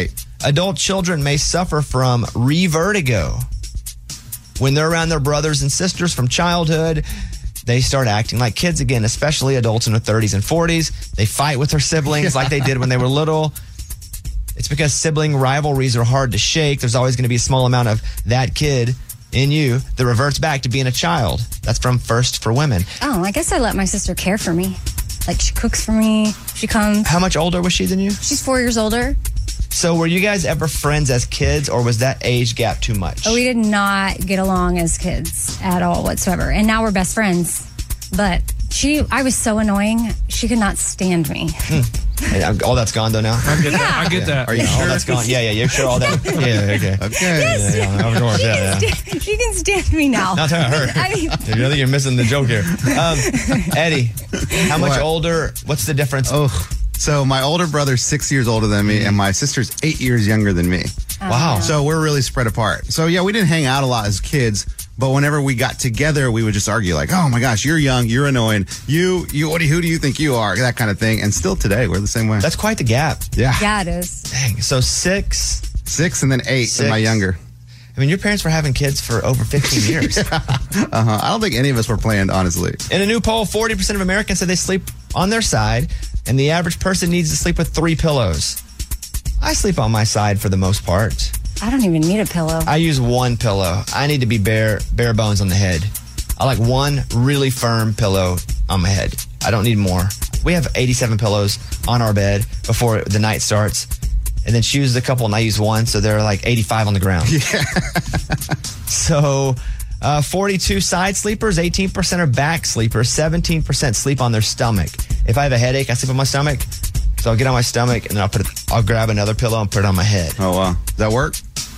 [SPEAKER 11] Adult children may suffer from revertigo. When they're around their brothers and sisters from childhood, they start acting like kids again, especially adults in their thirties and forties. They fight with their siblings like they did when they were little. It's because sibling rivalries are hard to shake. There's always going to be a small amount of that kid in you that reverts back to being a child. That's from First for Women.
[SPEAKER 3] Oh, I guess I let my sister care for me. Like, she cooks for me. She comes.
[SPEAKER 11] How much older was she than you?
[SPEAKER 3] She's four years older.
[SPEAKER 11] So were you guys ever friends as kids, or was that age gap too much?
[SPEAKER 3] Oh, we did not get along as kids at all whatsoever. And now we're best friends. But she, I was so annoying. She could not stand me.
[SPEAKER 11] Hmm. All that's gone though now?
[SPEAKER 6] I get that. I get that.
[SPEAKER 11] Are you sure? All that's gone? Yeah, yeah, you're sure all that. Yeah, okay. Okay.
[SPEAKER 3] Yes.
[SPEAKER 11] Yeah, yeah, of course,
[SPEAKER 3] she,
[SPEAKER 11] yeah,
[SPEAKER 3] can
[SPEAKER 11] yeah.
[SPEAKER 3] stand, she can stand me now.
[SPEAKER 11] Not telling her.
[SPEAKER 3] I mean,
[SPEAKER 11] I think you're missing the joke here. Um, Eddie, how much
[SPEAKER 5] What?
[SPEAKER 11] older? What's the difference?
[SPEAKER 5] Oh, so my older brother's six years older than me, and my sister's eight years younger than me.
[SPEAKER 11] Wow.
[SPEAKER 5] So we're really spread apart. So yeah, we didn't hang out a lot as kids, but whenever we got together, we would just argue like, "Oh my gosh, you're young, you're annoying. You, you, what do you, who do you think you are?" That kind of thing. And still today, we're the same way.
[SPEAKER 11] That's quite the gap.
[SPEAKER 5] Yeah.
[SPEAKER 3] yeah, it is.
[SPEAKER 11] Dang. So six,
[SPEAKER 5] Six and then eight,
[SPEAKER 11] Six.
[SPEAKER 5] and my younger.
[SPEAKER 11] I mean, your parents were having kids for over fifteen years.
[SPEAKER 5] Uh-huh. I don't think any of us were planned, honestly.
[SPEAKER 11] In a new poll, forty percent of Americans said they sleep on their side, and the average person needs to sleep with three pillows. I sleep on my side for the most part.
[SPEAKER 3] I don't even need a pillow.
[SPEAKER 11] I use one pillow. I need to be bare bare bones on the head. I like one really firm pillow on my head. I don't need more. We have eighty-seven pillows on our bed before the night starts. And then she uses a couple and I use one, so they're like eighty-five on the ground. Yeah. So uh, forty-two side sleepers, eighteen percent are back sleepers, seventeen percent sleep on their stomach. If I have a headache, I sleep on my stomach. So I'll get on my stomach and then I'll put it, I'll grab another pillow and put it on my head.
[SPEAKER 5] Oh, wow. Does that work?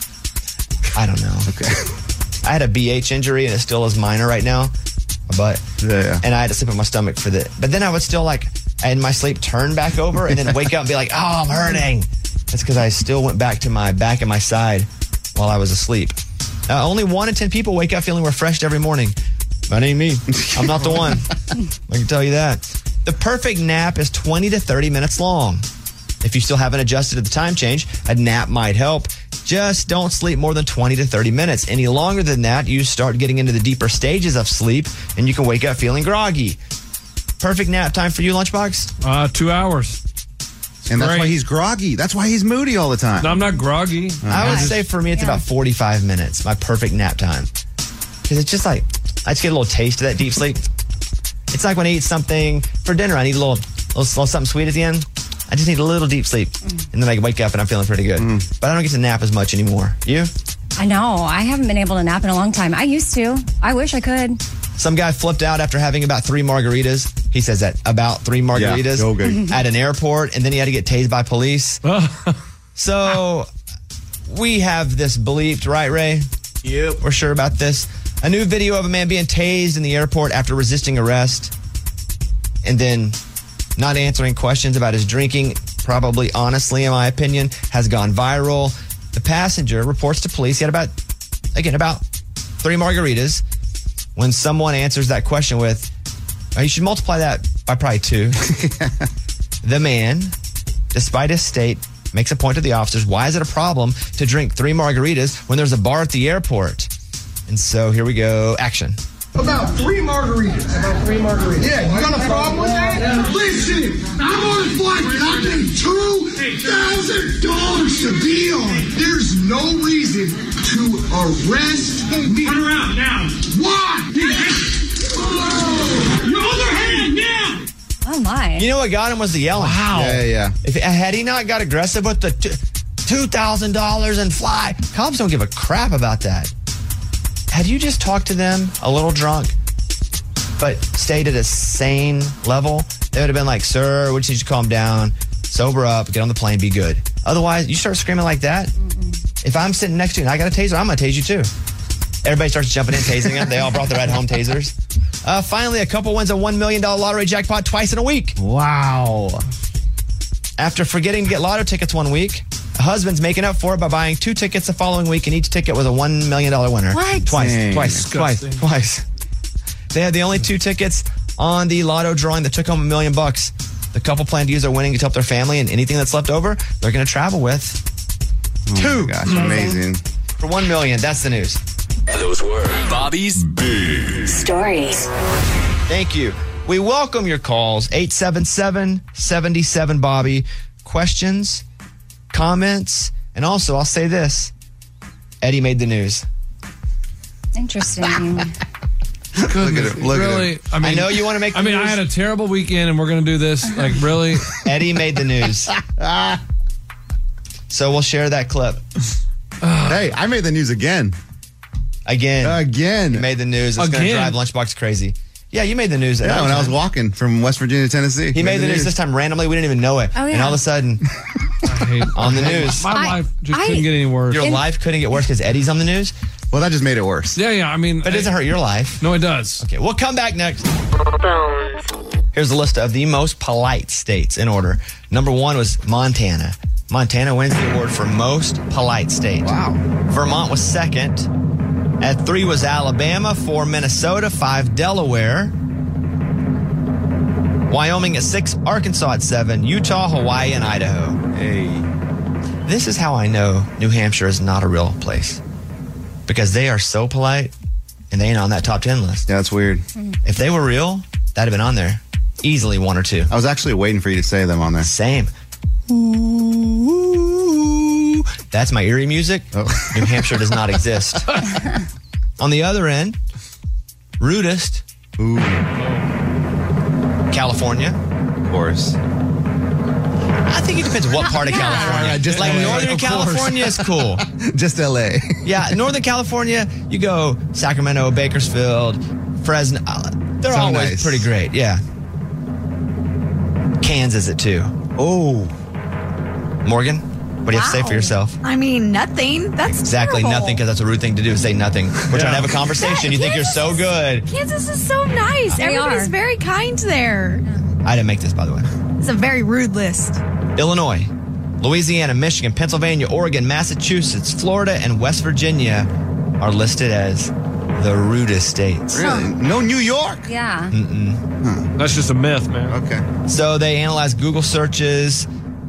[SPEAKER 11] I don't know.
[SPEAKER 5] Okay.
[SPEAKER 11] I had a B H injury and it still is minor right now. My butt.
[SPEAKER 5] Yeah, yeah.
[SPEAKER 11] And I had to sleep on my stomach for the, but then I would still like, in my sleep, turn back over and then wake up and be like, oh, I'm hurting. That's because I still went back to my back and my side while I was asleep. Uh, only one in ten people wake up feeling refreshed every morning. That ain't me. I'm not the one. I can tell you that. The perfect nap is twenty to thirty minutes long. If you still haven't adjusted to the time change, a nap might help. Just don't sleep more than twenty to thirty minutes. Any longer than that, you start getting into the deeper stages of sleep and you can wake up feeling groggy. Perfect nap time for you, Lunchbox?
[SPEAKER 6] Uh, two hours.
[SPEAKER 5] And that's
[SPEAKER 6] Great.
[SPEAKER 5] why he's groggy. That's why he's moody all the time.
[SPEAKER 6] No, I'm not groggy.
[SPEAKER 11] I would say for me, it's
[SPEAKER 3] Yeah.
[SPEAKER 11] about forty-five minutes, my perfect nap time. Because it's just like, I just get a little taste of that deep sleep. It's like when I eat something for dinner, I need a little, little, little something sweet at the end. I just need a little deep sleep. And then I wake up and I'm feeling pretty good. But I don't get to nap as much anymore. You?
[SPEAKER 3] I know. I haven't been able to nap in a long time. I used to. I wish I could.
[SPEAKER 11] Some guy flipped out after having about three margaritas. He says that about three margaritas
[SPEAKER 5] Yeah, okay.
[SPEAKER 11] at an airport, and then he had to get tased by police. So we have this bleeped, right, Ray? Yep. We're sure about this. A new video of a man being tased in the airport after resisting arrest and then not answering questions about his drinking, probably honestly, in my opinion, has gone viral. The passenger reports to police he had about, again, about three margaritas. When someone answers that question with, oh, you should multiply that by probably two. The man, despite his state, makes a point to the officers. Why is it a problem to drink three margaritas when there's a bar at the airport? And so here we go. Action.
[SPEAKER 13] About three margaritas. About three margaritas. Yeah, you got a problem with that? Listen, I'm on a flight that I paid two thousand dollars to be on. There's no reason to arrest me. Turn around now. Why? Oh, your other hand now.
[SPEAKER 3] Oh, my.
[SPEAKER 11] You know what got him was the yelling. Wow.
[SPEAKER 5] Yeah, yeah.
[SPEAKER 11] If had he not got aggressive with the two thousand dollars and fly, cops don't give a crap about that. Had you just talked to them a little drunk, but stayed at a sane level, they would have been like, sir, we just need you to calm down, sober up, get on the plane, be good. Otherwise, you start screaming like that. Mm-mm. If I'm sitting next to you and I got a taser, I'm going to tase you too. Everybody starts jumping in, tasing them. They all brought their at-home tasers. Uh, finally, a couple wins a one million dollars lottery jackpot twice in a week.
[SPEAKER 5] Wow.
[SPEAKER 11] After forgetting to get lotto tickets one week, a husband's making up for it by buying two tickets the following week, and each ticket was a one million dollars winner.
[SPEAKER 3] What?
[SPEAKER 11] Twice,
[SPEAKER 5] Dang.
[SPEAKER 11] twice,
[SPEAKER 6] Disgusting.
[SPEAKER 11] twice, twice. They had the only two tickets on the lotto drawing that took home a million bucks. The couple planned to use their winnings to help their family, and anything that's left over, they're going to travel with.
[SPEAKER 1] Two.
[SPEAKER 5] Gosh, amazing.
[SPEAKER 1] For one million. That's the news.
[SPEAKER 10] Those were Bobby's Big
[SPEAKER 3] Stories.
[SPEAKER 1] Thank you. We welcome your calls. eight seven seven, seven seven, Bobby. Questions, comments, and also I'll say this. Eddie made the news.
[SPEAKER 3] Interesting.
[SPEAKER 5] Look at it. Look
[SPEAKER 6] really?
[SPEAKER 5] at it.
[SPEAKER 6] I mean,
[SPEAKER 1] I know you want to make the
[SPEAKER 6] I mean,
[SPEAKER 1] news.
[SPEAKER 6] I had a terrible weekend, and we're going to do this. Like, really?
[SPEAKER 1] Eddie made the news. So we'll share that clip.
[SPEAKER 5] Hey, I made the news again.
[SPEAKER 1] Again.
[SPEAKER 5] Again.
[SPEAKER 1] You made the news. It's going to
[SPEAKER 6] Again.
[SPEAKER 1] drive Lunchbox crazy. Yeah, you made the news.
[SPEAKER 5] Yeah,
[SPEAKER 1] another
[SPEAKER 5] when I was
[SPEAKER 1] time.
[SPEAKER 5] walking from West Virginia to Tennessee.
[SPEAKER 1] He made the news this time randomly. We didn't even know it.
[SPEAKER 3] Oh, yeah.
[SPEAKER 1] And all of a sudden,
[SPEAKER 6] I hate,
[SPEAKER 1] on the news.
[SPEAKER 6] My
[SPEAKER 3] I-
[SPEAKER 6] life just
[SPEAKER 3] I-
[SPEAKER 6] couldn't get any worse.
[SPEAKER 1] Your life couldn't get worse because Eddie's on the news?
[SPEAKER 5] Well, that just made it worse.
[SPEAKER 6] Yeah, yeah. I mean,
[SPEAKER 1] But it doesn't hurt your life.
[SPEAKER 6] No, it does.
[SPEAKER 1] Okay, we'll come back next. Here's a list of the most polite states in order. Number one was Montana. Montana wins the award for most polite state.
[SPEAKER 5] Wow.
[SPEAKER 1] Vermont was second. At three was Alabama, four Minnesota, five Delaware. Wyoming at six, Arkansas at seven, Utah, Hawaii, and Idaho.
[SPEAKER 5] Hey.
[SPEAKER 1] This is how I know New Hampshire is not a real place. Because they are so polite and they ain't on that top ten list.
[SPEAKER 5] Yeah, that's weird.
[SPEAKER 1] If they were real, that'd have been on there. Easily one or two.
[SPEAKER 5] I was actually waiting for you to say them on there.
[SPEAKER 1] Same. Ooh, that's my eerie music.
[SPEAKER 5] Oh.
[SPEAKER 1] New Hampshire does not exist. On the other end, rudest,
[SPEAKER 5] Ooh,
[SPEAKER 1] California.
[SPEAKER 5] of course.
[SPEAKER 1] I think it depends what part of California.
[SPEAKER 5] Yeah, just
[SPEAKER 1] like
[SPEAKER 5] L A,
[SPEAKER 1] Northern
[SPEAKER 5] of course.
[SPEAKER 1] California is cool.
[SPEAKER 5] Just L A.
[SPEAKER 1] Yeah, Northern California, you go Sacramento, Bakersfield, Fresno. uh, They're
[SPEAKER 5] So
[SPEAKER 1] always
[SPEAKER 5] nice.
[SPEAKER 1] pretty great. Yeah. Kansas it too.
[SPEAKER 5] Oh.
[SPEAKER 1] Morgan, what do you have to say for yourself?
[SPEAKER 20] I mean, nothing. That's
[SPEAKER 1] Exactly
[SPEAKER 20] terrible.
[SPEAKER 1] nothing, because that's a rude thing to do, is say nothing. We're trying to have a conversation. You think you're so good.
[SPEAKER 20] Kansas is so nice.
[SPEAKER 3] They
[SPEAKER 20] Everybody's
[SPEAKER 3] are.
[SPEAKER 20] very kind there.
[SPEAKER 1] I didn't make this, by the way.
[SPEAKER 20] It's a very rude list.
[SPEAKER 1] Illinois, Louisiana, Michigan, Pennsylvania, Oregon, Massachusetts, Florida, and West Virginia are listed as the rudest states.
[SPEAKER 5] Really? No New York?
[SPEAKER 3] Yeah.
[SPEAKER 6] That's just a myth, man.
[SPEAKER 5] Okay.
[SPEAKER 1] So they analyzed Google searches.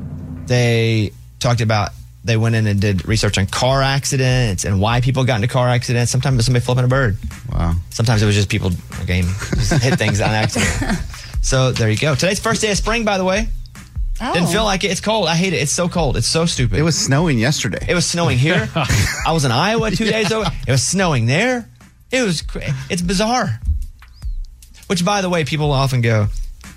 [SPEAKER 1] They talked about, they went in and did research on car accidents and why people got into car accidents. Sometimes it was somebody flipping a bird.
[SPEAKER 5] Wow.
[SPEAKER 1] Sometimes it was just people, again, just hit things on accident. So there you go. Today's first day of spring, by the way.
[SPEAKER 3] Oh.
[SPEAKER 1] Didn't feel like it. It's cold. I hate it. It's so cold. It's so stupid.
[SPEAKER 5] It was snowing yesterday.
[SPEAKER 1] It was snowing here. I was in Iowa two days ago. It was snowing there. It was, cra- it's bizarre. Which, by the way, people often go,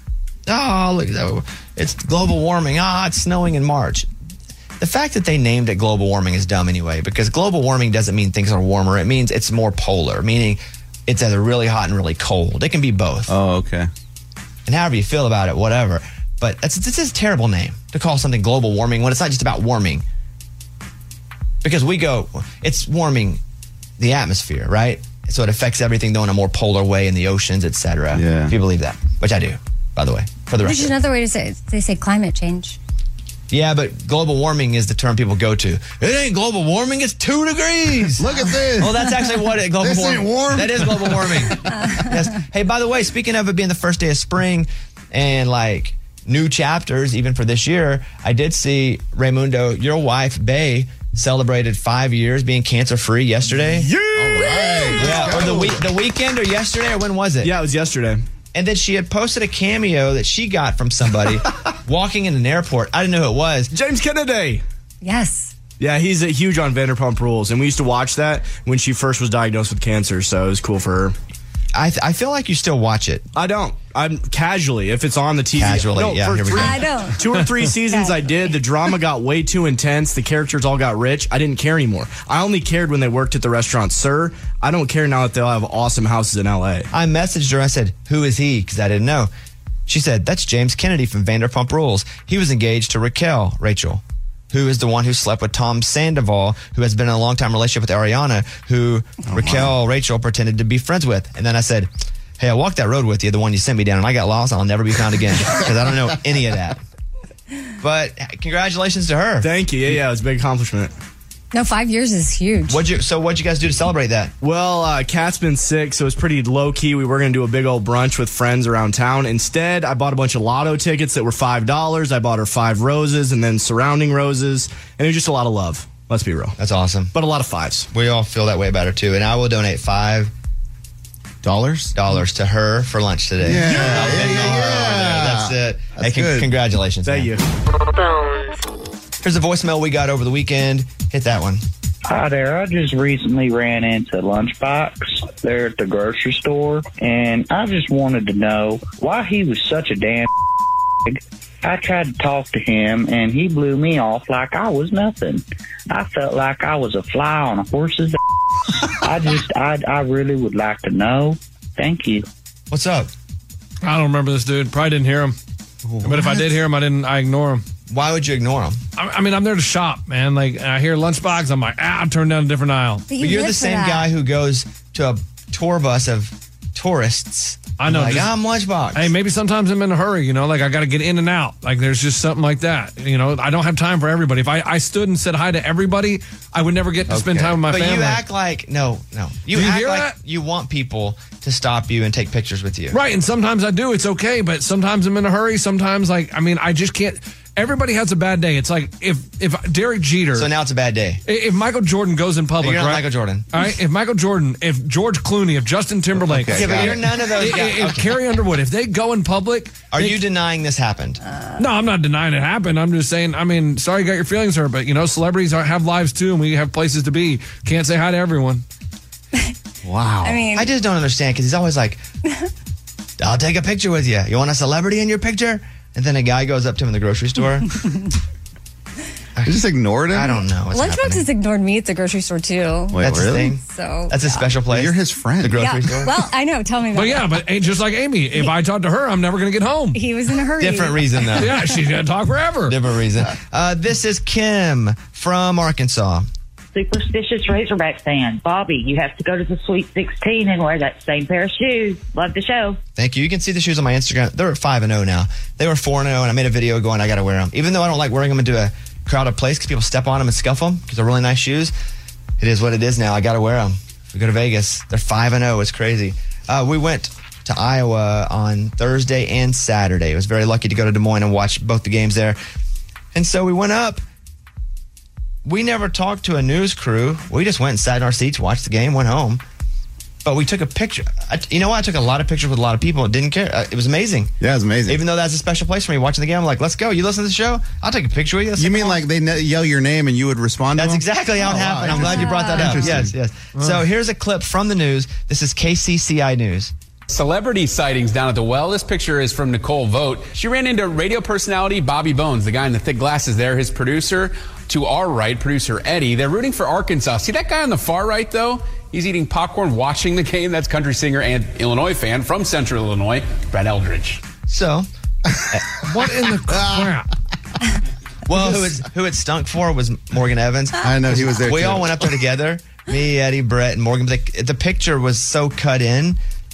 [SPEAKER 1] oh, look, it's global warming. Ah, it's snowing in March. The fact that they named it global warming is dumb anyway, because global warming doesn't mean things are warmer. It means it's more polar, meaning it's either really hot and really cold. It can be both.
[SPEAKER 5] Oh, okay.
[SPEAKER 1] And however you feel about it, whatever. But that's, this is a terrible name to call something global warming when it's not just about warming. Because we go, it's warming the atmosphere, right? So it affects everything though in a more polar way in the oceans, et cetera.
[SPEAKER 5] Yeah.
[SPEAKER 1] If you believe that, which I do, by the way, for the
[SPEAKER 3] There's
[SPEAKER 1] record.
[SPEAKER 3] another way to say it. They say climate change.
[SPEAKER 1] Yeah, but global warming is the term people go to. It ain't global warming, it's two degrees.
[SPEAKER 5] Look at this.
[SPEAKER 1] Well, that's actually what it, global
[SPEAKER 5] This
[SPEAKER 1] warming.
[SPEAKER 5] ain't warm.
[SPEAKER 1] That is global warming. Yes. Hey, by the way, speaking of it being the first day of spring and like new chapters, even for this year, I did see Raymundo, your wife, Bay, celebrated five years being cancer free yesterday.
[SPEAKER 7] Yeah.
[SPEAKER 5] All right.
[SPEAKER 1] Yeah, or the week, the weekend, or yesterday, or when was it?
[SPEAKER 7] Yeah, it was yesterday.
[SPEAKER 1] And then she had posted a cameo that she got from somebody walking in an airport. I didn't know who it was.
[SPEAKER 7] James Kennedy.
[SPEAKER 3] Yes.
[SPEAKER 7] Yeah, he's a huge on Vanderpump Rules, and we used to watch that when she first was diagnosed with cancer, so it was cool for her.
[SPEAKER 1] I th- I feel like you still watch it.
[SPEAKER 7] I don't. I'm casually if it's on the T V.
[SPEAKER 1] Casually,
[SPEAKER 7] no,
[SPEAKER 1] yeah,
[SPEAKER 7] for
[SPEAKER 1] here we
[SPEAKER 7] three,
[SPEAKER 1] go.
[SPEAKER 3] I don't.
[SPEAKER 7] Two or three seasons I did. The drama got way too intense. The characters all got rich. I didn't care anymore. I only cared when they worked at the restaurant Sir. I don't care now that they all have awesome houses in L A.
[SPEAKER 1] I messaged her. I said, who is he? Because I didn't know. She said, that's James Kennedy from Vanderpump Rules. He was engaged to Raquel, Rachel, who is the one who slept with Tom Sandoval, who has been in a long-time relationship with Ariana, who
[SPEAKER 5] Oh,
[SPEAKER 1] Raquel, Rachel, pretended to be friends with. And then I said, hey, I walked that road with you, the one you sent me down, and I got lost. I'll never be found again because I don't know any of that. But congratulations to her.
[SPEAKER 7] Thank you. Yeah, yeah, it was a big accomplishment.
[SPEAKER 3] No, five years is huge.
[SPEAKER 1] What'd you, so what'd you guys do to celebrate that?
[SPEAKER 7] Well, uh, Kat's been sick, so it's pretty low key. We were going to do a big old brunch with friends around town. Instead, I bought a bunch of lotto tickets that were five dollars. I bought her five roses and then surrounding roses, and it was just a lot of love. Let's be real.
[SPEAKER 11] That's awesome.
[SPEAKER 7] But a lot of fives.
[SPEAKER 11] We all feel that way about her too. And I will donate five
[SPEAKER 5] dollars
[SPEAKER 11] dollars to her for lunch today.
[SPEAKER 5] Yeah,
[SPEAKER 11] yeah,
[SPEAKER 5] yeah,
[SPEAKER 11] yeah. That's it.
[SPEAKER 5] That's
[SPEAKER 11] hey, con-
[SPEAKER 5] good.
[SPEAKER 11] congratulations.
[SPEAKER 7] Thank
[SPEAKER 11] man.
[SPEAKER 7] you.
[SPEAKER 11] Here's a voicemail we got over the weekend. Hit that one.
[SPEAKER 21] Hi there. I just recently ran into Lunchbox there at the grocery store, and I just wanted to know why he was such a damn I tried to talk to him, and he blew me off like I was nothing. I felt like I was a fly on a horse's I just, I, I really would like to know. Thank you.
[SPEAKER 11] What's up?
[SPEAKER 6] I don't remember this dude. Probably didn't hear him. What? But if I did hear him, I didn't. I ignore him.
[SPEAKER 11] Why would you ignore him?
[SPEAKER 6] I, I mean, I'm there to shop, man. Like, I hear Lunchbox, I'm like, ah, I'll turn down a different aisle.
[SPEAKER 11] But, you but you're the same guy who goes to a tour bus of tourists.
[SPEAKER 6] I know.
[SPEAKER 11] Like,
[SPEAKER 6] just,
[SPEAKER 11] I'm Lunchbox.
[SPEAKER 6] Hey, maybe sometimes I'm in a hurry, you know, like I got to get in and out. Like there's just something like that. You know, I don't have time for everybody. If I, I stood and said hi to everybody, I would never get to okay. spend time with my
[SPEAKER 11] but
[SPEAKER 6] family.
[SPEAKER 11] But you act like, no, no. You,
[SPEAKER 6] you
[SPEAKER 11] act
[SPEAKER 6] hear
[SPEAKER 11] like
[SPEAKER 6] that?
[SPEAKER 11] you want people to stop you and take pictures with you.
[SPEAKER 6] Right. And sometimes I do. It's okay. But sometimes I'm in a hurry. Sometimes, like, I mean, I just can't. Everybody has a bad day. It's like if if Derek Jeter.
[SPEAKER 11] So now it's a bad day.
[SPEAKER 6] If Michael Jordan goes in public,
[SPEAKER 11] you're not
[SPEAKER 6] right?
[SPEAKER 11] Michael Jordan.
[SPEAKER 6] All right. If Michael Jordan, if George Clooney, if Justin Timberlake.
[SPEAKER 11] Okay, yeah, but you're none of those guys.
[SPEAKER 6] If
[SPEAKER 11] okay.
[SPEAKER 6] Carrie Underwood, if they go in public.
[SPEAKER 11] Are
[SPEAKER 6] they,
[SPEAKER 11] you denying this happened?
[SPEAKER 6] Uh, no, I'm not denying it happened. I'm just saying, I mean, sorry you got your feelings hurt, but, you know, celebrities are, have lives too, and we have places to be. Can't say hi to everyone.
[SPEAKER 11] Wow.
[SPEAKER 3] I mean.
[SPEAKER 11] I just don't understand because he's always like, I'll take a picture with you. You want a celebrity in your picture? And then a guy goes up to him in the grocery store.
[SPEAKER 5] You just ignored him?
[SPEAKER 11] I don't know. What's
[SPEAKER 3] Lunchbox
[SPEAKER 11] happening.
[SPEAKER 3] has ignored me at the grocery store too.
[SPEAKER 5] Wait,
[SPEAKER 11] That's
[SPEAKER 5] really?
[SPEAKER 11] his thing?
[SPEAKER 3] So
[SPEAKER 11] That's a special place.
[SPEAKER 5] You're his friend.
[SPEAKER 11] The grocery
[SPEAKER 3] yeah.
[SPEAKER 11] store?
[SPEAKER 3] Well, I know. Tell me about
[SPEAKER 6] But yeah,
[SPEAKER 3] it.
[SPEAKER 6] but ain't just like Amy. If I talk to her, I'm never going to get home.
[SPEAKER 3] He was in a hurry.
[SPEAKER 11] Different reason, though.
[SPEAKER 6] Yeah, she's going to talk forever.
[SPEAKER 11] Different reason. Uh, this is Kim from Arkansas.
[SPEAKER 22] Superstitious Razorback fan. Bobby, you have to go to the Sweet sixteen and wear that same pair of shoes. Love the show.
[SPEAKER 11] Thank you. You can see the shoes on my Instagram. They're at five and oh now. They were four and oh, and I made a video going, I got to wear them. Even though I don't like wearing them into a crowded place because people step on them and scuff them because they're really nice shoes. It is what it is now. I got to wear them. If we go to Vegas, they're five and oh. It's crazy. Uh, we went to Iowa on Thursday and Saturday. I was very lucky to go to Des Moines and watch both the games there. And so we went up. We never talked to a news crew. We just went and sat in our seats, watched the game, went home. But we took a picture. I, you know what? I took a lot of pictures with a lot of people. Didn't care. Uh, it was amazing.
[SPEAKER 5] Yeah, it was amazing.
[SPEAKER 11] Even though that's a special place for me, watching the game, I'm like, let's go. You listen to the show? I'll take a picture with you. Let's
[SPEAKER 5] you mean like they ne- yell your name and you would respond to
[SPEAKER 11] That's
[SPEAKER 5] them?
[SPEAKER 11] exactly how
[SPEAKER 5] oh,
[SPEAKER 11] it happened.
[SPEAKER 5] Wow,
[SPEAKER 11] I'm glad you brought that up.
[SPEAKER 5] Interesting.
[SPEAKER 11] Yes, yes. So here's a clip from the news. This is K C C I News.
[SPEAKER 23] Celebrity sightings down at the well. This picture is from Nicole Vogt. She ran into radio personality Bobby Bones, the guy in the thick glasses there, his producer. To our right, producer Eddie. They're rooting for Arkansas. See that guy on the far right, though? He's eating popcorn, watching the game. That's country singer and Illinois fan from Central Illinois, Brad Eldridge.
[SPEAKER 11] So,
[SPEAKER 6] what in the crap?
[SPEAKER 11] Well, who it, who it stunk for was Morgan Evans.
[SPEAKER 5] I know, he was there
[SPEAKER 11] We
[SPEAKER 5] too.
[SPEAKER 11] all went up there together. Me, Eddie, Brett, and Morgan. But the, the picture was so cut in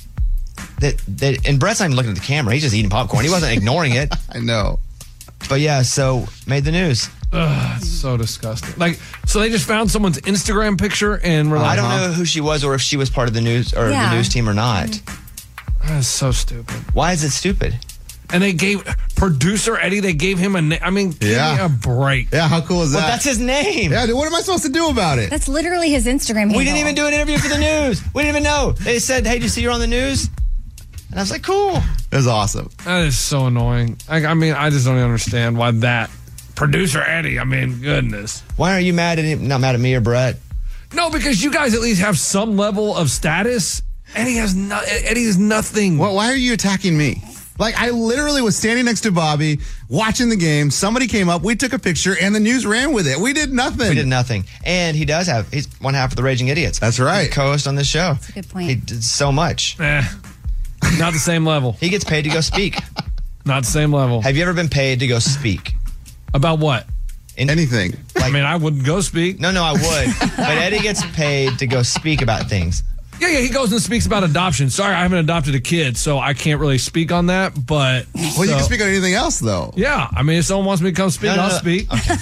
[SPEAKER 11] that, that, and Brett's not even looking at the camera. He's just eating popcorn. He wasn't ignoring it.
[SPEAKER 5] I know.
[SPEAKER 11] But yeah, so made the news.
[SPEAKER 6] Ugh, it's so disgusting. Like, so they just found someone's Instagram picture and were like,
[SPEAKER 11] I don't know who she was or if she was part of the news or
[SPEAKER 3] Yeah.
[SPEAKER 11] the news team or not.
[SPEAKER 6] That's so stupid.
[SPEAKER 11] Why is it stupid?
[SPEAKER 6] And they gave producer Eddie, they gave him a name. I mean, give
[SPEAKER 5] Yeah.
[SPEAKER 6] me a break.
[SPEAKER 5] Yeah, how cool is that?
[SPEAKER 11] Well, that's his name.
[SPEAKER 5] Yeah, dude, what am I supposed to do about it?
[SPEAKER 3] That's literally his Instagram handle.
[SPEAKER 11] We didn't even do an interview for the news. We didn't even know. They said, hey, did you see you're on the news? And I was like, cool.
[SPEAKER 5] It was awesome.
[SPEAKER 6] That is so annoying. I, I mean, I just don't even understand why that. Producer Eddie, I mean, goodness.
[SPEAKER 11] Why are you mad at him? Not mad at me or Brett?
[SPEAKER 6] No, because you guys at least have some level of status. Eddie has no, Eddie has nothing.
[SPEAKER 5] Well, why are you attacking me? Like, I literally was standing next to Bobby, watching the game. Somebody came up, we took a picture, and the news ran with it. We did nothing.
[SPEAKER 11] We did nothing. And he does have, he's one half of the Raging Idiots.
[SPEAKER 5] That's right.
[SPEAKER 11] He's a co-host on this show.
[SPEAKER 3] That's a good point.
[SPEAKER 11] He did so much.
[SPEAKER 6] Eh, not the same level.
[SPEAKER 11] He gets paid to go speak.
[SPEAKER 6] Not the same level.
[SPEAKER 11] Have you ever been paid to go speak?
[SPEAKER 6] About what?
[SPEAKER 11] In,
[SPEAKER 5] Anything.
[SPEAKER 6] Like, I mean, I wouldn't go speak.
[SPEAKER 11] No, no, I would. But Eddie gets paid to go speak about things.
[SPEAKER 6] Yeah, yeah, he goes and speaks about adoption. Sorry, I haven't adopted a kid, so I can't really speak on that, but...
[SPEAKER 5] Well,
[SPEAKER 6] so,
[SPEAKER 5] you can speak on anything else, though.
[SPEAKER 6] Yeah, I mean, if someone wants me to come speak,
[SPEAKER 11] No, no,
[SPEAKER 6] I'll
[SPEAKER 11] no.
[SPEAKER 6] speak.
[SPEAKER 11] Okay.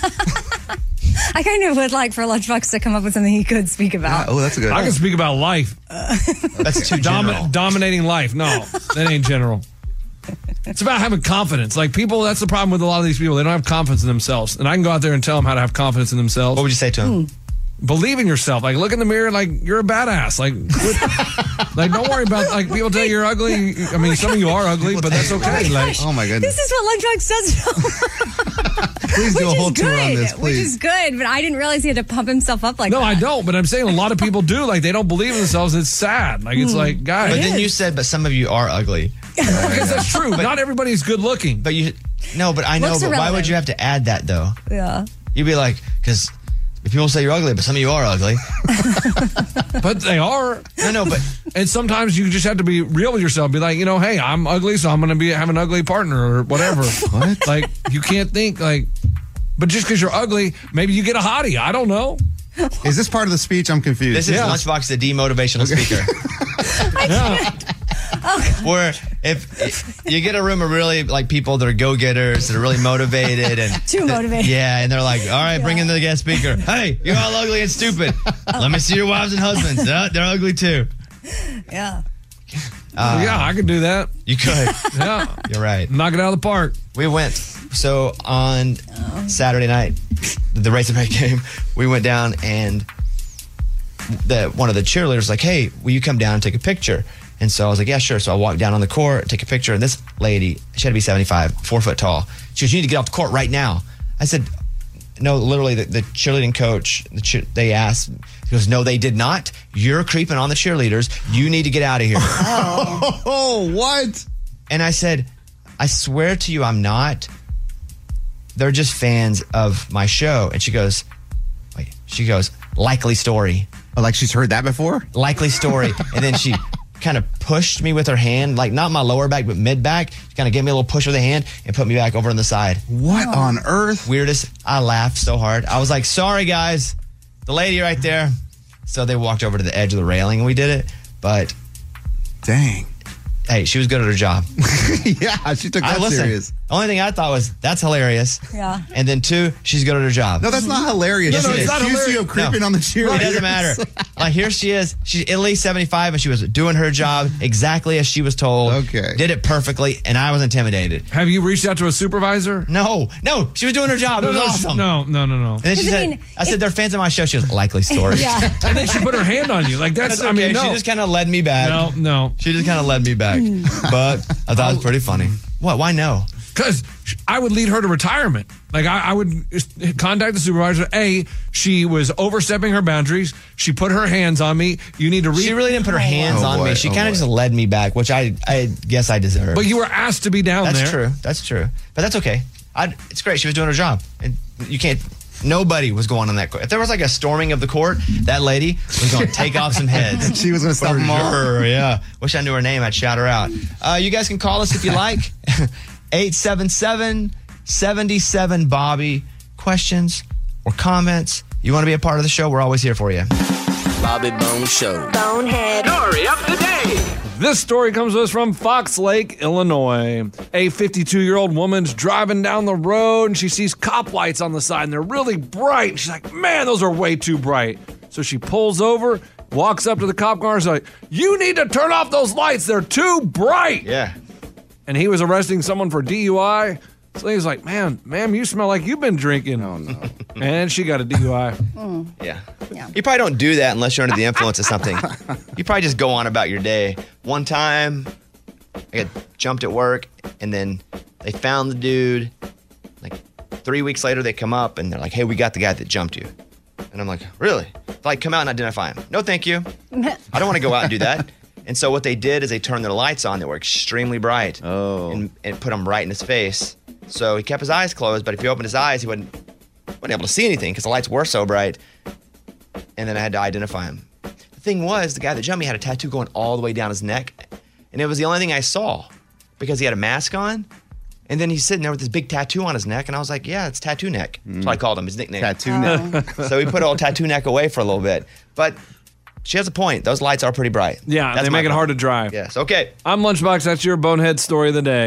[SPEAKER 3] I kind of would like for Lunchbox to come up with something he could speak about.
[SPEAKER 5] Oh, that's a good
[SPEAKER 6] I can speak about life.
[SPEAKER 11] That's too
[SPEAKER 6] Domi-
[SPEAKER 11] general.
[SPEAKER 6] dominating life. No, that ain't general. It's about having confidence. Like people, that's the problem with a lot of these people. They don't have confidence in themselves. And I can go out there and tell them how to have confidence in themselves.
[SPEAKER 1] What would you say to them?
[SPEAKER 6] Believe in yourself. Like look in the mirror like you're a badass. Like, quit, like don't worry about like people tell you you're ugly. I mean, some of you are ugly, but that's okay. Like,
[SPEAKER 5] oh my goodness.
[SPEAKER 3] This is what Lunchbox says.
[SPEAKER 5] Please do a whole tour on this,
[SPEAKER 3] Which
[SPEAKER 5] please.
[SPEAKER 3] is good, but I didn't realize he had to pump himself up like
[SPEAKER 6] no,
[SPEAKER 3] that.
[SPEAKER 6] I don't. But I'm saying a lot of people do. Like they don't believe in themselves. It's sad. Like it's
[SPEAKER 3] Hmm.
[SPEAKER 6] like guys.
[SPEAKER 1] But then you said, but some of you are ugly.
[SPEAKER 6] Because that's true. Not everybody's good looking.
[SPEAKER 1] But you, no, but I know.
[SPEAKER 3] Looks
[SPEAKER 1] But why
[SPEAKER 3] irrelevant.
[SPEAKER 1] would you have to add that though?
[SPEAKER 3] Yeah.
[SPEAKER 1] You'd be like, because if people say you're ugly, but some of you are ugly.
[SPEAKER 6] But they are.
[SPEAKER 1] No, no, but
[SPEAKER 6] and sometimes you just have to be real with yourself. Be like, you know, hey, I'm ugly, so I'm going to be have an ugly partner or whatever. What? Like you can't think like, but just because you're ugly, maybe you get a hottie. I don't know.
[SPEAKER 5] Is this part of the speech? I'm confused.
[SPEAKER 1] This is
[SPEAKER 6] Yeah.
[SPEAKER 1] Lunchbox, the demotivational speaker.
[SPEAKER 6] Yeah.
[SPEAKER 1] Where if, if you get a room of really like people that are go-getters, that are really motivated and
[SPEAKER 3] Too motivated.
[SPEAKER 1] yeah, and they're like, all right, bring in the guest speaker. Hey, you're all ugly and stupid. Let me see your wives and husbands. They're, they're ugly too.
[SPEAKER 3] Yeah.
[SPEAKER 1] Uh,
[SPEAKER 6] yeah, I could do that.
[SPEAKER 1] You could.
[SPEAKER 6] Yeah.
[SPEAKER 1] You're right.
[SPEAKER 6] Knock it out of the park.
[SPEAKER 1] We went. So on Saturday night, the Razorback game, we went down and the one of the cheerleaders was like, hey, will you come down and take a picture? And so I was like, yeah, sure. So I walked down on the court, take a picture, and this lady, she had to be seventy-five, four foot tall. She goes, you need to get off the court right now. I said, no, literally, the, the cheerleading coach, the cheer, they asked, he goes, no, they did not. You're creeping on the cheerleaders. You need to get out of here.
[SPEAKER 5] Oh, what?
[SPEAKER 1] And I said, I swear to you, I'm not. They're just fans of my show. And she goes, wait, she goes, likely story.
[SPEAKER 5] Oh, like she's heard that before?
[SPEAKER 1] Likely story. And then she kind of pushed me with her hand, like not my lower back, but mid back. She kind of gave me a little push with the hand and put me back over on the side.
[SPEAKER 5] What on earth?
[SPEAKER 1] Weirdest. I laughed so hard. I was like, sorry, guys. The lady right there. So they walked over to the edge of the railing and we did it. But
[SPEAKER 5] dang.
[SPEAKER 1] Hey, she was good at her job.
[SPEAKER 5] Yeah, she took that
[SPEAKER 1] I listened.
[SPEAKER 5] serious.
[SPEAKER 1] The only thing I thought was, that's hilarious.
[SPEAKER 3] Yeah.
[SPEAKER 1] And then two, she's good at her job.
[SPEAKER 5] No, that's not hilarious.
[SPEAKER 1] Yes,
[SPEAKER 5] She
[SPEAKER 1] it is.
[SPEAKER 5] accused you of creeping
[SPEAKER 1] No.
[SPEAKER 5] on the cheerleaders.
[SPEAKER 1] It doesn't matter. Like, here she is. She's at least seventy-five, and she was doing her job exactly as she was told.
[SPEAKER 5] Okay.
[SPEAKER 1] Did it perfectly, and I was intimidated.
[SPEAKER 6] Have you reached out to a supervisor?
[SPEAKER 1] No. No. She was doing her job. It was
[SPEAKER 6] no,
[SPEAKER 1] awesome.
[SPEAKER 6] No, no, no, no.
[SPEAKER 1] And then she
[SPEAKER 3] Because, I
[SPEAKER 1] said,
[SPEAKER 3] mean,
[SPEAKER 1] I said, they're fans of my show. She was likely story.
[SPEAKER 3] Yeah.
[SPEAKER 6] And then she put her hand on you. Like, that's,
[SPEAKER 1] That's
[SPEAKER 6] I mean,
[SPEAKER 1] okay.
[SPEAKER 6] no.
[SPEAKER 1] She just kind of led me back.
[SPEAKER 6] No, no.
[SPEAKER 1] She just kind of led me back. But I thought it was pretty funny. What? Why no?
[SPEAKER 6] Because I would lead her to retirement. Like, I, I would contact the supervisor. A, she was overstepping her boundaries. She put her hands on me. You need to read.
[SPEAKER 1] She really didn't put her hands
[SPEAKER 5] Oh,
[SPEAKER 1] on
[SPEAKER 5] boy.
[SPEAKER 1] me. She
[SPEAKER 5] Oh,
[SPEAKER 1] kind of
[SPEAKER 5] boy.
[SPEAKER 1] just led me back, which I, I guess I deserve.
[SPEAKER 6] But you were asked to be down
[SPEAKER 1] That's
[SPEAKER 6] there.
[SPEAKER 1] true. That's true. But that's okay. I, it's great. She was doing her job. And you can't. Nobody was going on that court. If there was like a storming of the court, that lady was going to take off some heads.
[SPEAKER 5] She was going to stop them all.
[SPEAKER 1] Her, yeah. Wish I knew her name. I'd shout her out. Uh, you guys can call us if you like. eight seven seven, seven seven, Bobby. Questions or comments? You want to be a part of the show? We're always here for you.
[SPEAKER 10] Bobby Bone Show.
[SPEAKER 15] Bonehead.
[SPEAKER 10] Story of the day.
[SPEAKER 6] This story comes to us from Fox Lake, Illinois. A fifty-two-year-old woman's driving down the road and she sees cop lights on the side and they're really bright. And she's like, man, those are way too bright. So she pulls over, walks up to the cop car and is like, you need to turn off those lights. They're too bright.
[SPEAKER 1] Yeah.
[SPEAKER 6] And he was arresting someone for D U I. So he was like, man, ma'am, you smell like you've been drinking. Oh, no. And she got a D U I.
[SPEAKER 3] Mm.
[SPEAKER 1] Yeah. You probably don't do that unless you're under the influence of something. You probably just go on about your day. One time, I got jumped at work, and then they found the dude. Like three weeks later, they come up, and they're like, hey, we got the guy that jumped you. And I'm like, really? Like, come out and identify him. No, thank you. I don't want to go out and do that. And so what they did is they turned their lights on that were extremely bright
[SPEAKER 5] Oh.
[SPEAKER 1] and, and put them right in his face. So he kept his eyes closed, but if he opened his eyes, he wouldn't, wasn't able to see anything because the lights were so bright. And then I had to identify him. The thing was, the guy that jumped me had a tattoo going all the way down his neck. And it was the only thing I saw because he had a mask on. And then he's sitting there with this big tattoo on his neck. And I was like, yeah, it's Tattoo Neck. That's what I called him, his nickname.
[SPEAKER 5] Tattoo neck.
[SPEAKER 1] So we put old Tattoo Neck away for a little bit. But she has a point. Those lights are pretty bright.
[SPEAKER 6] Yeah,
[SPEAKER 1] That's
[SPEAKER 6] they
[SPEAKER 1] my
[SPEAKER 6] make it
[SPEAKER 1] point.
[SPEAKER 6] hard to drive.
[SPEAKER 1] Yes, okay.
[SPEAKER 6] I'm Lunchbox. That's your bonehead story of the day.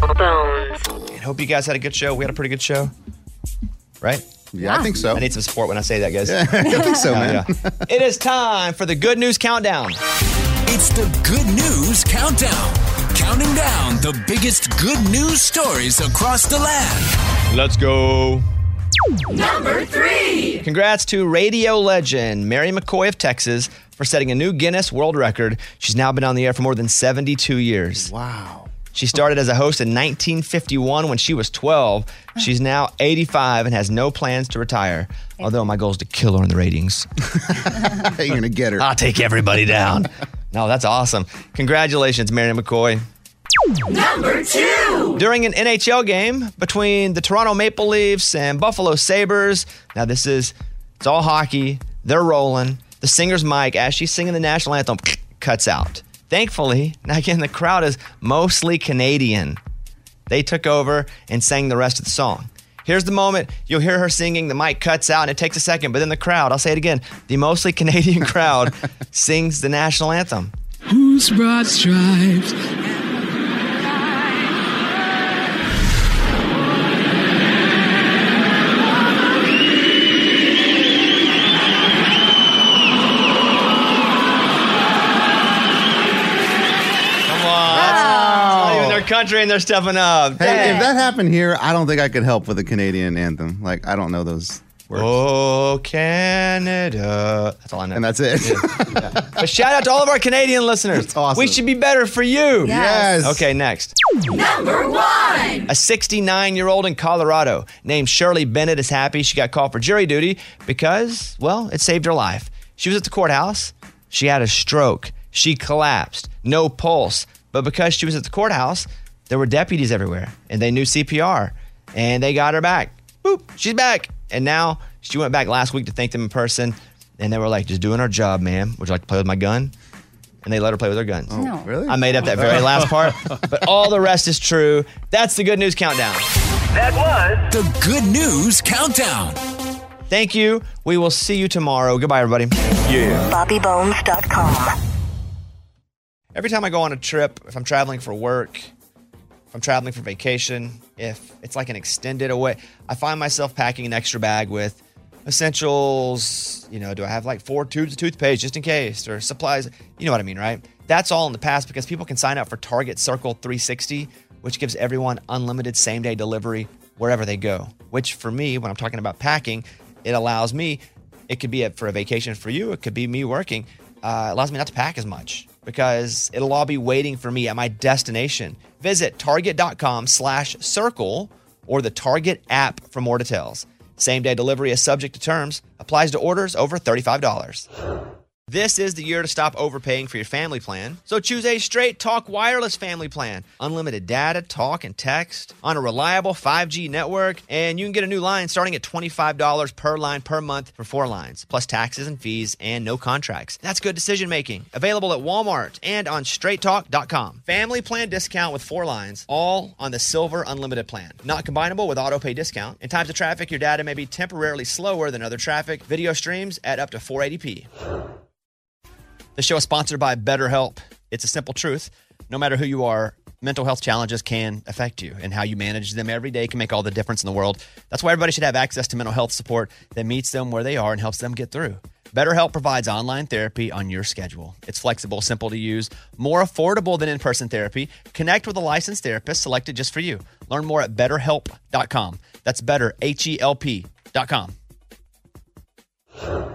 [SPEAKER 1] And hope you guys had a good show. We had a pretty good show. Right?
[SPEAKER 5] Yeah, I think so.
[SPEAKER 1] I need some support when I say that, guys.
[SPEAKER 5] Yeah, I think so,
[SPEAKER 1] Oh,
[SPEAKER 5] man.
[SPEAKER 1] yeah. It is time for the Good News Countdown.
[SPEAKER 10] It's the Good News Countdown. counting down the biggest good news stories across the land.
[SPEAKER 1] Let's go.
[SPEAKER 10] Number three.
[SPEAKER 1] Congrats to radio legend Mary McCoy of Texas for setting a new Guinness World Record. She's now been on the air for more than seventy-two years.
[SPEAKER 5] Wow.
[SPEAKER 1] She started as a host in nineteen fifty-one when she was twelve. She's now eighty-five and has no plans to retire. Although my goal is to kill her in the ratings.
[SPEAKER 5] You're going to get her.
[SPEAKER 1] I'll take everybody down. No, that's awesome. Congratulations, Mary McCoy.
[SPEAKER 10] Number two.
[SPEAKER 1] During an N H L game between the Toronto Maple Leafs and Buffalo Sabres, now this is, it's all hockey, they're rolling. The singer's mic, as she's singing the national anthem, cuts out. Thankfully, now again, the crowd is mostly Canadian. They took over and sang the rest of the song. Here's the moment. You'll hear her singing, the mic cuts out, and it takes a second, but then the crowd, I'll say it again, the mostly Canadian crowd sings the national anthem.
[SPEAKER 10] Whose broad stripes?
[SPEAKER 1] Country and they're stepping up.
[SPEAKER 5] Hey,
[SPEAKER 1] Dang.
[SPEAKER 5] if that happened here, I don't think I could help with the Canadian anthem. Like, I don't know those words.
[SPEAKER 1] Oh, Canada. That's all I know.
[SPEAKER 5] And that's it.
[SPEAKER 1] Yeah. Yeah. But shout out to all of our Canadian listeners.
[SPEAKER 5] That's awesome.
[SPEAKER 1] We should be better for you.
[SPEAKER 5] Yes.
[SPEAKER 1] Okay, next.
[SPEAKER 10] Number one.
[SPEAKER 1] A sixty-nine-year-old in Colorado named Shirley Bennett is happy she got called for jury duty because, well, it saved her life. She was at the courthouse. She had a stroke. She collapsed. No pulse. But because she was at the courthouse, there were deputies everywhere, and they knew C P R, and they got her back. Boop, she's back. And now she went back last week to thank them in person, and they were like, just doing our job, ma'am. Would you like to play with my gun? And they let her play with her guns.
[SPEAKER 5] Oh, no. Really?
[SPEAKER 1] I made up that very last part, but all the rest is true. That's the Good News Countdown.
[SPEAKER 10] That was the Good News Countdown.
[SPEAKER 1] Thank you. We will see you tomorrow. Goodbye, everybody. Yeah.
[SPEAKER 2] Bobby Bones dot com.
[SPEAKER 1] Every time I go on a trip, if I'm traveling for work, if I'm traveling for vacation, if it's like an extended away, I find myself packing an extra bag with essentials. You know, do I have like four tubes of toothpaste just in case, or supplies? You know what I mean, right? That's all in the past because people can sign up for Target Circle three sixty, which gives everyone unlimited same-day delivery wherever they go. Which for me, when I'm talking about packing, it allows me, it could be a, for a vacation for you, it could be me working, uh, allows me not to pack as much, because it'll all be waiting for me at my destination. Visit target.com slash circle or the Target app for more details. Same day delivery is subject to terms. Applies to orders over thirty-five dollars. This is the year to stop overpaying for your family plan. So choose a Straight Talk Wireless family plan. Unlimited data, talk, and text on a reliable five G network. And you can get a new line starting at twenty-five dollars per line per month for four lines, plus taxes and fees and no contracts. That's good decision making. Available at Walmart and on straight talk dot com. Family plan discount with four lines, all on the Silver Unlimited plan. Not combinable with auto pay discount. In times of traffic, your data may be temporarily slower than other traffic. Video streams at up to four eighty p. The show is sponsored by BetterHelp. It's a simple truth. No matter who you are, mental health challenges can affect you, and how you manage them every day can make all the difference in the world. That's why everybody should have access to mental health support that meets them where they are and helps them get through. BetterHelp provides online therapy on your schedule. It's flexible, simple to use, more affordable than in-person therapy. Connect with a licensed therapist selected just for you. Learn more at better help dot com. That's better, H E L P dot com.